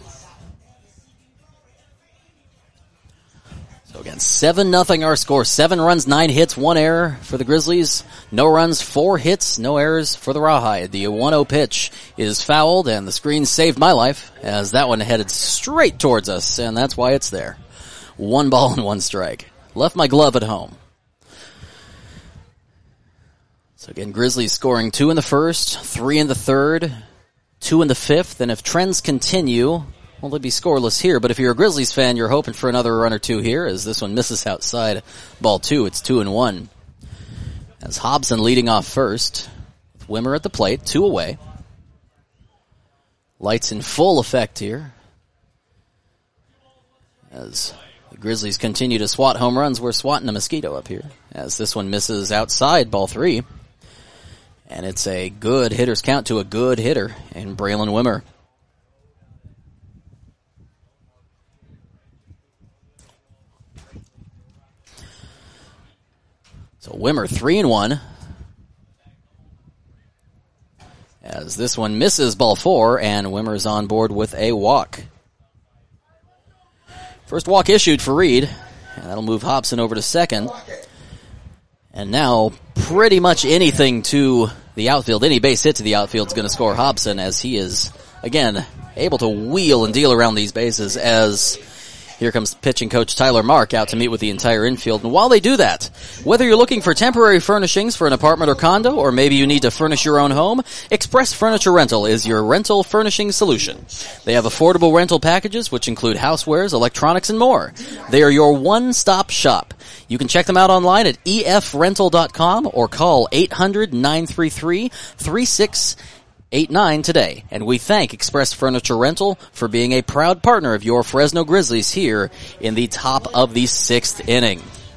So again, seven nothing our score. Seven runs, nine hits, one error for the Grizzlies. No runs, four hits, no errors for the Rawhide. The one oh pitch is fouled, and the screen saved my life as that one headed straight towards us, and that's why it's there. One ball and one strike. Left my glove at home. So again, Grizzlies scoring two in the first, three in the third, two in the fifth, and if trends continue, well, they'll be scoreless here, but if you're a Grizzlies fan, you're hoping for another run or two here, as this one misses outside ball two. It's two and one. As Hobson leading off first, with Wimmer at the plate, two away. Lights in full effect here. As the Grizzlies continue to swat home runs, we're swatting a mosquito up here. As this one misses outside ball three. And it's a good hitter's count to a good hitter in Braylon Wimmer. So Wimmer, three and one. As this one misses ball four, and Wimmer's on board with a walk. First walk issued for Reed, and that'll move Hobson over to second. And now, pretty much anything to the outfield, any base hit to the outfield is going to score Hobson, as he is, again, able to wheel and deal around these bases, as here comes pitching coach Tyler Mark out to meet with the entire infield. And while they do that, whether you're looking for temporary furnishings for an apartment or condo, or maybe you need to furnish your own home, Express Furniture Rental is your rental furnishing solution. They have affordable rental packages which include housewares, electronics, and more. They are your one-stop shop. You can check them out online at e f rental dot com or call eight hundred, nine three three, three six eight nine today. And we thank Express Furniture Rental for being a proud partner of your Fresno Grizzlies here in the top of the sixth inning.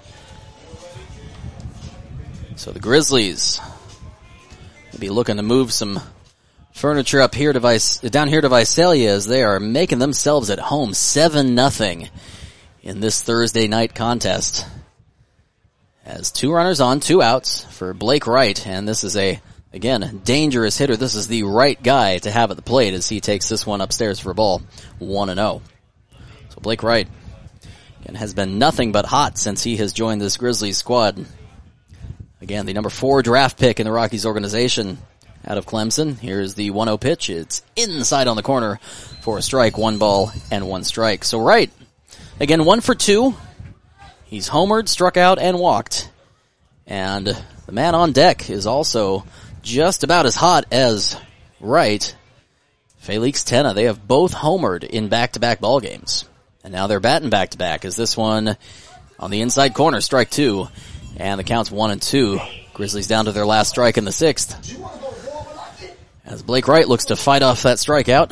So the Grizzlies will be looking to move some furniture up here to Vice, down here to Visalia, as they are making themselves at home seven nothing in this Thursday night contest. As two runners on, two outs for Blake Wright, and this is a again, dangerous hitter. This is the right guy to have at the plate as he takes this one upstairs for a ball. one and oh. So Blake Wright, again, has been nothing but hot since he has joined this Grizzlies squad. Again, the number four draft pick in the Rockies organization out of Clemson. Here's the one oh pitch. It's inside on the corner for a strike, one ball and one strike. So Wright, again, one for two. He's homered, struck out, and walked. And the man on deck is also just about as hot as Wright. Felix Tena, they have both homered in back-to-back ball games. And now they're batting back-to-back as this one on the inside corner, strike two. And the count's one and two. Grizzlies down to their last strike in the sixth. As Blake Wright looks to fight off that strikeout.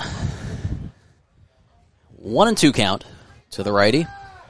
One and two count to the righty.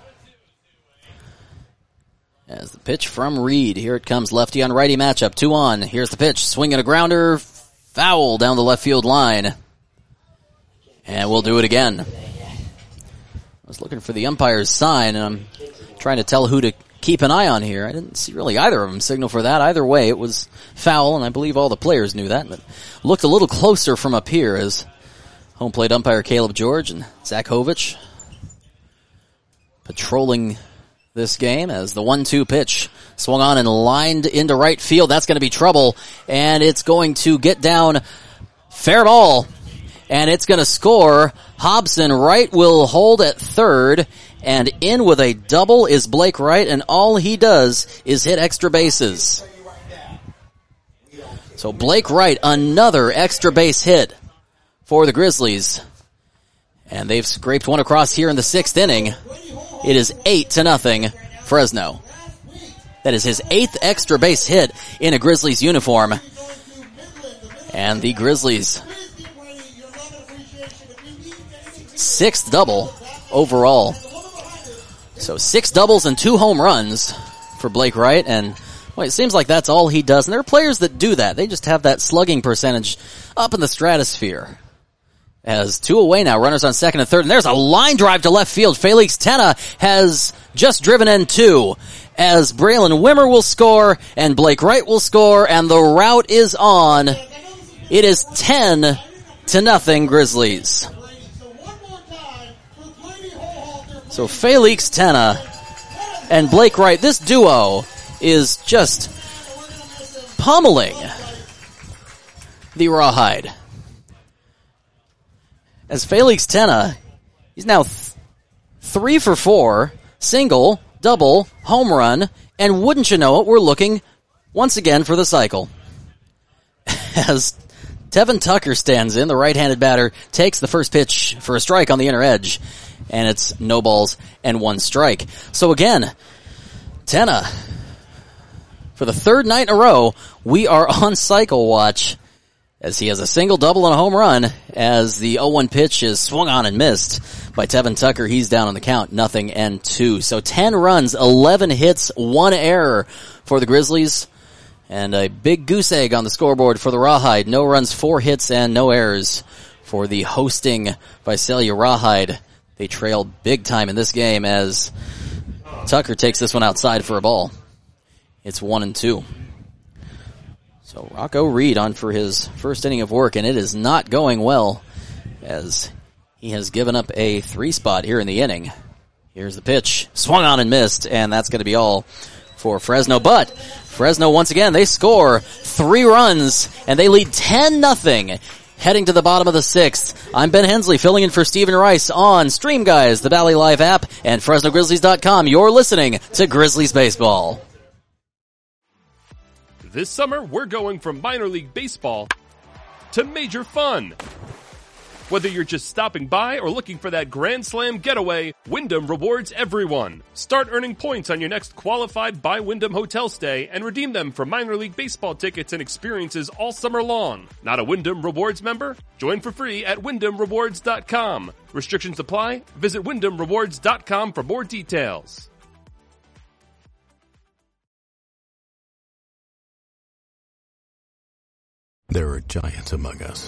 As the pitch from Reed. Here it comes, lefty on righty matchup. Two on. Here's the pitch. Swinging a grounder. Foul down the left field line. And we'll do it again. I was looking for the umpire's sign, and I'm trying to tell who to keep an eye on here. I didn't see really either of them signal for that. Either way, it was foul, and I believe all the players knew that. But looked a little closer from up here as home plate umpire Caleb George and Zach Hovich patrolling this game as the one two pitch swung on and lined into right field. That's going to be trouble, and it's going to get down. Fair ball, and it's going to score. Hobson. Wright will hold at third, and in with a double is Blake Wright, and all he does is hit extra bases. So Blake Wright, another extra base hit for the Grizzlies, and they've scraped one across here in the sixth inning. It is eight to nothing, Fresno. That is his eighth extra base hit in a Grizzlies uniform. And the Grizzlies' sixth double overall. So six doubles and two home runs for Blake Wright, and well, it seems like that's all he does. And there are players that do that. They just have that slugging percentage up in the stratosphere. As two away now, runners on second and third, and there's a line drive to left field. Felix Tenna has just driven in two, as Braylon Wimmer will score, and Blake Wright will score, and the route is on. It is ten to nothing Grizzlies. So Felix Tenna and Blake Wright, this duo is just pummeling the Rawhide. As Felix Tenna, he's now th- three for four, single, double, home run, and wouldn't you know it, we're looking once again for the cycle. As Tevin Tucker stands in, the right-handed batter takes the first pitch for a strike on the inner edge, and it's no balls and one strike. So again, Tenna, for the third night in a row, we are on cycle watch, as he has a single, double, and a home run, as the oh one pitch is swung on and missed by Tevin Tucker. He's down on the count, nothing and two. So ten runs, eleven hits, one error for the Grizzlies, and a big goose egg on the scoreboard for the Rawhide. No runs, four hits, and no errors for the hosting Visalia Rawhide. They trail big time in this game as Tucker takes this one outside for a ball. It's one and two. So Rocco Reed on for his first inning of work, and it is not going well as he has given up a three spot here in the inning. Here's the pitch. Swung on and missed, and that's going to be all for Fresno. But Fresno, once again, they score three runs, and they lead ten nothing. Heading to the bottom of the sixth. I'm Ben Hensley, filling in for Stephen Rice on Stream Guys, the Valley Live app, and Fresno Grizzlies dot com. You're listening to Grizzlies Baseball. This summer, we're going from minor league baseball to major fun. Whether you're just stopping by or looking for that Grand Slam getaway, Wyndham rewards everyone. Start earning points on your next qualified by Wyndham hotel stay and redeem them for minor league baseball tickets and experiences all summer long. Not a Wyndham Rewards member? Join for free at Wyndham Rewards dot com. Restrictions apply. Visit Wyndham Rewards dot com for more details. There are giants among us,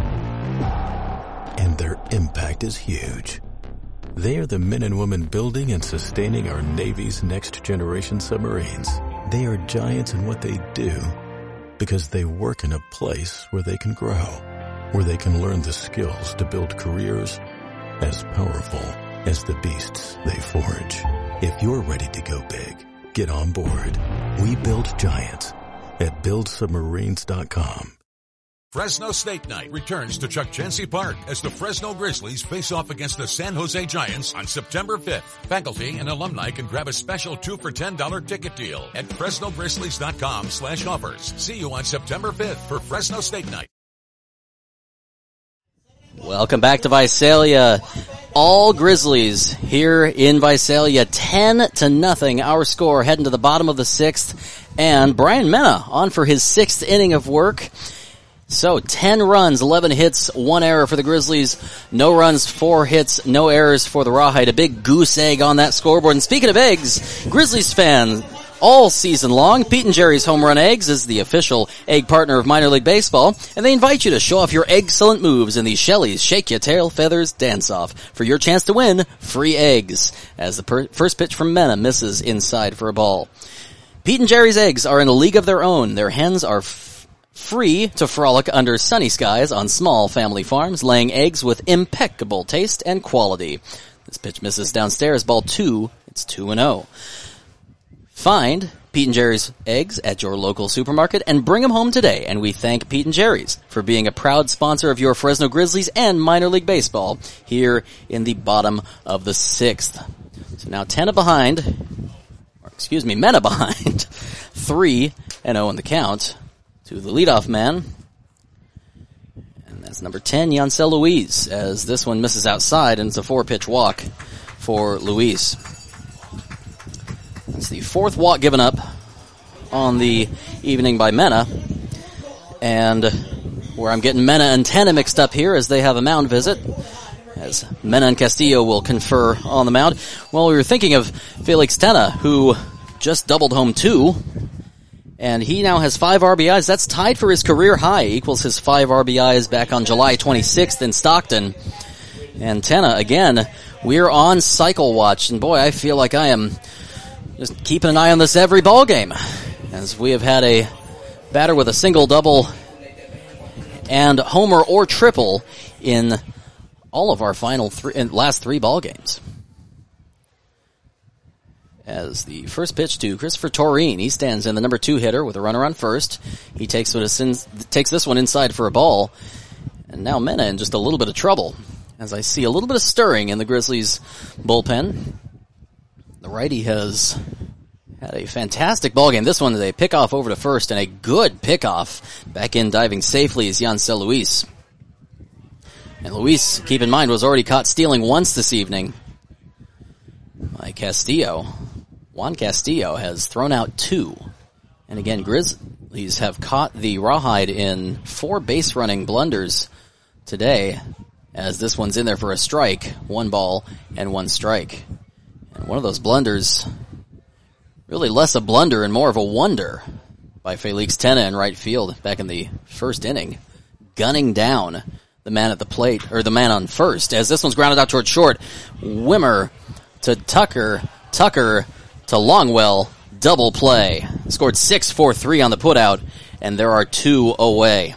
and their impact is huge. They are the men and women building and sustaining our Navy's next generation submarines. They are giants in what they do because they work in a place where they can grow, where they can learn the skills to build careers as powerful as the beasts they forge. If you're ready to go big, get on board. We build giants at build submarines dot com. Fresno State Night returns to Chuck Chansey Park as the Fresno Grizzlies face off against the San Jose Giants on September fifth. Faculty and alumni can grab a special two for ten dollars ticket deal at Fresno Grizzlies dot com slash offers. See you on September fifth for Fresno State Night. Welcome back to Visalia. All Grizzlies here in Visalia, ten to nothing. Our score heading to the bottom of the sixth, and Brian Mena on for his sixth inning of work. So, ten runs, eleven hits, one error for the Grizzlies. No runs, four hits, no errors for the Rawhide. A big goose egg on that scoreboard. And speaking of eggs, Grizzlies fans all season long, Pete and Jerry's Home Run Eggs is the official egg partner of minor league baseball, and they invite you to show off your excellent moves in the Shelley's Shake Ya Tail Feathers Dance-Off for your chance to win free eggs, as the per- first pitch from Mena misses inside for a ball. Pete and Jerry's Eggs are in a league of their own. Their hens are f- free to frolic under sunny skies on small family farms, laying eggs with impeccable taste and quality. This pitch misses downstairs, ball two. It's two and oh. Find Pete and Jerry's Eggs at your local supermarket and bring them home today. And we thank Pete and Jerry's for being a proud sponsor of your Fresno Grizzlies and minor league baseball here in the bottom of the sixth. So now Tenna behind, or excuse me, Mena behind, three and oh in the count to the leadoff man. And that's number ten, Yancel Luis, as this one misses outside and it's a four-pitch walk for Luis. It's the fourth walk given up on the evening by Mena. And where I'm getting Mena and Tena mixed up here as they have a mound visit, as Mena and Castillo will confer on the mound. Well, we were thinking of Felix Tena, who just doubled home two, and he now has five R B Is. That's tied for his career high, equals his five R B Is back on July twenty-sixth in Stockton. And Tena, again, we're on cycle watch, and boy, I feel like I am just keeping an eye on this every ball game, as we have had a batter with a single, double, and homer or triple in all of our final three, in last three ball games. As the first pitch to Christopher Torreen, he stands in, the number two hitter with a runner on first. He takes what is, takes this one inside for a ball, and now Mena in just a little bit of trouble, as I see a little bit of stirring in the Grizzlies bullpen. The righty has had a fantastic ball game. This one is a pickoff over to first, and a good pickoff. Back in diving safely is Yancel Luis. And Luis, keep in mind, was already caught stealing once this evening by Castillo. Juan Castillo has thrown out two. And again, Grizzlies have caught the Rawhide in four base running blunders today, as this one's in there for a strike, one ball and one strike. And one of those blunders, really less a blunder and more of a wonder by Felix Tena in right field back in the first inning, gunning down the man at the plate, or the man on first, as this one's grounded out toward short. Wimmer to Tucker, Tucker to Longwell, double play. Scored six four three on the putout, and there are two away.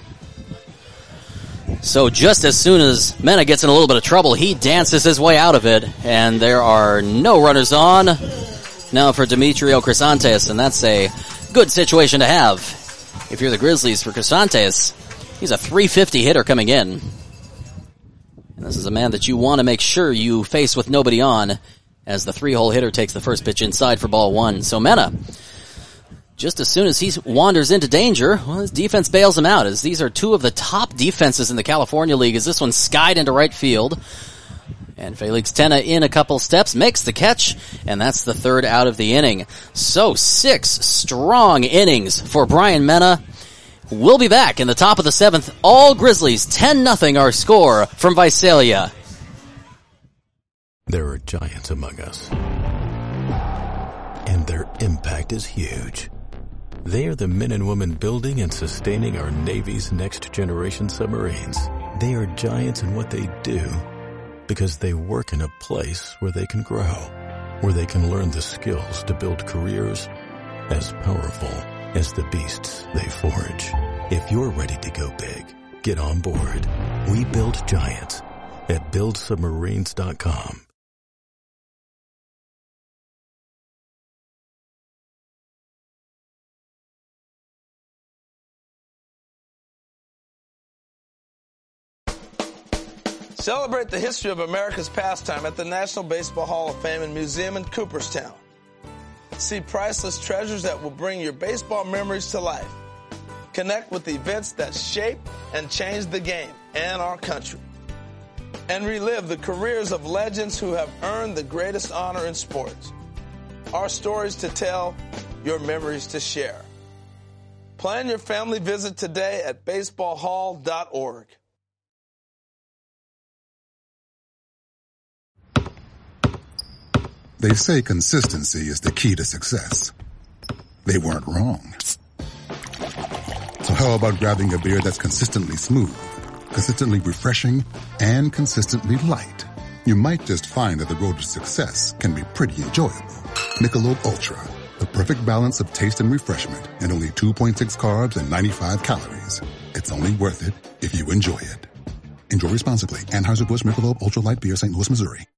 So just as soon as Mena gets in a little bit of trouble, he dances his way out of it, and there are no runners on now for Demetrio Crisantes, and that's a good situation to have. If you're the Grizzlies, for Crisantes, he's a three fifty hitter coming in. And this is a man that you want to make sure you face with nobody on, as the three-hole hitter takes the first pitch inside for ball one. So Mena, just as soon as he wanders into danger, well, his defense bails him out, as these are two of the top defenses in the California League, as this one skied into right field. And Felix Tena in a couple steps, makes the catch, and that's the third out of the inning. So six strong innings for Brian Mena. We'll be back in the top of the seventh. All Grizzlies, ten nothing our score from Visalia. There are giants among us, and their impact is huge. They are the men and women building and sustaining our Navy's next generation submarines. They are giants in what they do, because they work in a place where they can grow, where they can learn the skills to build careers as powerful as the beasts they forge. If you're ready to go big, get on board. We build giants at build submarines dot com. Celebrate the history of America's pastime at the National Baseball Hall of Fame and Museum in Cooperstown. See priceless treasures that will bring your baseball memories to life. Connect with events that shape and change the game and our country. And relive the careers of legends who have earned the greatest honor in sports. Our stories to tell, your memories to share. Plan your family visit today at baseball hall dot org. They say consistency is the key to success. They weren't wrong. So how about grabbing a beer that's consistently smooth, consistently refreshing, and consistently light? You might just find that the road to success can be pretty enjoyable. Michelob Ultra, the perfect balance of taste and refreshment, and only two point six carbs and ninety-five calories. It's only worth it if you enjoy it. Enjoy responsibly. Anheuser-Busch Michelob Ultra Light Beer, Saint Louis, Missouri.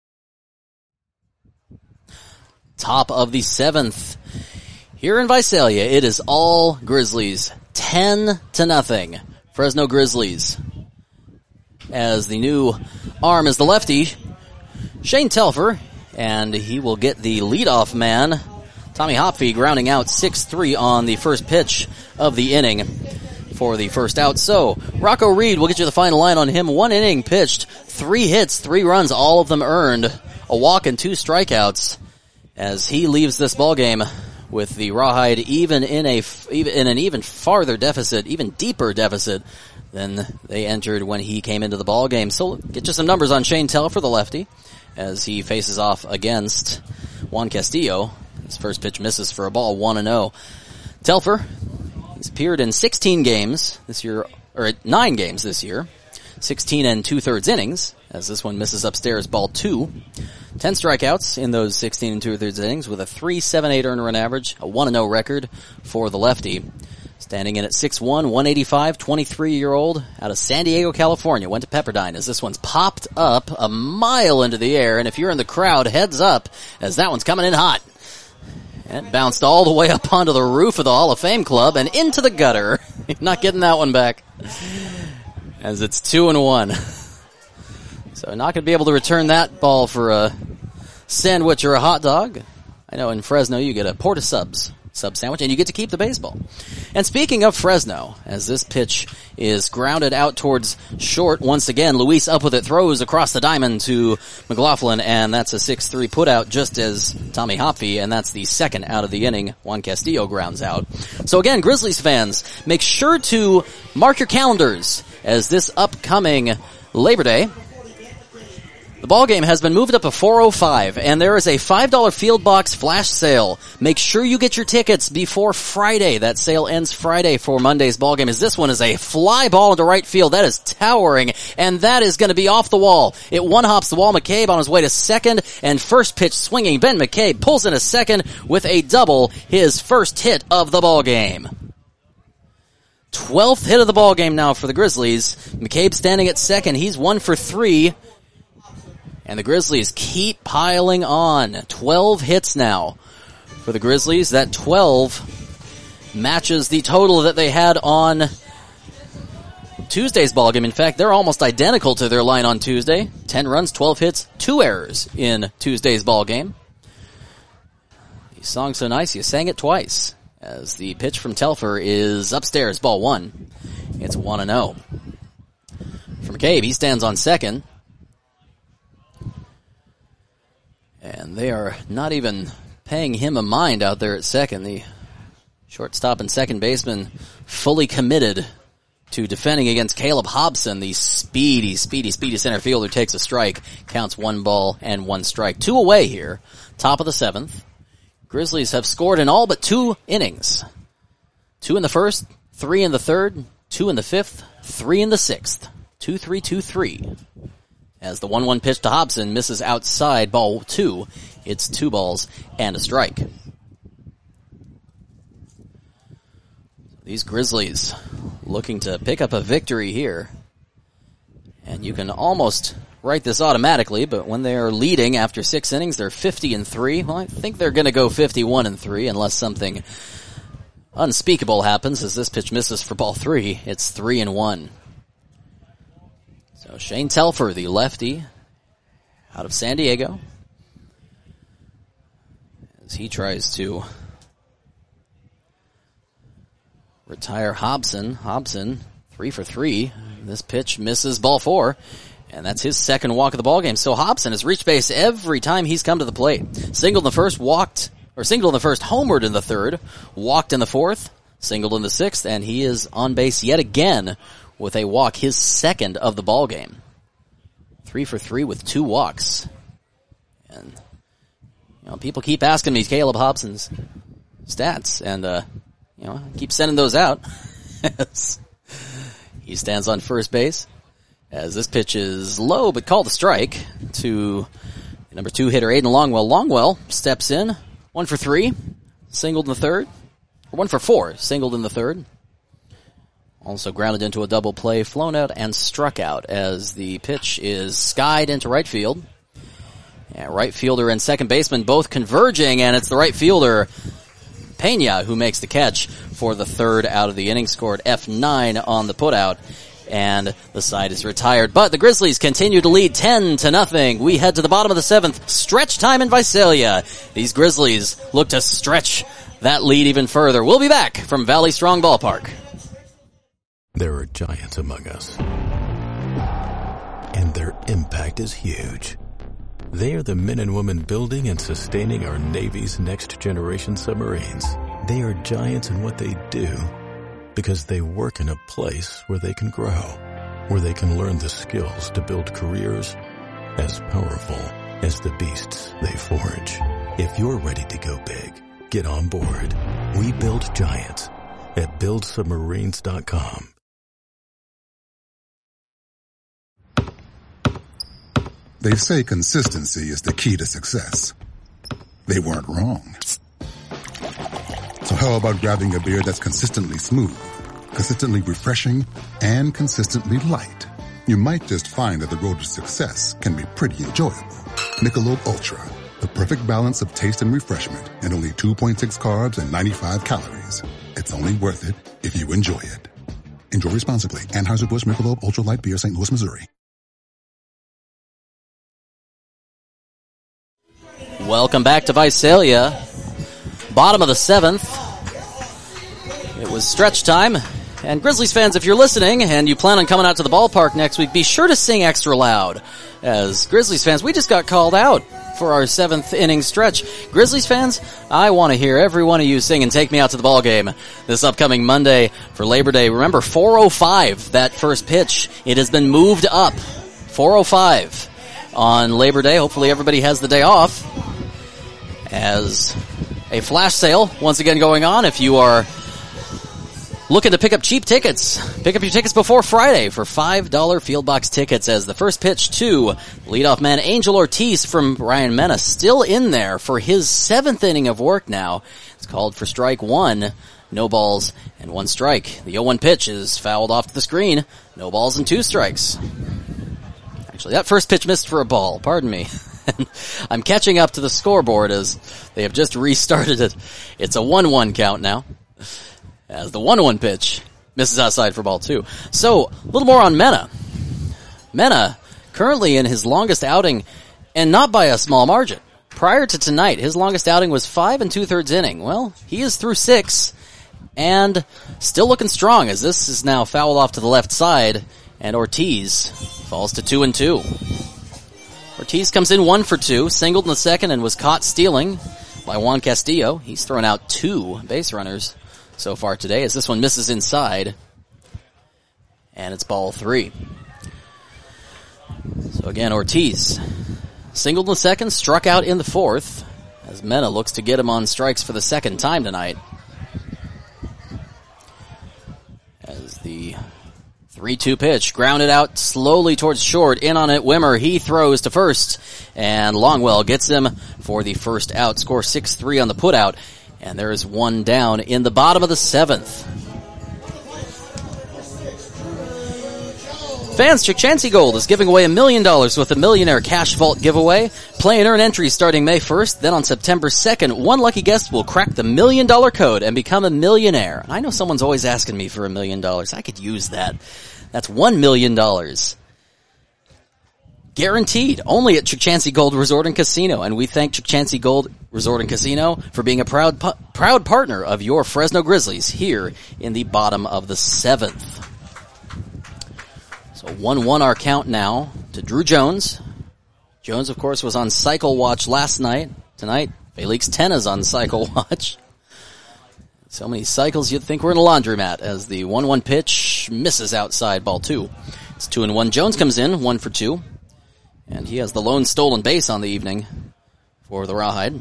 Top of the seventh. Here in Visalia, it is all Grizzlies. Ten to nothing. Fresno Grizzlies. As the new arm is the lefty, Shane Telfer, and he will get the leadoff man, Tommy Hopfe, grounding out six three on the first pitch of the inning for the first out. So, Rocco Reed will get you the final line on him. One inning pitched, three hits, three runs, all of them earned, a walk and two strikeouts, as he leaves this ballgame with the Rawhide even in a even in an even farther deficit, even deeper deficit than they entered when he came into the ball game. So get you some numbers on Shane Telfer, the lefty, as he faces off against Juan Castillo. His first pitch misses for a ball, one and oh. Telfer, he's appeared in sixteen games this year, or nine games this year, sixteen and two-thirds innings, as this one misses upstairs, ball two. ten strikeouts in those sixteen and two-thirds innings with a three point seven eight earned run average, a one and oh record for the lefty. Standing in at six one, one eighty-five, twenty-three-year-old out of San Diego, California. Went to Pepperdine as this one's popped up a mile into the air. And if you're in the crowd, heads up as that one's coming in hot. And it bounced all the way up onto the roof of the Hall of Fame Club and into the gutter. Not getting that one back as it's two and one. So not going to be able to return that ball for a sandwich or a hot dog. I know in Fresno you get a Porta Subs sub sandwich, and you get to keep the baseball. And speaking of Fresno, as this pitch is grounded out towards short, once again, Luis up with it, throws across the diamond to McLaughlin, and that's a six three putout just as Tommy Hopfe, and that's the second out of the inning. Juan Castillo grounds out. So again, Grizzlies fans, make sure to mark your calendars as this upcoming Labor Day, the ball game has been moved up to four oh five, and there is a five dollar field box flash sale. Make sure you get your tickets before Friday. That sale ends Friday for Monday's ball game, as this one is a fly ball into right field. That is towering, and that is going to be off the wall. It one-hops the wall. McCabe on his way to second, and first pitch swinging. Ben McCabe pulls in a second with a double, his first hit of the ball game. twelfth hit of the ball game now for the Grizzlies. McCabe standing at second. He's one for three. And the Grizzlies keep piling on. twelve hits now for the Grizzlies. That twelve matches the total that they had on Tuesday's ballgame. In fact, they're almost identical to their line on Tuesday. ten runs, twelve hits, two errors in Tuesday's ballgame. You sung so nice, you sang it twice. As the pitch from Telfer is upstairs, ball one. It's one and oh. For McCabe, he stands on second. And they are not even paying him a mind out there at second. The shortstop and second baseman fully committed to defending against Caleb Hobson, the speedy, speedy, speedy center fielder, takes a strike, counts one ball and one strike. Two away here, top of the seventh. Grizzlies have scored in all but two innings. Two in the first, three in the third, two in the fifth, three in the sixth. Two, three, two, three. As the one one pitch to Hobson misses outside, ball two. It's two balls and a strike. These Grizzlies looking to pick up a victory here. And you can almost write this automatically, but when they're leading after six innings, they're fifty and three. Well, I think they're going to go fifty-one and three unless something unspeakable happens, as this pitch misses for ball three. It's three and one. So Shane Telfer, the lefty, out of San Diego, as he tries to retire Hobson. Hobson, three for three. This pitch misses ball four, and that's his second walk of the ballgame. So Hobson has reached base every time he's come to the plate. Singled in the first, walked, or singled in the first, homered in the third, walked in the fourth, singled in the sixth, and he is on base yet again with a walk, his second of the ball game. Three for three with two walks. And, you know, people keep asking me Caleb Hobson's stats, and, uh, you know, I keep sending those out. He stands on first base, as this pitch is low, but called a strike to number two hitter Aiden Longwell. Longwell steps in, one for three, singled in the third, or one for four, singled in the third. Also grounded into a double play, flown out, and struck out as the pitch is skied into right field. Yeah, right fielder and second baseman both converging, and it's the right fielder, Pena, who makes the catch for the third out of the inning, scored F nine on the putout, and the side is retired. But the Grizzlies continue to lead ten to nothing. We head to the bottom of the seventh, stretch time in Visalia. These Grizzlies look to stretch that lead even further. We'll be back from Valley Strong Ballpark. There are giants among us, and their impact is huge. They are the men and women building and sustaining our Navy's next generation submarines. They are giants in what they do because they work in a place where they can grow, where they can learn the skills to build careers as powerful as the beasts they forge. If you're ready to go big, get on board. We build giants at build submarines dot com. They say consistency is the key to success. They weren't wrong. So how about grabbing a beer that's consistently smooth, consistently refreshing, and consistently light? You might just find that the road to success can be pretty enjoyable. Michelob Ultra, the perfect balance of taste and refreshment, and only two point six carbs and ninety-five calories. It's only worth it if you enjoy it. Enjoy responsibly. Anheuser-Busch Michelob Ultra Light Beer, Saint Louis, Missouri. Welcome back to Visalia. Bottom of the seventh. It was stretch time. And Grizzlies fans, if you're listening and you plan on coming out to the ballpark next week, be sure to sing extra loud. As Grizzlies fans, we just got called out for our seventh inning stretch. Grizzlies fans, I want to hear every one of you sing and take me out to the ball game this upcoming Monday for Labor Day. Remember, four oh five, that first pitch. It has been moved up. four oh five on Labor Day. Hopefully everybody has the day off. As a flash sale once again going on. If you are looking to pick up cheap tickets, pick up your tickets before Friday for five dollar field box tickets, as the first pitch to leadoff man Angel Ortiz from Ryan Mena still in there for his seventh inning of work now. It's called for strike one. No balls and one strike. The oh one pitch is fouled off to the screen. No balls and two strikes. Actually, that first pitch missed for a ball. Pardon me. I'm catching up to the scoreboard as they have just restarted it. It's a one one count now, as the one one pitch misses outside for ball two. So, a little more on Mena. Mena, currently in his longest outing, and not by a small margin. Prior to tonight, his longest outing was five and two-thirds inning. Well, he is through six, and still looking strong, as this is now fouled off to the left side, and Ortiz falls to two and two. Ortiz comes in one for two, singled in the second and was caught stealing by Juan Castillo. He's thrown out two base runners so far today, as this one misses inside. And it's ball three. So again, Ortiz singled in the second, struck out in the fourth, as Mena looks to get him on strikes for the second time tonight. As the three two pitch, grounded out slowly towards short, in on it, Wimmer, he throws to first, and Longwell gets him for the first out, score six three on the putout, and there is one down in the bottom of the seventh. Fans, Chukchansi Gold is giving away a million dollars with a Millionaire Cash Vault giveaway. Play and earn entries starting May first. Then on September second, one lucky guest will crack the million dollar code and become a millionaire. I know someone's always asking me for a million dollars. I could use that. That's one million dollars. Guaranteed. Only at Chukchansi Gold Resort and Casino. And we thank Chukchansi Gold Resort and Casino for being a proud, pu- proud partner of your Fresno Grizzlies here in the bottom of the seventh. So one one our count now to Drew Jones. Jones, of course, was on cycle watch last night. Tonight, Felix Tena's on cycle watch. So many cycles you'd think we're in a laundromat, as the one one pitch misses outside, ball two. It's two and one. Jones comes in, one for two. And he has the lone stolen base on the evening for the Rawhide.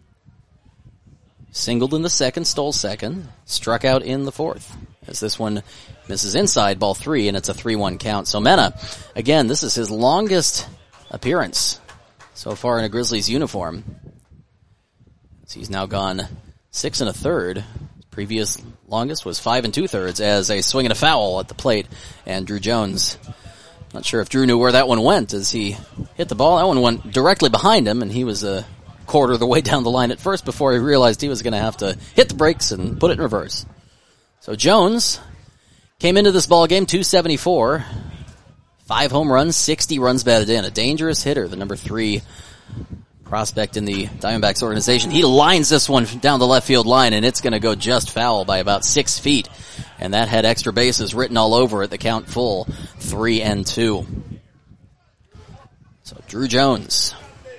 Singled in the second, stole second, struck out in the fourth. As this one misses inside, ball three, and it's a three one count. So Mena, again, this is his longest appearance so far in a Grizzlies uniform. So he's now gone six and a third. His previous longest was five and two thirds as a swing and a foul at the plate. And Drew Jones, not sure if Drew knew where that one went as he hit the ball. That one went directly behind him, and he was a quarter of the way down the line at first before he realized he was going to have to hit the brakes and put it in reverse. So Jones came into this ball game two seventy-four, five home runs, sixty runs batted in. A dangerous hitter, the number three prospect in the Diamondbacks organization. He lines this one down the left field line, and it's going to go just foul by about six feet. And that had extra bases written all over it. The count full, three and two. So Drew Jones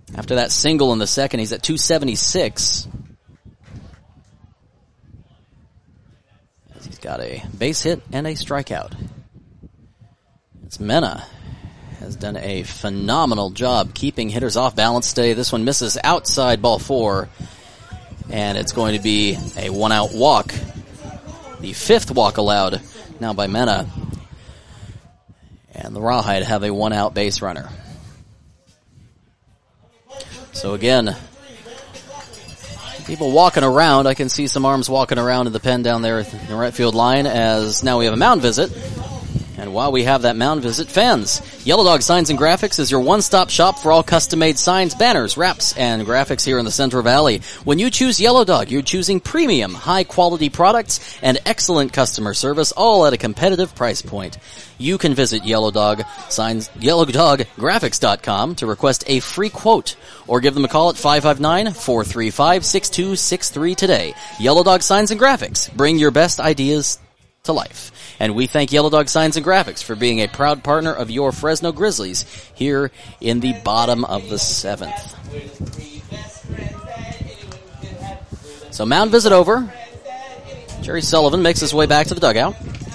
After that single in the second, he's at two seventy-six. As he's got a base hit and a strikeout. It's Mena. Has done a phenomenal job keeping hitters off balance today. This one misses outside ball four. And it's going to be a one-out walk. The fifth walk allowed now by Mena. And the Rawhide have a one-out base runner. So again, people walking around. I can see some arms walking around in the pen down there in the right field line as now we have a mound visit. And while we have that mound visit, fans, Yellow Dog Signs and Graphics is your one-stop shop for all custom-made signs, banners, wraps, and graphics here in the Central Valley. When you choose Yellow Dog, you're choosing premium, high-quality products and excellent customer service, all at a competitive price point. You can visit Yellow Dog Signs, yellow dog graphics dot com to request a free quote or give them a call at five five nine, four three five, six two six three today. Yellow Dog Signs and Graphics. Bring your best ideas to life. And we thank Yellow Dog Signs and Graphics for being a proud partner of your Fresno Grizzlies here in the bottom of the seventh. So mound visit over. Jerry Sullivan makes his way back to the dugout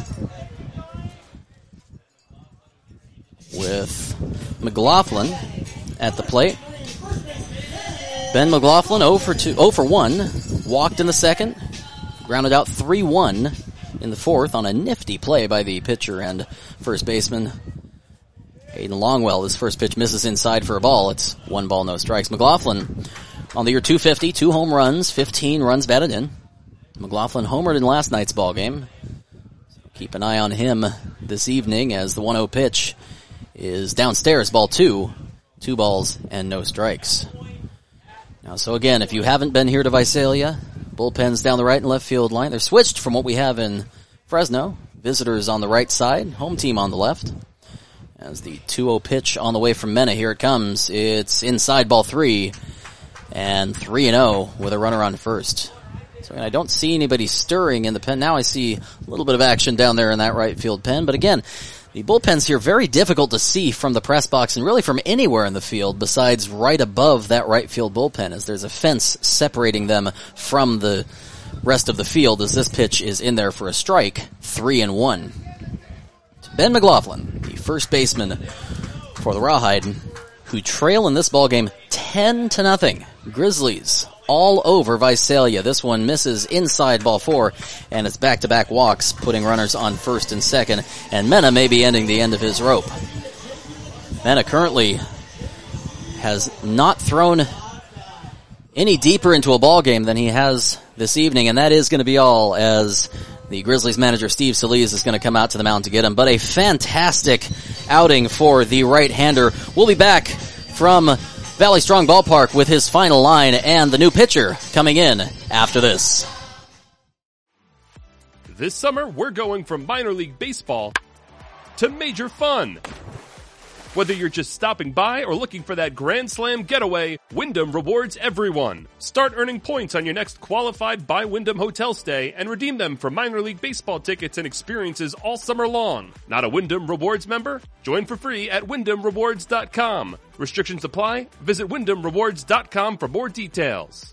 with McLaughlin at the plate. Ben McLaughlin oh for two, oh for one, walked in the second, grounded out three one. In the fourth on a nifty play by the pitcher and first baseman Hayden Longwell. His first pitch misses inside for a ball. It's one ball, no strikes. McLaughlin on the year two fifty, two home runs, fifteen runs batted in. McLaughlin homered in last night's ball game. So keep an eye on him this evening as the one oh pitch is downstairs, ball two. Two balls and no strikes. Now, so again, if you haven't been here to Visalia, bullpens down the right and left field line. They're switched from what we have in Fresno. Visitors on the right side, home team on the left. As the two oh pitch on the way from Mena, here it comes. It's inside ball three, and three and oh with a runner on first. So again, I don't see anybody stirring in the pen. Now I see a little bit of action down there in that right field pen. But again, the bullpens here very difficult to see from the press box and really from anywhere in the field besides right above that right field bullpen, as there's a fence separating them from the rest of the field as this pitch is in there for a strike. Three and one. Ben McLaughlin, the first baseman for the Rawhide, who trail in this ballgame ten to nothing. Grizzlies all over Visalia. This one misses inside ball four, and it's back-to-back walks, putting runners on first and second, and Mena may be ending the end of his rope. Mena currently has not thrown any deeper into a ball game than he has this evening, and that is going to be all as the Grizzlies manager Steve Solis is going to come out to the mound to get him. But a fantastic outing for the right-hander. We'll be back from Valley Strong Ballpark with his final line and the new pitcher coming in after this. This summer, we're going from minor league baseball to major fun. Whether you're just stopping by or looking for that Grand Slam getaway, Wyndham rewards everyone. Start earning points on your next qualified by Wyndham hotel stay and redeem them for minor league baseball tickets and experiences all summer long. Not a Wyndham Rewards member? Join for free at wyndham rewards dot com. Restrictions apply. Visit wyndham rewards dot com for more details.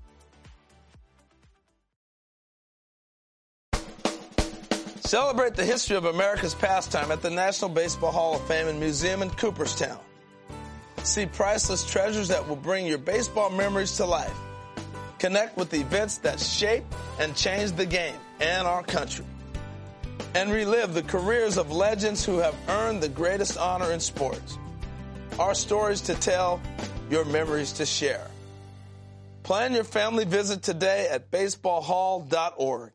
Celebrate the history of America's pastime at the National Baseball Hall of Fame and Museum in Cooperstown. See priceless treasures that will bring your baseball memories to life. Connect with events that shape and change the game and our country. And relive the careers of legends who have earned the greatest honor in sports. Our stories to tell, your memories to share. Plan your family visit today at baseball hall dot org.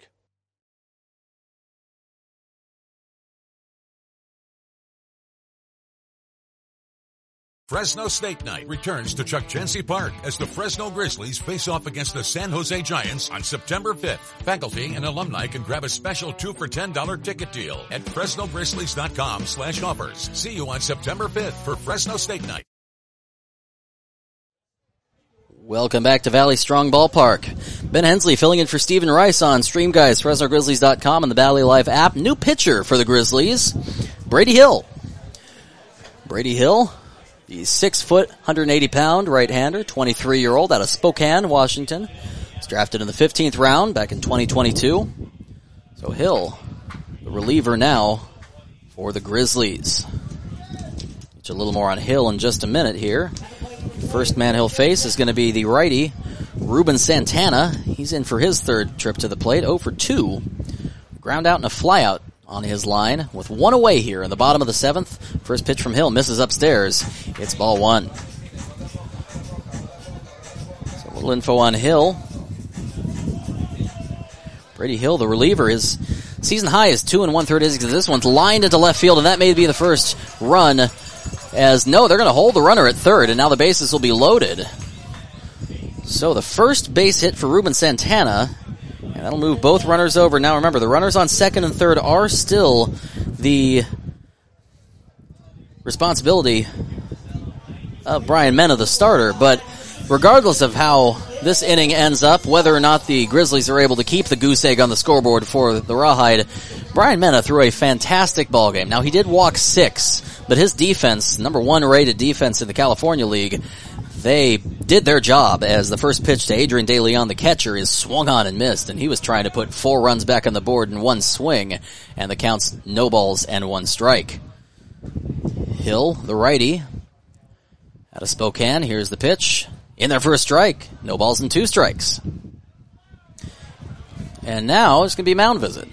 Fresno State Night returns to Chuck Chansey Park as the Fresno Grizzlies face off against the San Jose Giants on September fifth. Faculty and alumni can grab a special two for ten dollars ticket deal at fresno grizzlies dot com slash offers. See you on September fifth for Fresno State Night. Welcome back to Valley Strong Ballpark. Ben Hensley filling in for Stephen Rice on Stream Guys, Fresno Grizzlies dot com and the Valley Live app. New pitcher for the Grizzlies, Brady Hill. Brady Hill The six foot, one hundred eighty pound right-hander, twenty-three-year-old out of Spokane, Washington. Was drafted in the fifteenth round back in twenty twenty-two. So Hill, the reliever now for the Grizzlies. Get you a little more on Hill in just a minute here. First man he'll face is going to be the righty, Ruben Santana. He's in for his third trip to the plate, oh for two. Ground out and a flyout on his line with one away here in the bottom of the seventh. First pitch from Hill misses upstairs. It's ball one. So a little info on Hill. Brady Hill, the reliever, his season high is two and one third innings. This one's lined into left field, and that may be the first run. As no, they're going to hold the runner at third, and now the bases will be loaded. So the first base hit for Ruben Santana. And that'll move both runners over. Now remember, the runners on second and third are still the responsibility of Brian Mena, the starter. But regardless of how this inning ends up, whether or not the Grizzlies are able to keep the goose egg on the scoreboard for the Rawhide, Brian Mena threw a fantastic ball game. Now he did walk six, but his defense, number one rated defense in the California League, they did their job as the first pitch to Adrian De Leon, the catcher, is swung on and missed, and he was trying to put four runs back on the board in one swing, and the count's no balls and one strike. Hill, the righty, out of Spokane, here's the pitch. In there for a strike. No balls and two strikes. And now it's going to be a mound visit.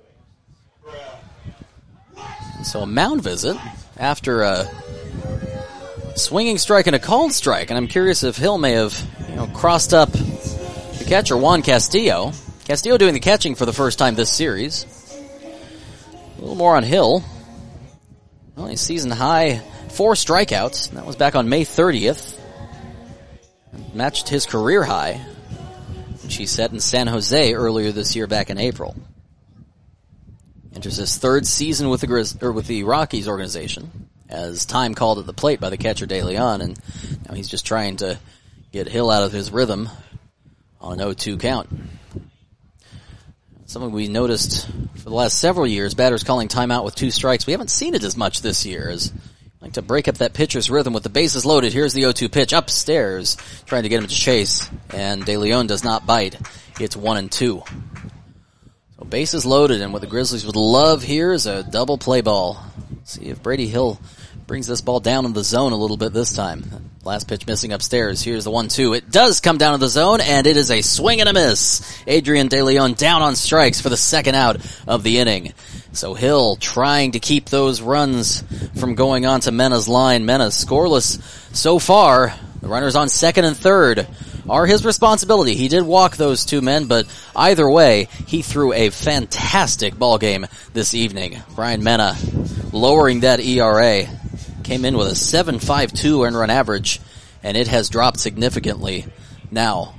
So a mound visit after a swinging strike and a called strike, and I'm curious if Hill may have, you know, crossed up the catcher, Juan Castillo. Castillo doing the catching for the first time this series. A little more on Hill. Well, his season high, four strikeouts. That was back on May thirtieth. Matched his career high, which he set in San Jose earlier this year back in April. Enters his third season with the Grizz- or with the Rockies organization, as time called at the plate by the catcher De Leon, and now he's just trying to get Hill out of his rhythm on an oh two count. Something we noticed for the last several years, batters calling timeout with two strikes. We haven't seen it as much this year, as like to break up that pitcher's rhythm with the bases loaded. Here's the oh two pitch upstairs, trying to get him to chase, and De Leon does not bite. It's one and two. So bases loaded, and what the Grizzlies would love here is a double play ball. See if Brady Hill brings this ball down in the zone a little bit this time. Last pitch missing upstairs. Here's the one two. It does come down to the zone, and it is a swing and a miss. Adrian De Leon down on strikes for the second out of the inning. So Hill trying to keep those runs from going on to Mena's line. Mena scoreless so far. The runners on second and third are his responsibility. He did walk those two men, but either way, he threw a fantastic ball game this evening. Brian Mena lowering that E R A. Came in with a seven point five two earned run average, and it has dropped significantly now.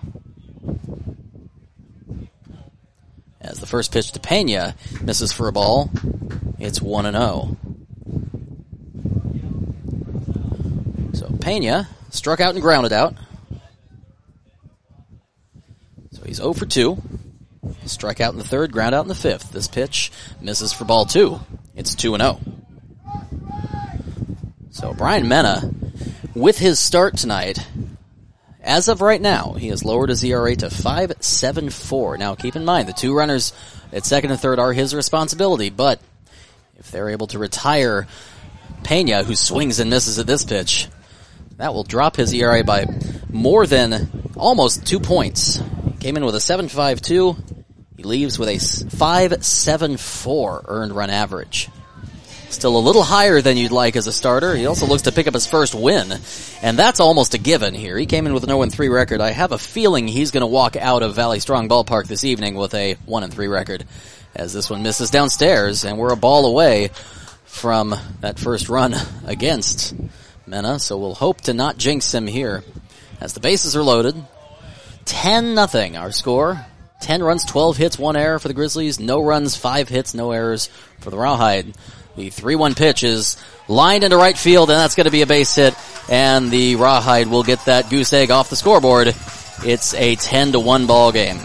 As the first pitch to Pena misses for a ball, it's one and oh. So Pena struck out and grounded out. So he's oh for two. Strike out in the third, ground out in the fifth. This pitch misses for ball two. It's two and oh. So Brian Mena, with his start tonight, as of right now, he has lowered his E R A to five point seven four. Now keep in mind, the two runners at second and third are his responsibility, but if they're able to retire Pena, who swings and misses at this pitch, that will drop his E R A by more than almost two points. He came in with a seven point five two. He leaves with a five point seven four earned run average. Still a little higher than you'd like as a starter. He also looks to pick up his first win, and that's almost a given here. He came in with an oh and three record. I have a feeling he's going to walk out of Valley Strong Ballpark this evening with a one and three record, as this one misses downstairs, and we're a ball away from that first run against Mena, so we'll hope to not jinx him here. As the bases are loaded, ten nothing our score. ten runs, twelve hits, one error for the Grizzlies. No runs, five hits, no errors for the Rawhide. The three one pitch is lined into right field, and that's going to be a base hit, and the Rawhide will get that goose egg off the scoreboard. It's a ten to one ball game.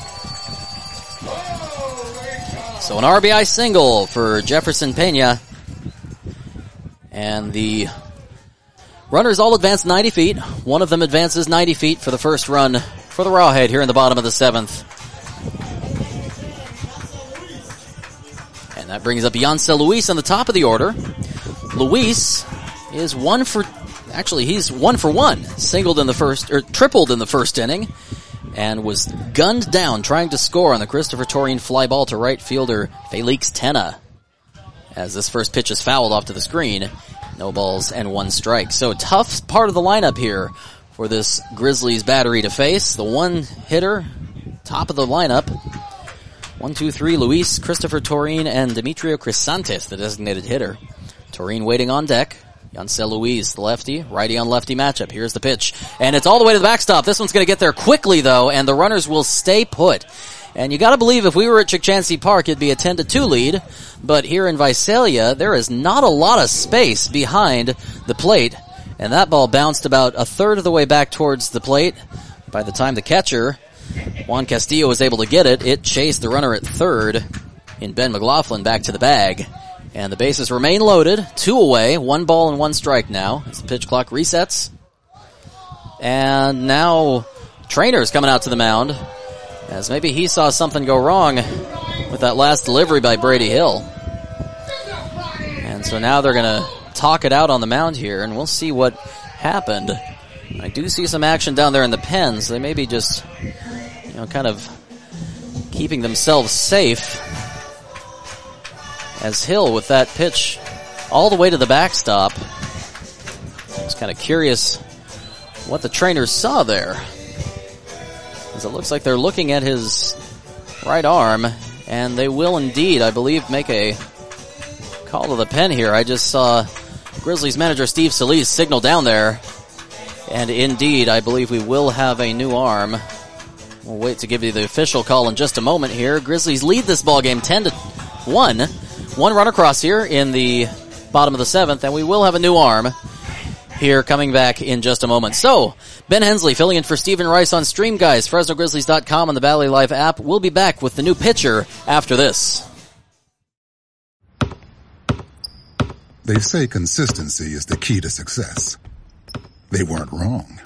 So an R B I single for Jefferson Pena, and the Runners all advance ninety feet. One of them advances ninety feet for the first run for the Rawhead here in the bottom of the seventh. And that brings up Yancel Luis on the top of the order. Luis is one for, actually he's one for one. Singled in the first, or tripled in the first inning. And was gunned down trying to score on the Christopher Torine fly ball to right fielder Felix Tena. As this first pitch is fouled off to the screen. No balls and one strike. So tough part of the lineup here for this Grizzlies battery to face. The one hitter, top of the lineup. One, two, three, Luis, Christopher Torine, and Demetrio Crisantes, the designated hitter. Torine waiting on deck. Yancel Luis, the lefty, righty on lefty matchup. Here's the pitch. And it's all the way to the backstop. This one's going to get there quickly, though, and the runners will stay put. And you gotta believe if we were at Chick-Chansey Park, it'd be a ten to two lead. But here in Visalia, there is not a lot of space behind the plate. And that ball bounced about a third of the way back towards the plate. By the time the catcher, Juan Castillo, was able to get it, it chased the runner at third in Ben McLaughlin back to the bag. And the bases remain loaded. Two away, one ball and one strike now as the pitch clock resets. And now Trainer's coming out to the mound, as maybe he saw something go wrong with that last delivery by Brady Hill. And so now they're going to talk it out on the mound here, and we'll see what happened. I do see some action down there in the pens. They may be just, you know, kind of keeping themselves safe. As Hill, with that pitch all the way to the backstop, I was kind of curious what the trainers saw there. As it looks like they're looking at his right arm, and they will indeed, I believe, make a call to the pen here. I just saw Grizzlies manager Steve Solis signal down there, and indeed, I believe we will have a new arm. We'll wait to give you the official call in just a moment here. Grizzlies lead this ball game ten to one. One run across here in the bottom of the seventh, and we will have a new arm here coming back in just a moment. So, Ben Hensley filling in for Stephen Rice on Stream Guys, Fresno Grizzlies dot com and the Valley Live app. We'll be back with the new pitcher after this. They say consistency is the key to success. They weren't wrong.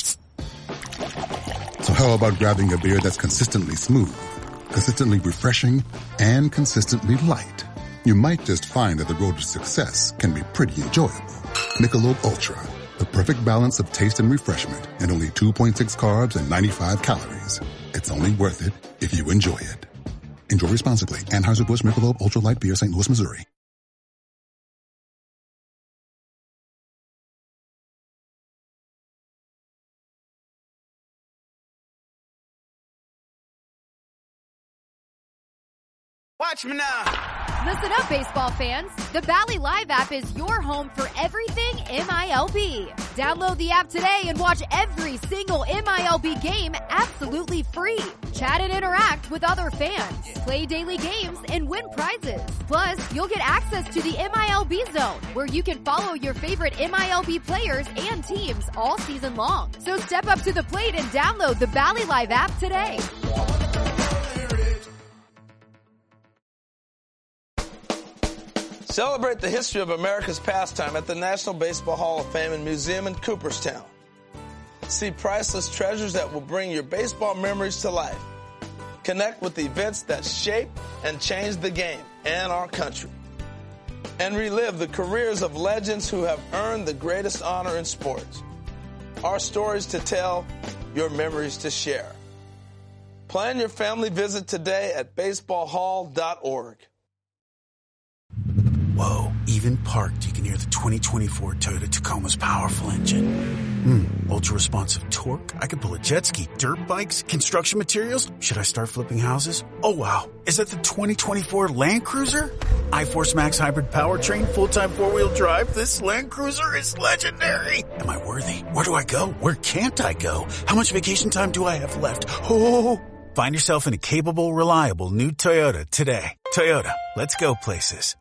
So how about grabbing a beer that's consistently smooth, consistently refreshing, and consistently light? You might just find that the road to success can be pretty enjoyable. Michelob Ultra, the perfect balance of taste and refreshment, and only two point six carbs and ninety-five calories. It's only worth it if you enjoy it. Enjoy responsibly. Anheuser-Busch Michelob Ultra Light Beer, Saint Louis, Missouri. Watch me now. Listen up, baseball fans. The Valley Live app is your home for everything M I L B. Download the app today and watch every single M I L B game absolutely free. Chat and interact with other fans. Play daily games and win prizes. Plus, you'll get access to the M I L B Zone, where you can follow your favorite M I L B players and teams all season long. So step up to the plate and download the Valley Live app today. Celebrate the history of America's pastime at the National Baseball Hall of Fame and Museum in Cooperstown. See priceless treasures that will bring your baseball memories to life. Connect with the events that shape and change the game and our country. And relive the careers of legends who have earned the greatest honor in sports. Our stories to tell, your memories to share. Plan your family visit today at baseball hall dot org. Whoa, even parked, you can hear the twenty twenty-four Toyota Tacoma's powerful engine. Hmm, ultra-responsive torque. I could pull a jet ski, dirt bikes, construction materials. Should I start flipping houses? Oh wow, is that the twenty twenty-four Land Cruiser? iForce Max hybrid powertrain, full-time four-wheel drive. This Land Cruiser is legendary. Am I worthy? Where do I go? Where can't I go? How much vacation time do I have left? Oh, find yourself in a capable, reliable new Toyota today. Toyota, let's go places.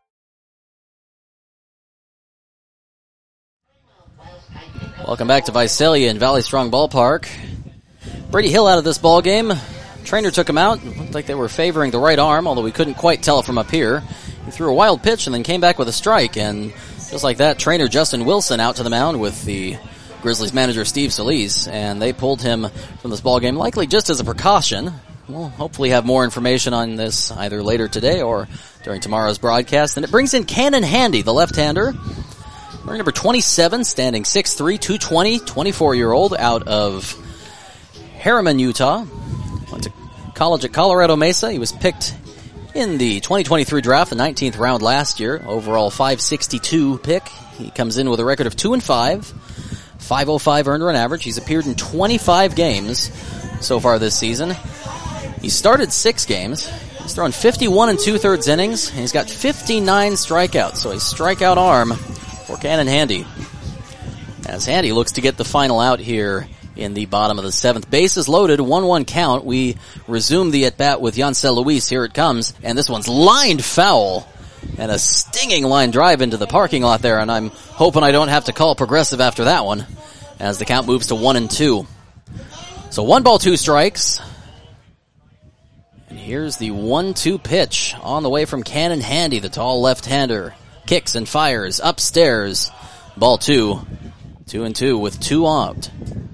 Welcome back to Visalia in Valley Strong Ballpark. Brady Hill out of this ball game. Trainer took him out. It looked like they were favoring the right arm, although we couldn't quite tell from up here. He threw a wild pitch and then came back with a strike, and just like that, trainer Justin Wilson out to the mound with the Grizzlies manager Steve Solis, and they pulled him from this ball game likely just as a precaution. We'll hopefully have more information on this either later today or during tomorrow's broadcast. And it brings in Cannon Handy, the left-hander. Wearing number twenty-seven, standing six three, two twenty, twenty-four-year-old out of Harriman, Utah. Went to college at Colorado Mesa. He was picked in the twenty twenty-three draft, the nineteenth round last year. Overall five sixty-two pick. He comes in with a record of two and five, five oh five earned run average. He's appeared in twenty-five games so far this season. He started six games. He's thrown fifty-one and two-thirds innings, and he's got fifty-nine strikeouts, so a strikeout arm for Cannon Handy. As Handy looks to get the final out here in the bottom of the seventh. Bases loaded, one one count. We resume the at-bat with Yancel Luis. Here it comes, and this one's lined foul. And a stinging line drive into the parking lot there, and I'm hoping I don't have to call Progressive after that one, as the count moves to one and two. So one ball, two strikes. And here's the one two pitch on the way from Cannon Handy, the tall left-hander. Kicks and fires upstairs. Ball two. Two and two with two out.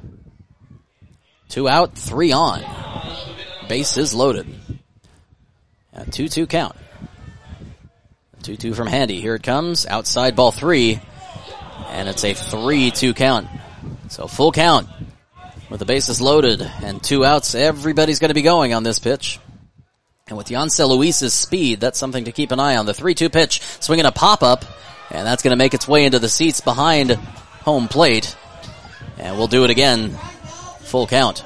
Two out, three on. Bases loaded. A two two count. two two from Handy. Here it comes. Outside ball three. And it's a three two count. So full count with the bases loaded and two outs. Everybody's going to be going on this pitch. And with Yancel Luis's speed, that's something to keep an eye on. The three two pitch, swinging a pop-up, and that's going to make its way into the seats behind home plate. And we'll do it again. Full count.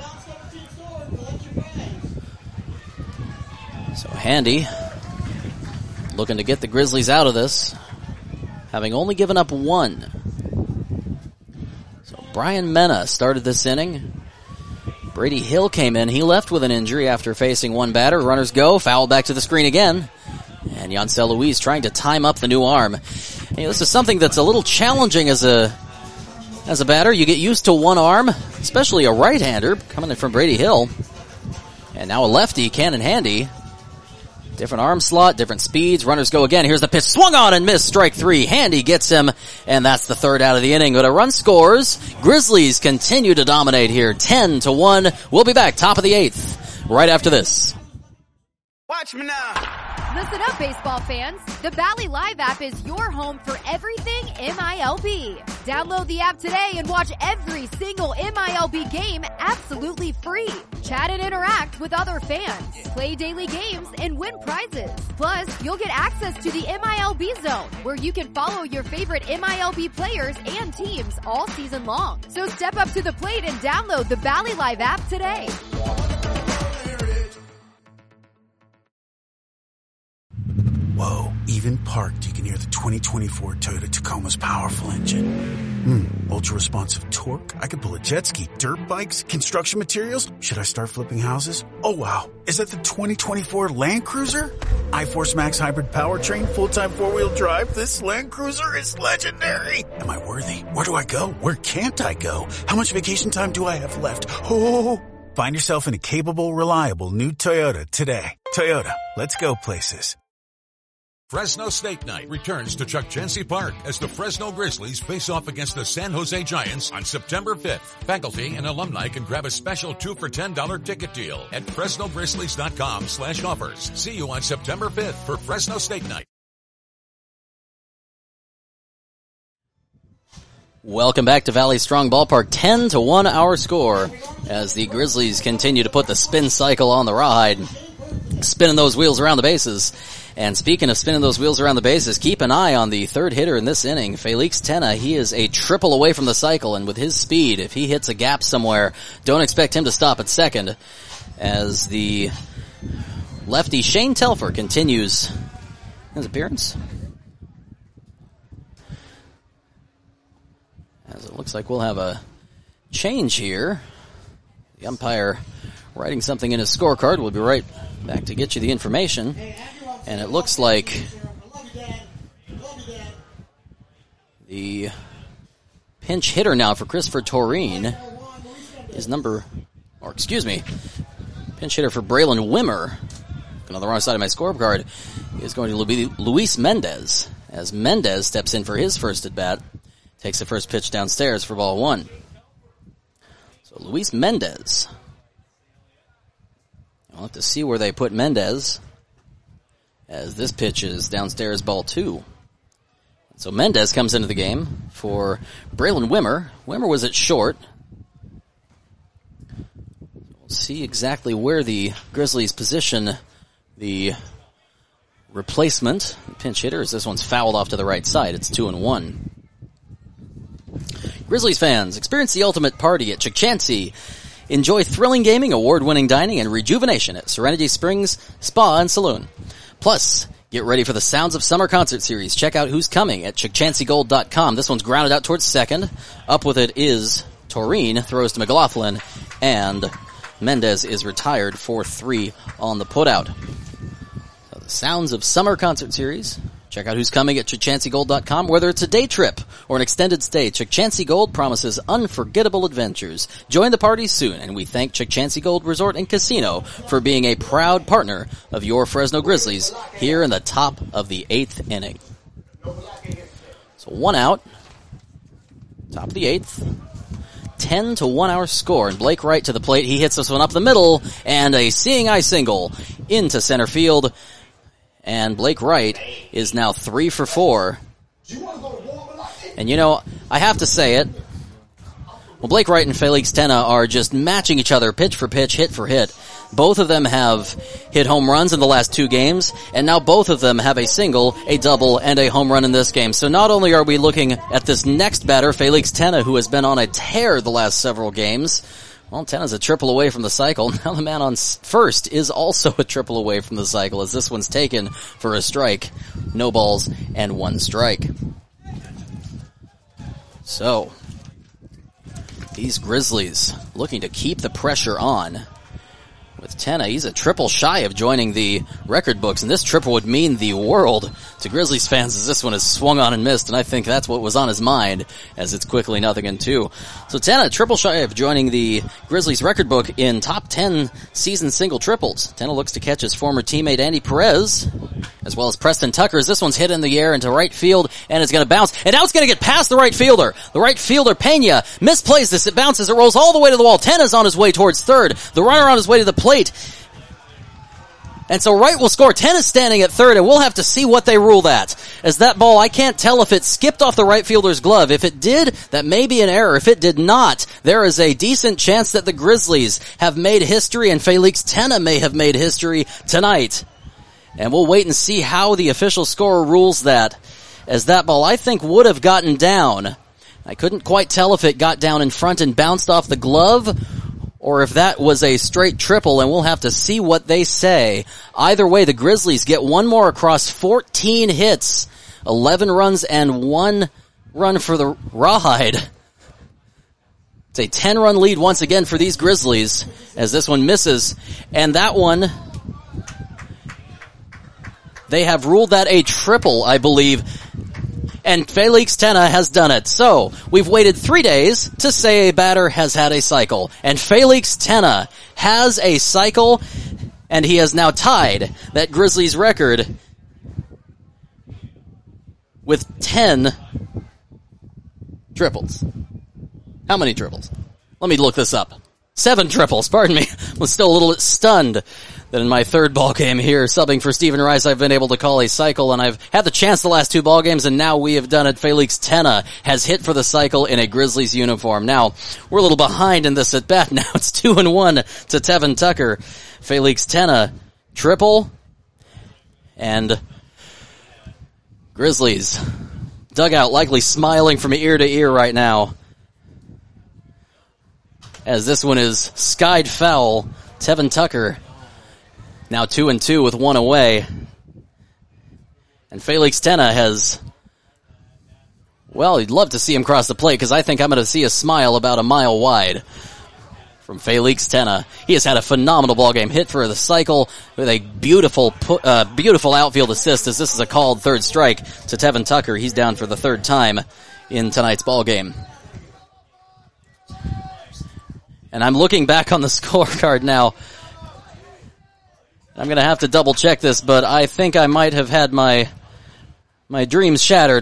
So Handy looking to get the Grizzlies out of this, having only given up one. So Brian Mena started this inning. Brady Hill came in. He left with an injury after facing one batter. Runners go. Foul back to the screen again. And Yancel Luis trying to time up the new arm. You know, this is something that's a little challenging as a as a batter. You get used to one arm, especially a right-hander coming in from Brady Hill. And now a lefty, Cannon Handy. Different arm slot, different speeds. Runners go again. Here's the pitch. Swung on and missed. Strike three. Handy gets him, and that's the third out of the inning. But a run scores. Grizzlies continue to dominate here. ten to one. We'll be back top of the eighth right after this. Watch me now. Listen up, baseball fans. The Bally Live app is your home for everything M I L B. Download the app today and watch every single M I L B game absolutely free. Chat and interact with other fans. Play daily games and win prizes. Plus, you'll get access to the M I L B Zone, where you can follow your favorite M I L B players and teams all season long. So step up to the plate and download the Bally Live app today. Whoa, even parked, you can hear the twenty twenty-four Toyota Tacoma's powerful engine. Hmm, ultra-responsive torque. I could pull a jet ski, dirt bikes, construction materials. Should I start flipping houses? Oh wow, is that the twenty twenty-four Land Cruiser? iForce Max hybrid powertrain, full-time four-wheel drive. This Land Cruiser is legendary. Am I worthy? Where do I go? Where can't I go? How much vacation time do I have left? Oh, find yourself in a capable, reliable new Toyota today. Toyota, let's go places. Fresno State Night returns to Chuck Jency Park as the Fresno Grizzlies face off against the San Jose Giants on September fifth. Faculty and alumni can grab a special two for ten dollar ticket deal at Fresno Grizzlies dot com slash offers. See you on September fifth for Fresno State Night. Welcome back to Valley Strong Ballpark. ten to one our score as the Grizzlies continue to put the spin cycle on the ride, spinning those wheels around the bases. And speaking of spinning those wheels around the bases, keep an eye on the third hitter in this inning, Felix Tena. He is a triple away from the cycle, and with his speed, if he hits a gap somewhere, don't expect him to stop at second, as the lefty Shane Telfer continues his appearance. As it looks like we'll have a change here. The umpire writing something in his scorecard. We'll be right back to get you the information. And it looks like the pinch hitter now for Christopher Toreen is number, or excuse me, pinch hitter for Braylon Wimmer, on the wrong side of my scorecard, is going to be Luis Mendez, as Mendez steps in for his first at-bat, takes the first pitch downstairs for ball one. So Luis Mendez. I'll have to see where they put Mendez, as this pitch is downstairs, ball two. So Mendez comes into the game for Braylon Wimmer. Wimmer was at short. We'll see exactly where the Grizzlies position the replacement, the pinch hitter, as this one's fouled off to the right side. It's two and one. Grizzlies fans, experience the ultimate party at Chick Chansey. Enjoy thrilling gaming, award-winning dining, and rejuvenation at Serenity Springs Spa and Saloon. Plus, get ready for the Sounds of Summer concert series. Check out who's coming at chick chansey gold dot com. This one's grounded out towards second. Up with it is Taurine, throws to McLaughlin, and Mendez is retired for three on the putout. So the Sounds of Summer concert series. Check out who's coming at chick chansey gold dot com. Whether it's a day trip or an extended stay, Chick Chansey Gold promises unforgettable adventures. Join the party soon, and we thank Chick Chansey Gold Resort and Casino for being a proud partner of your Fresno Grizzlies here in the top of the eighth inning. So one out, top of the eighth. ten to one our score, and Blake Wright to the plate. He hits this one up the middle, and a seeing eye single into center field. And Blake Wright is now three for four. And you know, I have to say it. Well, Blake Wright and Felix Tena are just matching each other pitch for pitch, hit for hit. Both of them have hit home runs in the last two games, and now both of them have a single, a double, and a home run in this game. So not only are we looking at this next batter, Felix Tena, who has been on a tear the last several games. Well, Tena's a triple away from the cycle. Now the man on first is also a triple away from the cycle, as this one's taken for a strike. No balls and one strike. So, these Grizzlies looking to keep the pressure on. With Tena, he's a triple shy of joining the record books, and this triple would mean the world to Grizzlies fans as this one is swung on and missed, and I think that's what was on his mind as it's quickly nothing and two. So Tena, triple shy of joining the Grizzlies record book in top ten season single triples. Tena looks to catch his former teammate Andy Perez, as well as Preston Tucker, as this one's hit in the air into right field, and it's going to bounce, and now it's going to get past the right fielder. The right fielder, Pena, misplays this, it bounces, it rolls all the way to the wall. Tena's on his way towards third. The runner on his way to the plate. And so Wright will score. Tena's standing at third, and we'll have to see what they rule that. As that ball, I can't tell if it skipped off the right fielder's glove. If it did, that may be an error. If it did not, there is a decent chance that the Grizzlies have made history, and Felix Tena may have made history tonight. And we'll wait and see how the official scorer rules that, as that ball, I think, would have gotten down. I couldn't quite tell if it got down in front and bounced off the glove, or if that was a straight triple, and we'll have to see what they say. Either way, the Grizzlies get one more across fourteen hits, eleven runs and one run for the Rawhide. It's a ten-run lead once again for these Grizzlies, as this one misses. And that one, they have ruled that a triple, I believe. And Felix Tena has done it. So, we've waited three days to say a batter has had a cycle. And Felix Tena has a cycle, and he has now tied that Grizzlies record with ten triples. How many triples? Let me look this up. Seven triples, pardon me. I'm still a little stunned that in my third ball game here, subbing for Stephen Rice, I've been able to call a cycle, and I've had the chance the last two ball games, and now we have done it. Felix Tena has hit for the cycle in a Grizzlies uniform. Now, we're a little behind in this at bat. Now it's two and one to Tevin Tucker. Felix Tena, triple, and Grizzlies dugout likely smiling from ear to ear right now, as this one is skied foul. Tevin Tucker now two and two with one away. And Felix Tena has, well, you'd love to see him cross the plate, because I think I'm going to see a smile about a mile wide from Felix Tena. He has had a phenomenal ball game, hit for the cycle with a beautiful, uh, beautiful outfield assist, as this is a called third strike to Tevin Tucker. He's down for the third time in tonight's ball game. And I'm looking back on the scorecard now. I'm going to have to double check this, but I think I might have had my my dreams shattered,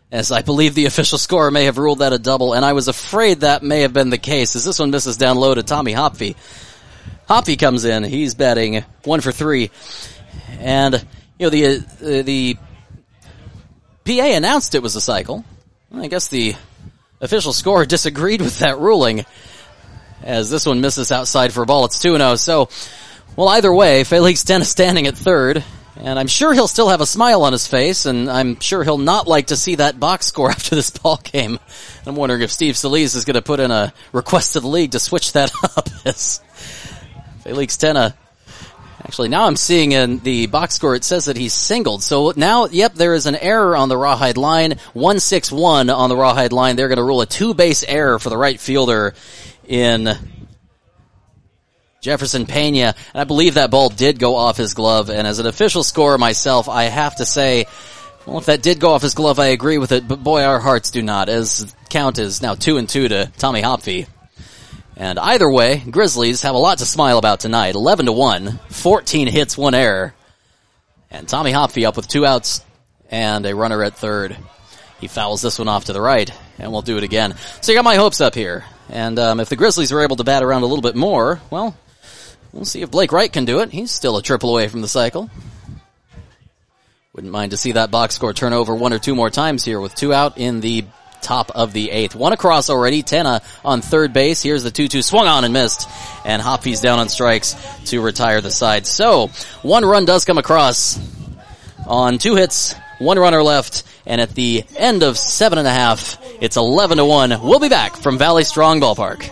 as I believe the official score may have ruled that a double, and I was afraid that may have been the case, as this one misses down low to Tommy Hopfe. Hopfe comes in, he's batting one for three, and, you know, the, uh, the P A announced it was a cycle. I guess the official score disagreed with that ruling, as this one misses outside for a ball. It's two and oh, so, well, either way, Felix Tena standing at third, and I'm sure he'll still have a smile on his face, and I'm sure he'll not like to see that box score after this ball game. I'm wondering if Steve Solis is going to put in a request to the league to switch that up. As Felix Tena, actually now I'm seeing in the box score it says that he's singled. So now, yep, there is an error on the rawhide line, one six one on the rawhide line. They're going to rule a two-base error for the right fielder in Jefferson Pena, and I believe that ball did go off his glove, and as an official scorer myself, I have to say, well, if that did go off his glove, I agree with it, but boy, our hearts do not, as count is now two and two to Tommy Hopfe. And either way, Grizzlies have a lot to smile about tonight. eleven to one, fourteen hits, one error, and Tommy Hopfe up with two outs and a runner at third. He fouls this one off to the right, and we'll do it again. So you got my hopes up here, and um, if the Grizzlies are able to bat around a little bit more, well, we'll see if Blake Wright can do it. He's still a triple away from the cycle. Wouldn't mind to see that box score turn over one or two more times here with two out in the top of the eighth. One across already. Tena on third base. Here's the two two. Swung on and missed. And Hopfe's down on strikes to retire the side. So, one run does come across on two hits. One runner left. And at the end of seven and a half, it's eleven to one. We'll be back from Valley Strong Ballpark.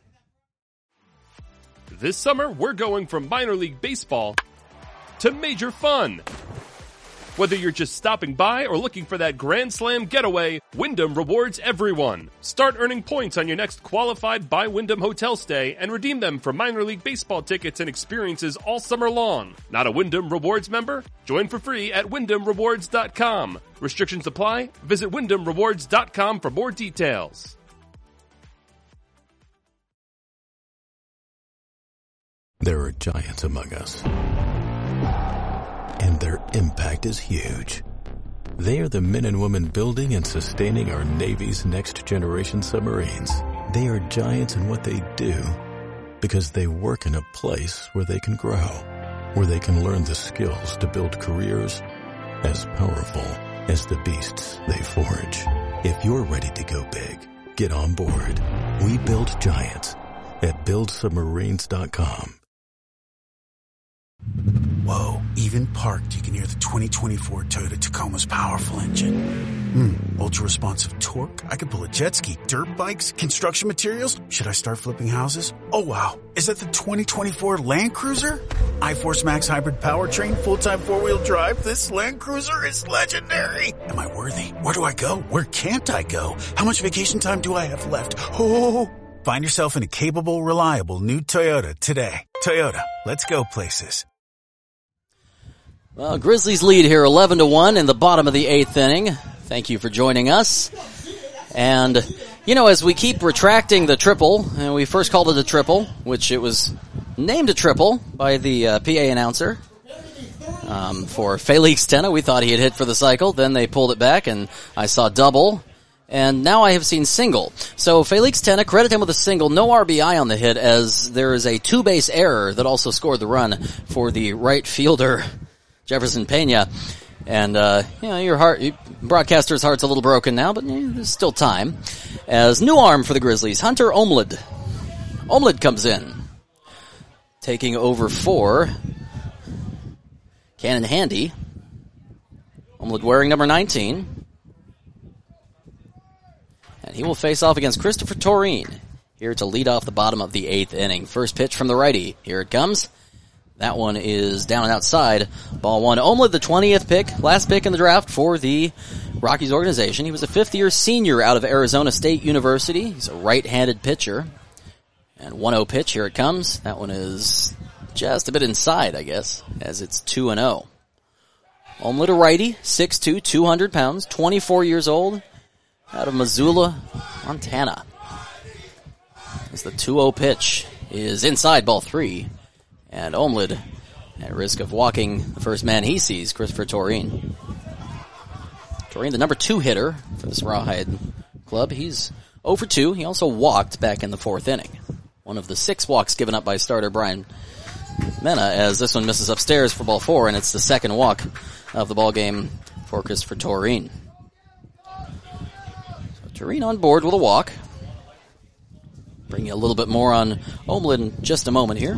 This summer, we're going from minor league baseball to major fun. Whether you're just stopping by or looking for that Grand Slam getaway, Wyndham rewards everyone. Start earning points on your next qualified by Wyndham hotel stay and redeem them for minor league baseball tickets and experiences all summer long. Not a Wyndham Rewards member? Join for free at Wyndham Rewards dot com. Restrictions apply. Visit Wyndham Rewards dot com for more details. There are giants among us, and their impact is huge. They are the men and women building and sustaining our Navy's next generation submarines. They are giants in what they do because they work in a place where they can grow, where they can learn the skills to build careers as powerful as the beasts they forge. If you're ready to go big, get on board. We build giants at build submarines dot com. Whoa, even parked, you can hear the twenty twenty-four Toyota Tacoma's powerful engine. Hmm, ultra-responsive torque. I could pull a jet ski, dirt bikes, construction materials. Should I start flipping houses? Oh wow, is that the twenty twenty-four Land Cruiser? iForce Max hybrid powertrain, full-time four-wheel drive. This Land Cruiser is legendary. Am I worthy? Where do I go? Where can't I go? How much vacation time do I have left? Oh, find yourself in a capable, reliable new Toyota today. Toyota, let's go places. Well, Grizzlies lead here eleven to one in the bottom of the eighth inning. Thank you for joining us. And, you know, as we keep retracting the triple, and we first called it a triple, which it was named a triple by the uh, P A announcer. Um, for Felix Tena, we thought he had hit for the cycle. Then they pulled it back, and I saw double. And now I have seen single. So Felix Tena, credit him with a single, no R B I on the hit, as there is a two-base error that also scored the run for the right fielder, Jefferson Pena. And, uh, you know, your heart, broadcaster's heart's a little broken now, but eh, there's still time. As new arm for the Grizzlies, Hunter Omlid. Omlid comes in, taking over for Cannon Handy. Omlid wearing number nineteen. And he will face off against Christopher Torine, here to lead off the bottom of the eighth inning. First pitch from the righty. Here it comes. That one is down and outside. Ball one. Omlid, the twentieth pick, last pick in the draft for the Rockies organization. He was a fifth-year senior out of Arizona State University. He's a right-handed pitcher. And one oh pitch. Here it comes. That one is just a bit inside, I guess, as it's two and oh. Omlid, a righty, six two, two hundred pounds, twenty-four years old, out of Missoula, Montana. As the two oh pitch is inside, ball three. And Omlid, at risk of walking the first man he sees, Christopher Torine. Toreen, the number two hitter for this Rawhide club. He's oh for two. He also walked back in the fourth inning. One of the six walks given up by starter Brian Mena, as this one misses upstairs for ball four, and it's the second walk of the ball game for Christopher Toreen. So Toreen on board with a walk. Bring you a little bit more on Ohmlid in just a moment here.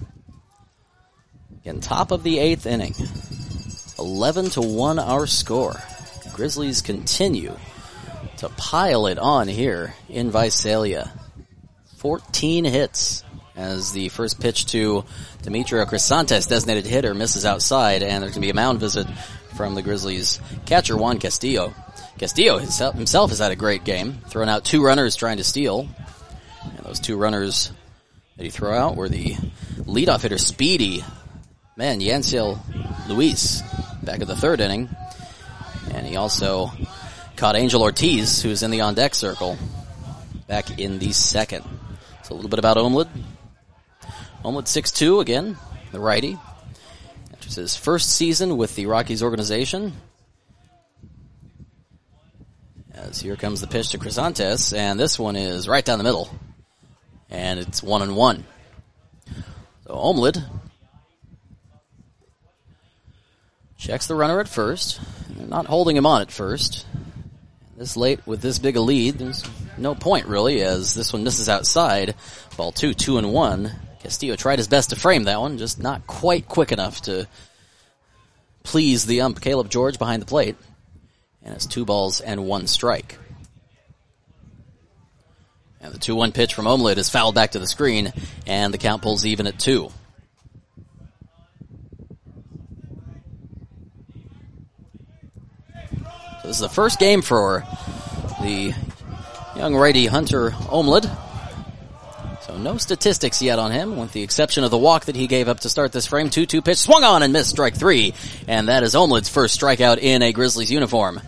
Again, top of the eighth inning. eleven to one our score. Grizzlies continue to pile it on here in Visalia. fourteen hits as the first pitch to Demetrio Crisantes, designated hitter, misses outside, and there's going to be a mound visit from the Grizzlies catcher Juan Castillo. Castillo himself has had a great game, throwing out two runners trying to steal. And those two runners that he threw out were the leadoff hitter, Speedy, man, Yanciel Luis, back of the third inning. And he also caught Angel Ortiz, who's in the on-deck circle, back in the second. So a little bit about Ohmlid. Ohmlid six two again, the righty. Enters his first season with the Rockies organization. As here comes the pitch to Crisantes, and this one is right down the middle. And it's one and one. So Ohmlid checks the runner at first. They're not holding him on at first. This late with this big a lead, there's no point really, as this one misses outside. Ball two, two and one. Castillo tried his best to frame that one, just not quite quick enough to please the ump, Caleb George, behind the plate. And it's two balls and one strike. And the two one pitch from Ohmlid is fouled back to the screen, and the count pulls even at two. So this is the first game for the young righty Hunter Ohmlid. So no statistics yet on him, with the exception of the walk that he gave up to start this frame. two two pitch, swung on and missed, strike three. And that is Ohmlid's first strikeout in a Grizzlies uniform.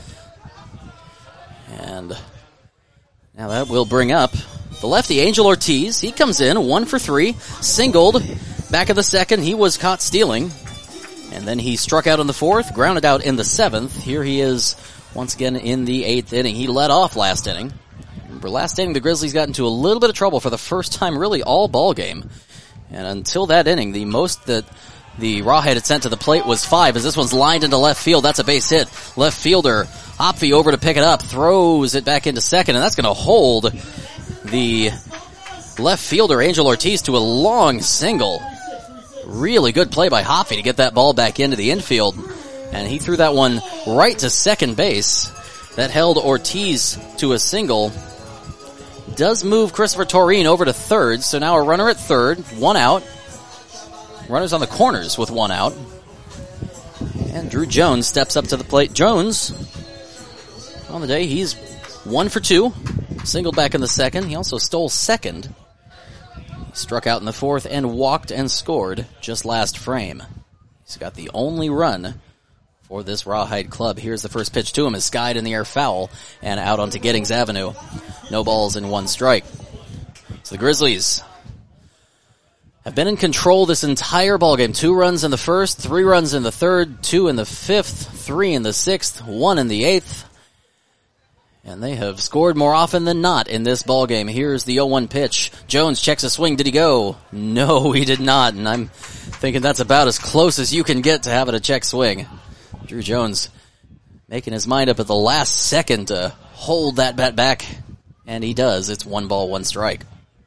And now that will bring up the lefty, Angel Ortiz. He comes in, one for three, singled, back of the second. He was caught stealing. And then he struck out in the fourth, grounded out in the seventh. Here he is once again in the eighth inning. He led off last inning. Remember, last inning the Grizzlies got into a little bit of trouble for the first time really all ball game. And until that inning, the most that the Rawhide had sent to the plate was five, as this one's lined into left field. That's a base hit. Left fielder Hopfe over to pick it up, throws it back into second, and that's going to hold the left fielder, Angel Ortiz, to a long single. Really good play by Hopfe to get that ball back into the infield, and he threw that one right to second base. That held Ortiz to a single. Does move Christopher Toreen over to third, so now a runner at third, one out. Runners on the corners with one out. And Drew Jones steps up to the plate. Jones, on the day, he's one for two. Singled back in the second. He also stole second. He struck out in the fourth and walked and scored just last frame. He's got the only run for this Rawhide club. Here's the first pitch to him, is skied in the air, foul, and out onto Giddings Avenue. No balls and one strike. So the Grizzlies have been in control this entire ballgame. Two runs in the first, three runs in the third, two in the fifth, three in the sixth, one in the eighth. And they have scored more often than not in this ballgame. Here's the oh one pitch. Jones checks a swing. Did he go? No, he did not. And I'm thinking that's about as close as you can get to having a check swing. Drew Jones making his mind up at the last second to hold that bat back. And he does. It's one ball, one strike.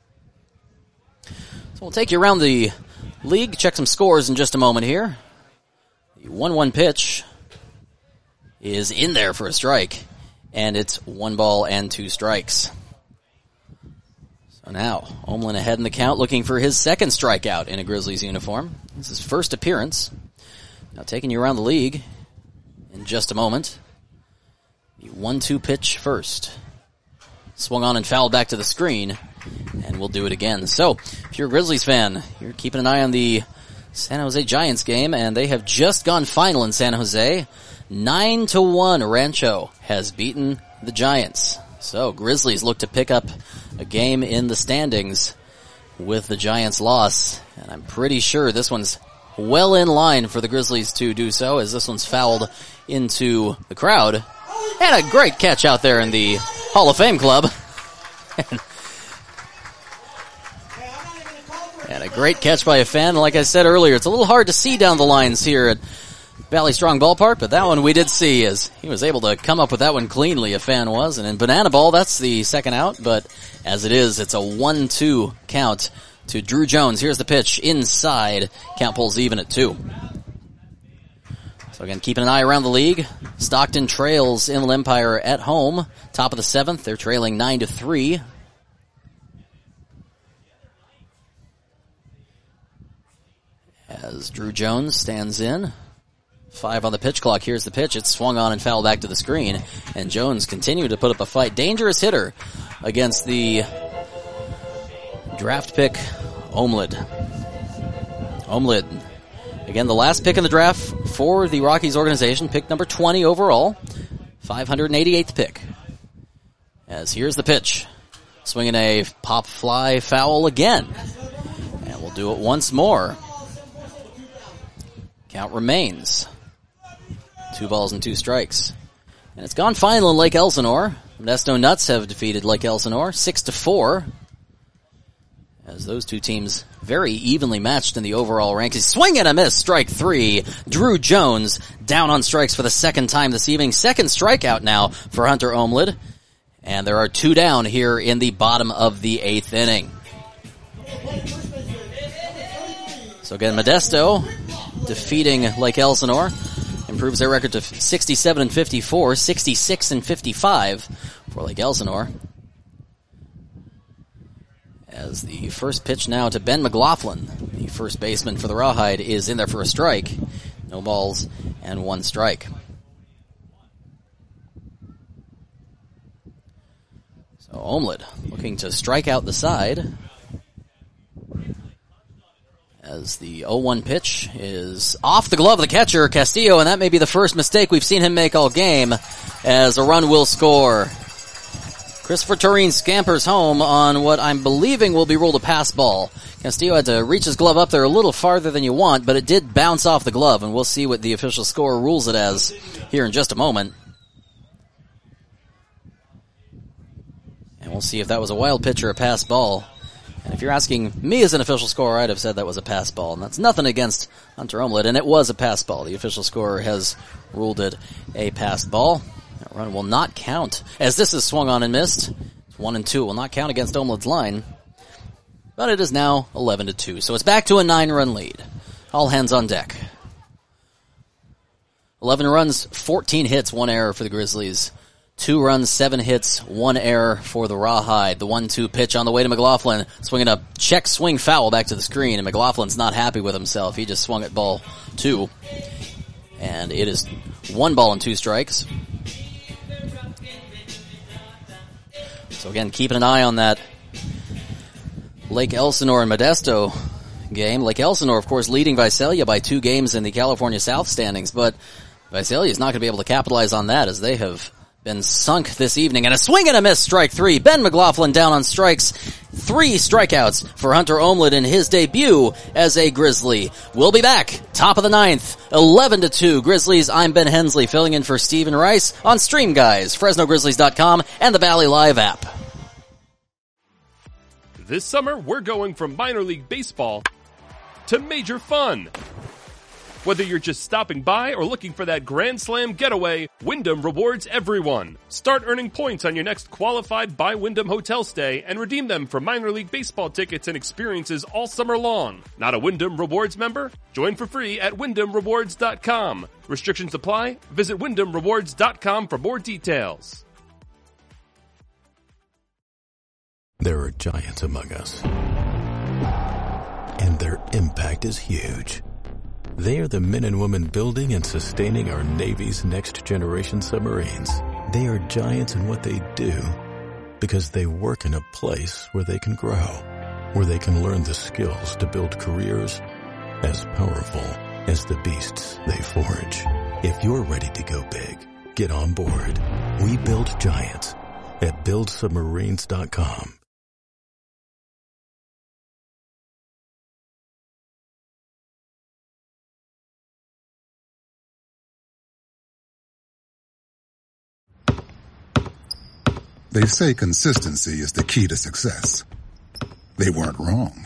So we'll take you around the league, check some scores in just a moment here. The one one pitch is in there for a strike, and it's one ball and two strikes. So now, Ohmlid ahead in the count, looking for his second strikeout in a Grizzlies uniform. This is his first appearance. Now taking you around the league in just a moment. The one two pitch first. Swung on and fouled back to the screen. And we'll do it again. So, if you're a Grizzlies fan, you're keeping an eye on the San Jose Giants game, and they have just gone final in San Jose. Nine to one, Rancho has beaten the Giants. So, Grizzlies look to pick up a game in the standings with the Giants' loss. And I'm pretty sure this one's well in line for the Grizzlies to do so, as this one's fouled into the crowd. And a great catch out there in the Hall of Fame club. And a great catch by a fan. Like I said earlier, it's a little hard to see down the lines here at Valley Strong Ballpark, but that one we did see, as he was able to come up with that one cleanly, a fan was. And in Banana Ball, that's the second out, but as it is, it's a one two count to Drew Jones. Here's the pitch inside. Count pulls even at two. So again, keeping an eye around the league. Stockton trails Inland Empire at home. Top of the seventh. They're trailing nine to three. As Drew Jones stands in. Five on the pitch clock. Here's the pitch. It's swung on and fouled back to the screen. And Jones continued to put up a fight. Dangerous hitter against the draft pick, Omlid. Omlid. Again, the last pick in the draft for the Rockies organization, pick number twenty overall, five hundred eighty-eighth pick. As here's the pitch. Swinging a pop fly foul again. And we'll do it once more. Count remains. Two balls and two strikes. And it's gone final in Lake Elsinore. Modesto Nuts have defeated Lake Elsinore six to four. As those two teams very evenly matched in the overall rankings. Swing and a miss, strike three. Drew Jones down on strikes for the second time this evening. Second strikeout now for Hunter Omlid. And there are two down here in the bottom of the eighth inning. So again, Modesto defeating Lake Elsinore improves their record to sixty-seven and fifty-four, sixty-six and fifty-five for Lake Elsinore. As the first pitch now to Ben McLaughlin, the first baseman for the Rawhide, is in there for a strike. No balls and one strike. So Omlid looking to strike out the side. As the oh one pitch is off the glove of the catcher, Castillo, and that may be the first mistake we've seen him make all game, as a run will score. Christopher Tureen scampers home on what I'm believing will be ruled a pass ball. Castillo had to reach his glove up there a little farther than you want, but it did bounce off the glove, and we'll see what the official score rules it as here in just a moment. And we'll see if that was a wild pitch or a pass ball. And if you're asking me as an official scorer, I'd have said that was a pass ball. And that's nothing against Hunter Omlid, and it was a pass ball. The official scorer has ruled it a pass ball. That run will not count, as this is swung on and missed. It's one and two. It will not count against Omlid's line. But it is now eleven to two. So it's back to a nine-run lead. All hands on deck. eleven runs, fourteen hits, one error for the Grizzlies. Two runs, seven hits, one error for the Rawhide. The one two pitch on the way to McLaughlin. Swinging a check swing foul back to the screen, and McLaughlin's not happy with himself. He just swung at ball two. And it is one ball and two strikes. So again, keeping an eye on that Lake Elsinore and Modesto game. Lake Elsinore, of course, leading Visalia by two games in the California South standings, but Visalia is not going to be able to capitalize on that, as they have been sunk this evening. And a swing and a miss, strike three. Ben McLaughlin down on strikes. Three strikeouts for Hunter Omlid in his debut as a Grizzly. We'll be back. Top of the ninth, eleven to two. Grizzlies, I'm Ben Hensley, filling in for Stephen Rice on Stream Guys, Fresno Grizzlies dot com, and the Valley Live app. This summer, we're going from minor league baseball to major fun. Whether you're just stopping by or looking for that Grand Slam getaway, Wyndham rewards everyone. Start earning points on your next qualified by Wyndham hotel stay and redeem them for minor league baseball tickets and experiences all summer long. Not a Wyndham Rewards member? Join for free at Wyndham Rewards dot com. Restrictions apply. Visit Wyndham Rewards dot com for more details. There are giants among us, and their impact is huge. They are the men and women building and sustaining our Navy's next-generation submarines. They are giants in what they do because they work in a place where they can grow, where they can learn the skills to build careers as powerful as the beasts they forge. If you're ready to go big, get on board. We build giants at build submarines dot com. They say consistency is the key to success. They weren't wrong.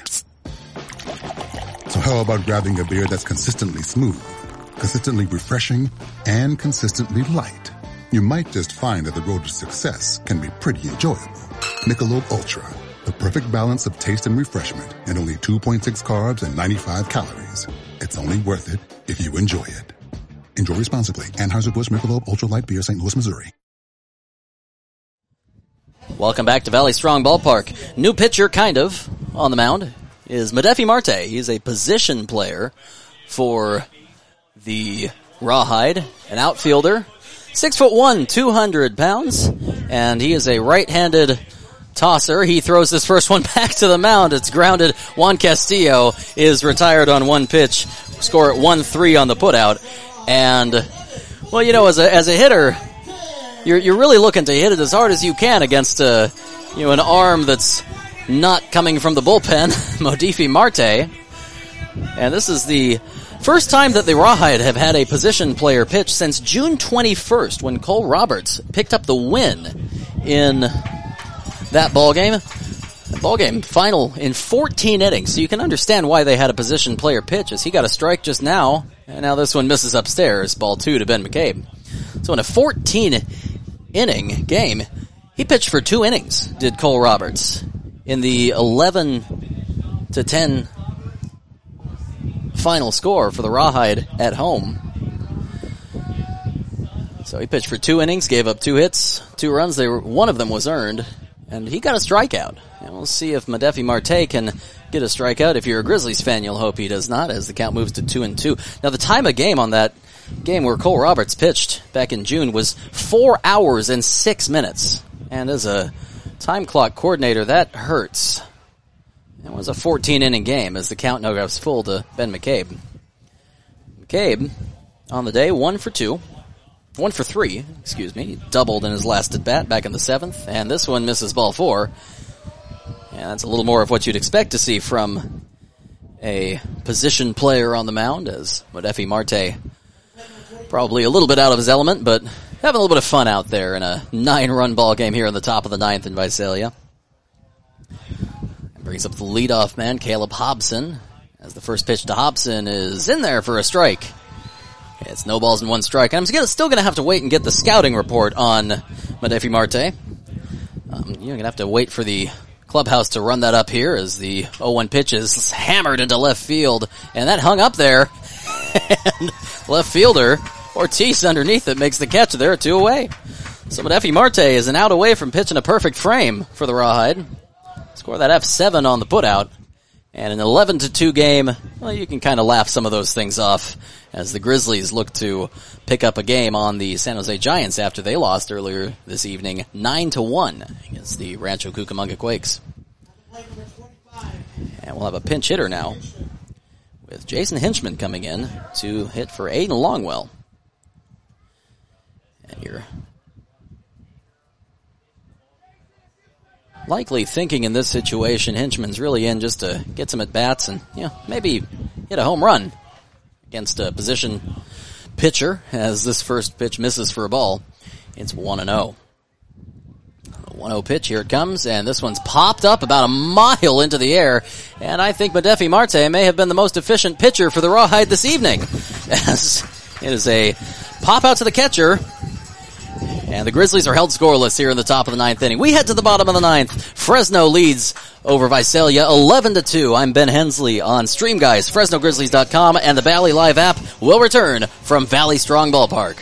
So how about grabbing a beer that's consistently smooth, consistently refreshing, and consistently light? You might just find that the road to success can be pretty enjoyable. Michelob Ultra, the perfect balance of taste and refreshment, and only two point six carbs and ninety-five calories. It's only worth it if you enjoy it. Enjoy responsibly. Anheuser-Busch Michelob Ultra Light Beer, Saint Louis, Missouri. Welcome back to Valley Strong Ballpark. New pitcher, kind of, on the mound is Medefi Marte. He's a position player for the Rawhide, an outfielder, six foot one, two hundred pounds, and he is a right-handed tosser. He throws this first one back to the mound. It's grounded. Juan Castillo is retired on one pitch. Score at one three on the putout. And, well, you know, as a as a hitter, you're you're really looking to hit it as hard as you can against a you know an arm that's not coming from the bullpen, Medefi Marte. And this is the first time that the Rawhide have had a position player pitch since June twenty-first, when Cole Roberts picked up the win in that ball game. The ball game final in fourteen innings, so you can understand why they had a position player pitch, as he got a strike just now, and now this one misses upstairs, ball two to Ben McCabe. So in a fourteen inning game, he pitched for two innings, did Cole Roberts, in the eleven to ten final score for the Rawhide at home. So he pitched for two innings, gave up two hits, two runs. They were, one of them was earned, and he got a strikeout. And we'll see if Medefi Marte can get a strikeout. If you're a Grizzlies fan, you'll hope he does not, as the count moves to two and two. Now, the time of game on that game where Cole Roberts pitched back in June was four hours and six minutes. And as a time clock coordinator, that hurts. It was a fourteen-inning game as the count now goes full to Ben McCabe. McCabe, on the day, one for two. One for three, excuse me. He doubled in his last at-bat back in the seventh, and this one misses ball four. And that's a little more of what you'd expect to see from a position player on the mound, as Medefi Marte probably a little bit out of his element, but having a little bit of fun out there in a nine-run ball game here in the top of the ninth in Visalia. And brings up the leadoff man, Caleb Hobson, as the first pitch to Hobson is in there for a strike. It's no balls and one strike. And I'm still going to have to wait and get the scouting report on Medefi Marte. Um, you're going to have to wait for the clubhouse to run that up here as the oh one pitch is hammered into left field. And that hung up there. And left fielder Ortiz underneath it makes the catch. There, two away. So Medefi Marte is an out away from pitching a perfect frame for the Rawhide. Score that F seven on the putout. And an eleven to two game, well, you can kind of laugh some of those things off as the Grizzlies look to pick up a game on the San Jose Giants after they lost earlier this evening, nine to one against the Rancho Cucamonga Quakes. And we'll have a pinch hitter now with Jason Hinchman coming in to hit for Aiden Longwell. And you're likely thinking in this situation, Hinchman's really in just to get some at-bats and, you know, maybe hit a home run against a position pitcher as this first pitch misses for a ball. It's one and oh. one oh pitch, here it comes, and this one's popped up about a mile into the air, and I think Medefi Marte may have been the most efficient pitcher for the Rawhide this evening, as it is a pop out to the catcher. And the Grizzlies are held scoreless here in the top of the ninth inning. We head to the bottom of the ninth. Fresno leads over Visalia eleven to two. I'm Ben Hensley on Stream Guys, Fresno Grizzlies dot com, and the Valley Live app will return from Valley Strong Ballpark.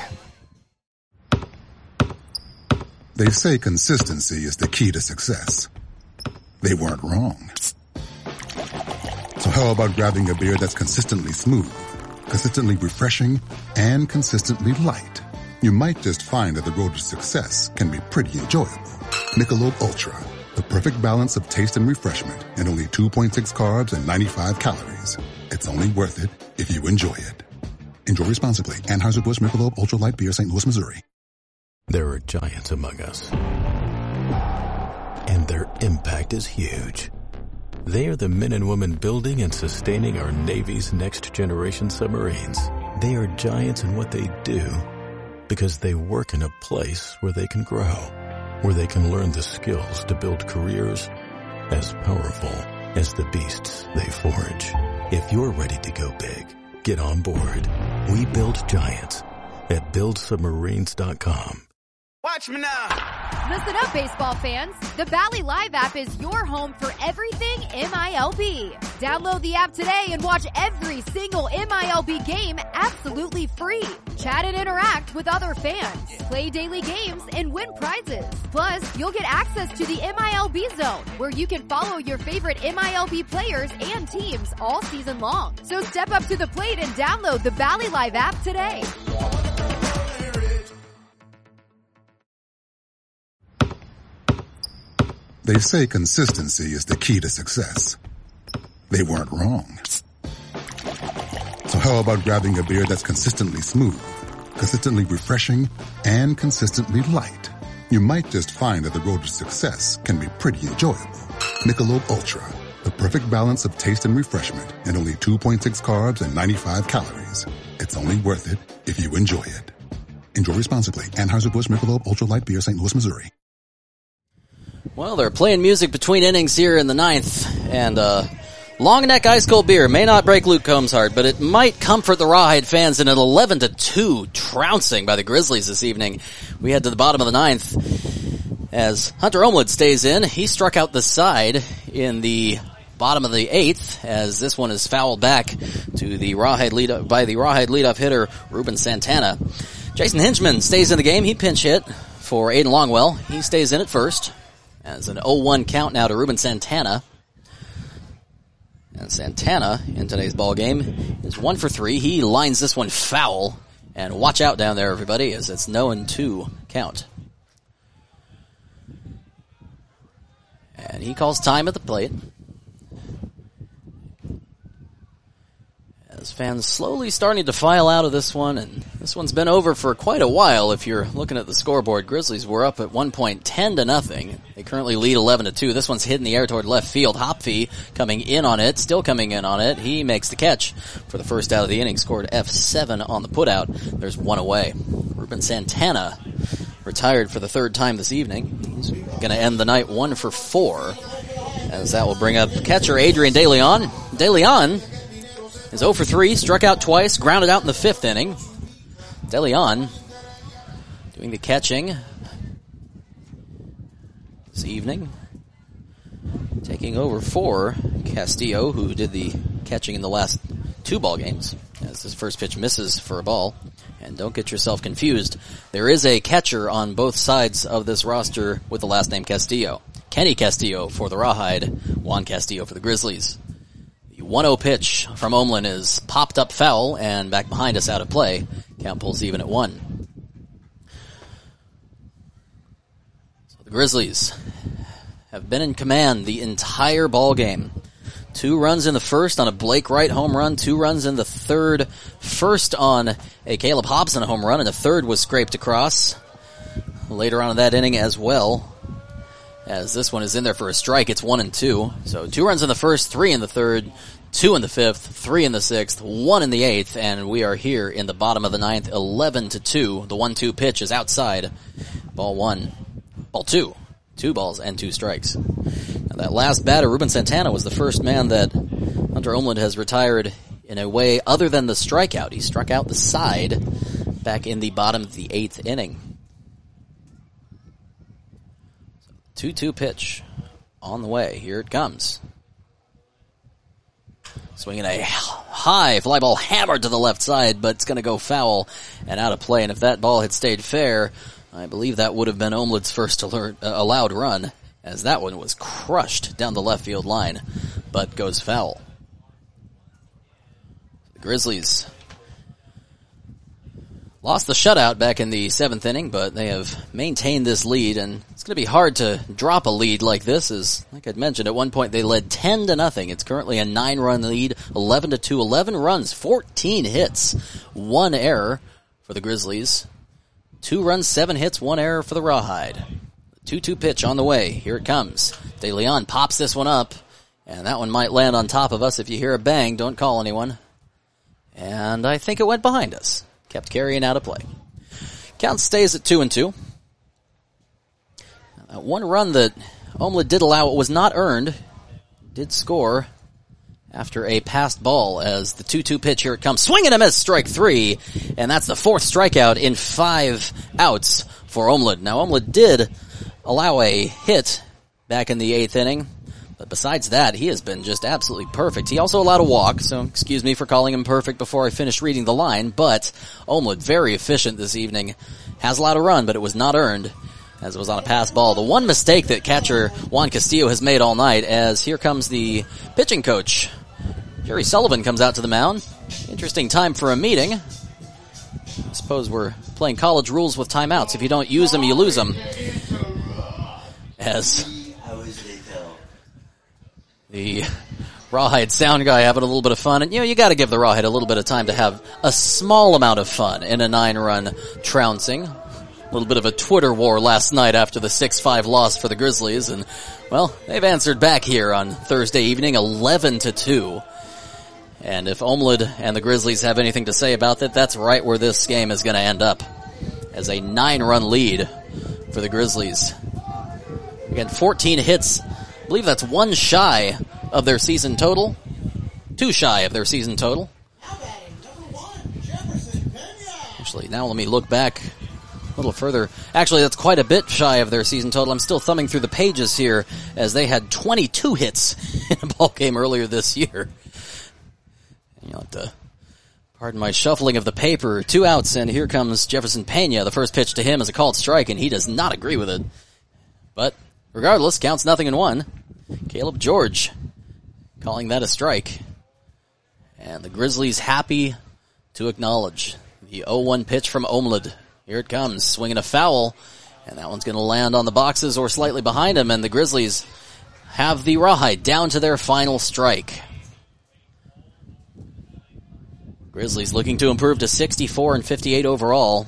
They say consistency is the key to success. They weren't wrong. So how about grabbing a beer that's consistently smooth, consistently refreshing, and consistently light? You might just find that the road to success can be pretty enjoyable. Michelob Ultra, the perfect balance of taste and refreshment, and only two point six carbs and ninety-five calories. It's only worth it if you enjoy it. Enjoy responsibly. Anheuser-Busch Michelob Ultra Light Beer, Saint Louis, Missouri. There are giants among us, and their impact is huge. They are the men and women building and sustaining our Navy's next generation submarines. They are giants in what they do, because they work in a place where they can grow. where they can learn the skills to build careers as powerful as the beasts they forge. If you're ready to go big, get on board. We build giants at build submarines dot com. Watch me now. Listen up, baseball fans. The Bally Live app is your home for everything M I L B. Download the app today and watch every single M I L B game absolutely free. Chat and interact with other fans. Play daily games and win prizes. Plus, you'll get access to the M I L B Zone, where you can follow your favorite M I L B players and teams all season long. So step up to the plate and download the Bally Live app today. They say consistency is the key to success. They weren't wrong. So how about grabbing a beer that's consistently smooth, consistently refreshing, and consistently light? You might just find that the road to success can be pretty enjoyable. Michelob Ultra, the perfect balance of taste and refreshment, and only two point six carbs and ninety-five calories. It's only worth it if you enjoy it. Enjoy responsibly. Anheuser-Busch Michelob Ultra Light Beer, Saint Louis, Missouri. Well, they're playing music between innings here in the ninth, and uh, long neck ice cold beer may not break Luke Combs' heart, but it might comfort the Rawhide fans in an eleven to two trouncing by the Grizzlies this evening. We head to the bottom of the ninth as Hunter Omlad stays in. He struck out the side in the bottom of the eighth, as this one is fouled back to the Rawhide lead by the Rawhide leadoff hitter Ruben Santana. Jason Hinchman stays in the game. He pinch hit for Aiden Longwell. He stays in at first. As an oh one count now to Ruben Santana. And Santana, in today's ball game, is one for three. He lines this one foul. And watch out down there, everybody, as it's no and two count. And he calls time at the plate. As fans slowly starting to file out of this one, and this one's been over for quite a while. If you're looking at the scoreboard, Grizzlies were up at one point, ten to nothing. They currently lead eleven to two. This one's hit in the air toward left field. Hopfee coming in on it, still coming in on it. He makes the catch for the first out of the inning, scored F seven on the putout. There's one away. Ruben Santana retired for the third time this evening. He's going to end the night one for four, as that will bring up catcher Adrian DeLeon. DeLeon is oh for three, struck out twice, grounded out in the fifth inning. DeLeon doing the catching this evening, taking over for Castillo, who did the catching in the last two ball games, as this first pitch misses for a ball. And don't get yourself confused, there is a catcher on both sides of this roster with the last name Castillo. Kenny Castillo for the Rawhide, Juan Castillo for the Grizzlies. one oh pitch from Omlin is popped up foul and back behind us out of play. Count pulls even at one. So the Grizzlies have been in command the entire ball game. Two runs in the first on a Blake Wright home run, two runs in the third. First on a Caleb Hobson home run, and the third was scraped across later on in that inning as well. As this one is in there for a strike, it's one and two. So two runs in the first, three in the third, two in the fifth, three in the sixth, one in the eighth, and we are here in the bottom of the ninth, eleven to two. The one two pitch is outside. Ball one. Ball two. Two balls and two strikes. Now that last batter, Ruben Santana, was the first man that Hunter Omlad has retired in a way other than the strikeout. He struck out the side back in the bottom of the eighth inning. two two pitch on the way. Here it comes. Swinging a high fly ball hammered to the left side, but it's going to go foul and out of play. And if that ball had stayed fair, I believe that would have been Omlad's first alert, uh, allowed run, as that one was crushed down the left field line, but goes foul. The Grizzlies lost the shutout back in the seventh inning, but they have maintained this lead, and it's going to be hard to drop a lead like this, as, like I'd mentioned, at one point they led ten to nothing. It's currently a nine-run lead, eleven to two, eleven runs, fourteen hits, one error for the Grizzlies. Two runs, seven hits, one error for the Rawhide. two two pitch on the way. Here it comes. De Leon pops this one up, and that one might land on top of us. If you hear a bang, don't call anyone. And I think it went behind us. Kept carrying out of play. Count stays at two and two. Uh, one run that Ohmlid did allow, it was not earned, did score after a passed ball as the two two pitch, here it comes, swing and a miss, strike three, and that's the fourth strikeout in five outs for Ohmlid. Now Ohmlid did allow a hit back in the eighth inning, but besides that, he has been just absolutely perfect. He also allowed a walk, so excuse me for calling him perfect before I finished reading the line, but Ohmlid very efficient this evening, has allowed a run, but it was not earned, as it was on a pass ball. The one mistake that catcher Juan Castillo has made all night, as here comes the pitching coach. Jerry Sullivan comes out to the mound. Interesting time for a meeting. I suppose we're playing college rules with timeouts. If you don't use them, you lose them. As the Rawhide sound guy having a little bit of fun. And, you know, you gotta give the Rawhide a little bit of time to have a small amount of fun in a nine-run trouncing. A little bit of a Twitter war last night after the six five loss for the Grizzlies. And, well, they've answered back here on Thursday evening, eleven to two. And if Ohmlid and the Grizzlies have anything to say about that, that's right where this game is going to end up, as a nine-run lead for the Grizzlies. Again, fourteen hits. I believe that's one shy of their season total. Two shy of their season total. Actually, now let me look back a little further. Actually, that's quite a bit shy of their season total. I'm still thumbing through the pages here, as they had twenty-two hits in a ball game earlier this year. You'll have to pardon my shuffling of the paper. Two outs, and here comes Jefferson Pena. The first pitch to him is a called strike, and he does not agree with it. But regardless, counts nothing in one. Caleb George calling that a strike. And the Grizzlies happy to acknowledge the oh one pitch from Ohmlid. Here it comes, swinging a foul, and that one's going to land on the boxes or slightly behind him, and the Grizzlies have the Rawhide down to their final strike. Grizzlies looking to improve to sixty-four and fifty-eight overall.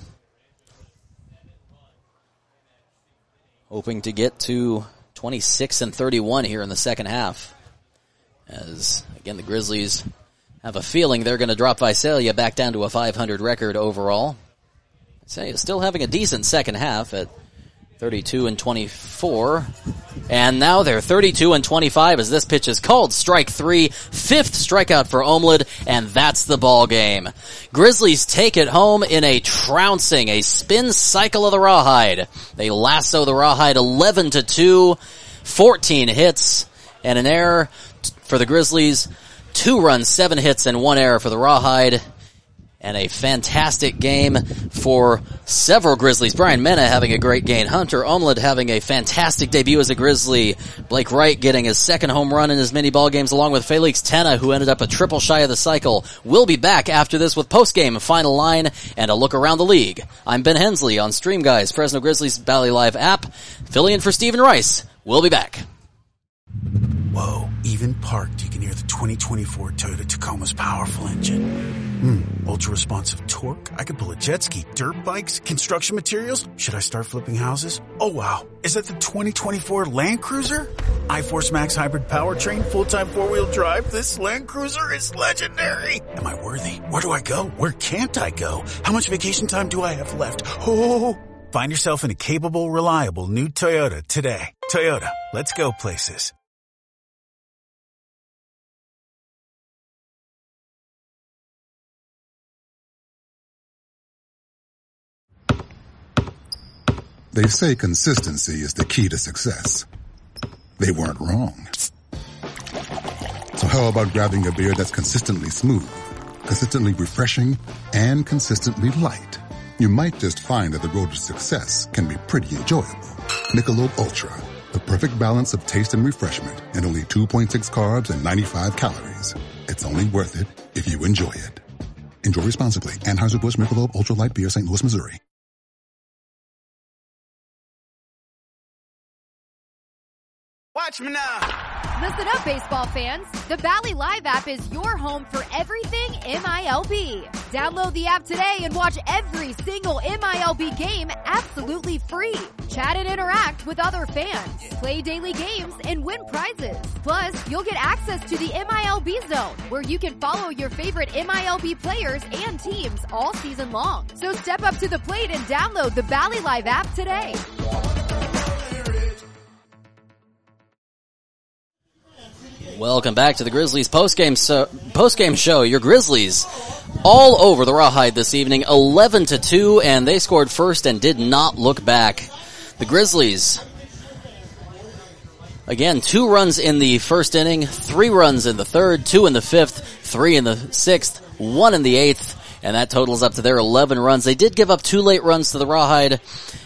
Hoping to get to twenty-six and thirty-one here in the second half. As, again, the Grizzlies have a feeling they're going to drop Visalia back down to a five hundred record overall. Visalia still having a decent second half at thirty-two and twenty-four. And now they're thirty-two and twenty-five as this pitch is called strike three. Fifth strikeout for Ohmlid, and that's the ball game. Grizzlies take it home in a trouncing, a spin cycle of the Rawhide. They lasso the Rawhide eleven to two, fourteen hits, and an error for the Grizzlies. Two runs, seven hits, and one error for the Rawhide. And a fantastic game for several Grizzlies. Brian Mena having a great game. Hunter Ohmlid having a fantastic debut as a Grizzly. Blake Wright getting his second home run in his mini ball games, along with Felix Tena, who ended up a triple shy of the cycle. We'll be back after this with postgame, final line, and a look around the league. I'm Ben Hensley on Stream Guys, Fresno Grizzlies Valley Live app. Filling in for Stephen Rice. We'll be back. Whoa, even parked, you can hear the twenty twenty-four Toyota Tacoma's powerful engine. Hmm, ultra-responsive torque. I could pull a jet ski, dirt bikes, construction materials. Should I start flipping houses? Oh wow, is that the twenty twenty-four Land Cruiser? iForce Max hybrid powertrain, full-time four-wheel drive. This Land Cruiser is legendary. Am I worthy? Where do I go? Where can't I go? How much vacation time do I have left? Oh, find yourself in a capable, reliable new Toyota today. Toyota, let's go places. They say consistency is the key to success. They weren't wrong. So how about grabbing a beer that's consistently smooth, consistently refreshing, and consistently light? You might just find that the road to success can be pretty enjoyable. Michelob Ultra, the perfect balance of taste and refreshment, and only two point six carbs and ninety-five calories. It's only worth it if you enjoy it. Enjoy responsibly. Anheuser-Busch Michelob Ultra Light Beer, Saint Louis, Missouri. Watch me now. Listen up, baseball fans. The Valley Live app is your home for everything M I L B. Download the app today and watch every single M I L B game absolutely free. Chat and interact with other fans. Play daily games and win prizes. Plus, you'll get access to the M I L B Zone, where you can follow your favorite M I L B players and teams all season long. So step up to the plate and download the Valley Live app today. Welcome back to the Grizzlies postgame so, postgame show. Your Grizzlies all over the Rawhide this evening, eleven to two, and they scored first and did not look back. The Grizzlies, again, two runs in the first inning, three runs in the third, two in the fifth, three in the sixth, one in the eighth, and that totals up to their eleven runs. They did give up two late runs to the Rawhide,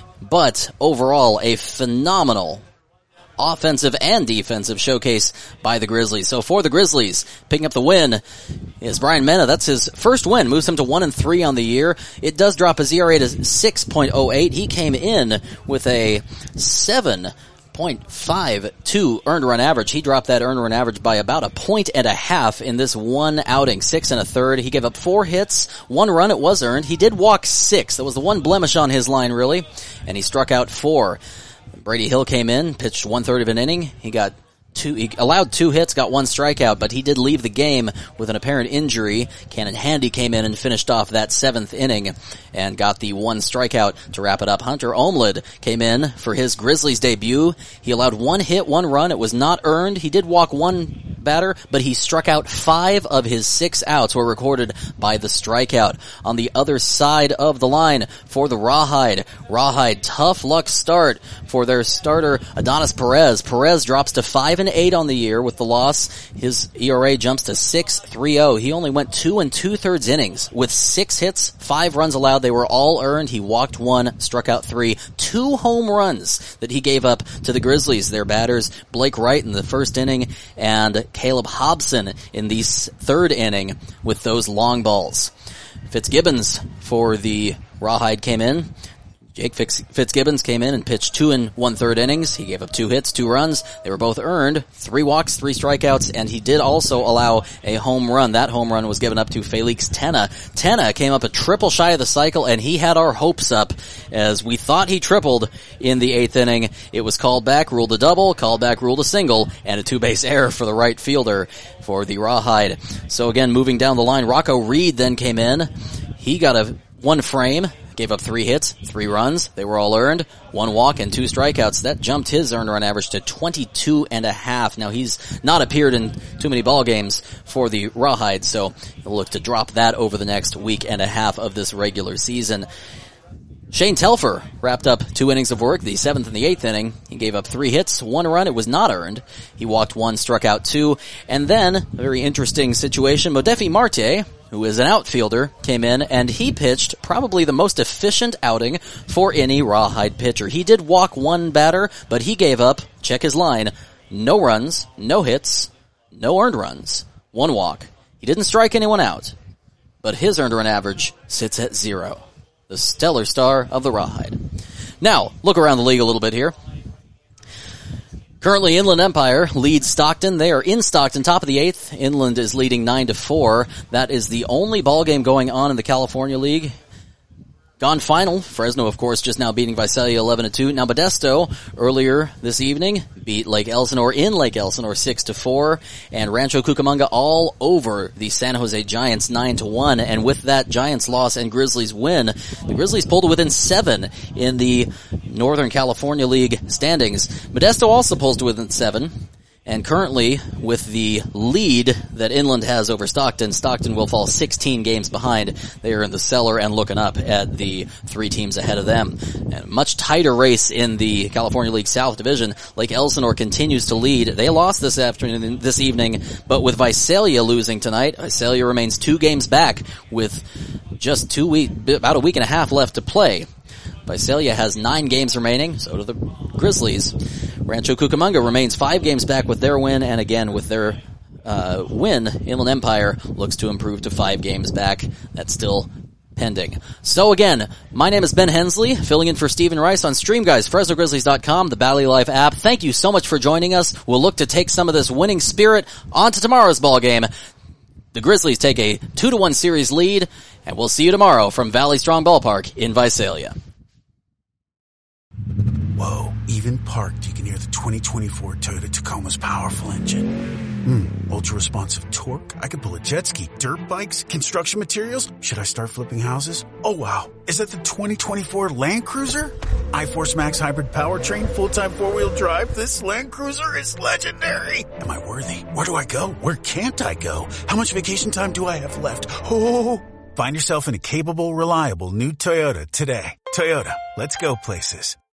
but overall a phenomenal offensive and defensive showcase by the Grizzlies. So for the Grizzlies, picking up the win is Brian Mena. That's his first win. Moves him to one and three on the year. It does drop his E R A to six point oh eight. He came in with a seven point five two earned run average. He dropped that earned run average by about a point and a half in this one outing. Six and a third. He gave up four hits, one run. It was earned. He did walk six. That was the one blemish on his line, really. And he struck out four. Brady Hill came in, pitched one third of an inning. He got two, he allowed two hits, got one strikeout, but he did leave the game with an apparent injury. Cannon Handy came in and finished off that seventh inning and got the one strikeout to wrap it up. Hunter Omlid came in for his Grizzlies debut. He allowed one hit, one run. It was not earned. He did walk one batter, but he struck out five of his six outs were recorded by the strikeout. On the other side of the line for the Rawhide, Rawhide, tough luck start for their starter Adonis Perez. Perez drops to five and eight on the year with the loss. His E R A jumps to six point three oh. He only went two and two thirds innings with six hits, five runs allowed. They were all earned. He walked one, struck out three. Two home runs that he gave up to the Grizzlies. Their batters, Blake Wright in the first inning and Caleb Hobson in the third inning with those long balls. Fitzgibbons for the Rawhide came in. Jake Fitzgibbons came in and pitched two and one-third innings. He gave up two hits, two runs. They were both earned, three walks, three strikeouts, and he did also allow a home run. That home run was given up to Felix Tenna. Tenna came up a triple shy of the cycle, and he had our hopes up as we thought he tripled in the eighth inning. It was called back, ruled a double, called back, ruled a single, and a two-base error for the right fielder for the Rawhide. So again, moving down the line, Rocco Reed then came in. He got a one frame. Gave up three hits, three runs. They were all earned. One walk and two strikeouts. That jumped his earned run average to twenty-two and a half. Now he's not appeared in too many ball games for the Rawhide, so he'll look to drop that over the next week and a half of this regular season. Shane Telfer wrapped up two innings of work, the seventh and the eighth inning. He gave up three hits, one run. It was not earned. He walked one, struck out two. And then, a very interesting situation, Modefi Marte, who is an outfielder, came in and he pitched probably the most efficient outing for any Rawhide pitcher. He did walk one batter, but he gave up, check his line, no runs, no hits, no earned runs, one walk. He didn't strike anyone out, but his earned run average sits at zero. The stellar star of the Rawhide. Now, look around the league a little bit here. Currently, Inland Empire leads Stockton. They are in Stockton, top of the eighth. Inland is leading nine to four. That is the only ball game going on in the California League. Gone final. Fresno, of course, just now beating Visalia eleven to two. Now, Modesto, earlier this evening, beat Lake Elsinore in Lake Elsinore six to four. And Rancho Cucamonga all over the San Jose Giants nine to one. And with that Giants loss and Grizzlies win, the Grizzlies pulled within seven in the Northern California League standings. Modesto also pulls to within seven. And currently, with the lead that Inland has over Stockton, Stockton will fall sixteen games behind. They are in the cellar and looking up at the three teams ahead of them. And a much tighter race in the California League South Division. Lake Elsinore continues to lead. They lost this afternoon, this evening, but with Visalia losing tonight, Visalia remains two games back with just two week, about a week and a half left to play. Visalia has nine games remaining, so do the Grizzlies. Rancho Cucamonga remains five games back with their win, and again with their uh, win, Inland Empire looks to improve to five games back. That's still pending. So again, my name is Ben Hensley, filling in for Stephen Rice on Stream Guys, Fresno Grizzlies dot com, the Bally Life app. Thank you so much for joining us. We'll look to take some of this winning spirit onto tomorrow's ball game. The Grizzlies take a two to one series lead, and we'll see you tomorrow from Valley Strong Ballpark in Visalia. Whoa, even parked, you can hear the twenty twenty-four Toyota Tacoma's powerful engine. Hmm, ultra-responsive torque. I could pull a jet ski, dirt bikes, construction materials. Should I start flipping houses? Oh wow, is that the twenty twenty-four Land Cruiser? iForce Max hybrid powertrain, full-time four-wheel drive. This Land Cruiser is legendary. Am I worthy? Where do I go? Where can't I go? How much vacation time do I have left? Oh, find yourself in a capable, reliable new Toyota today. Toyota, let's go places.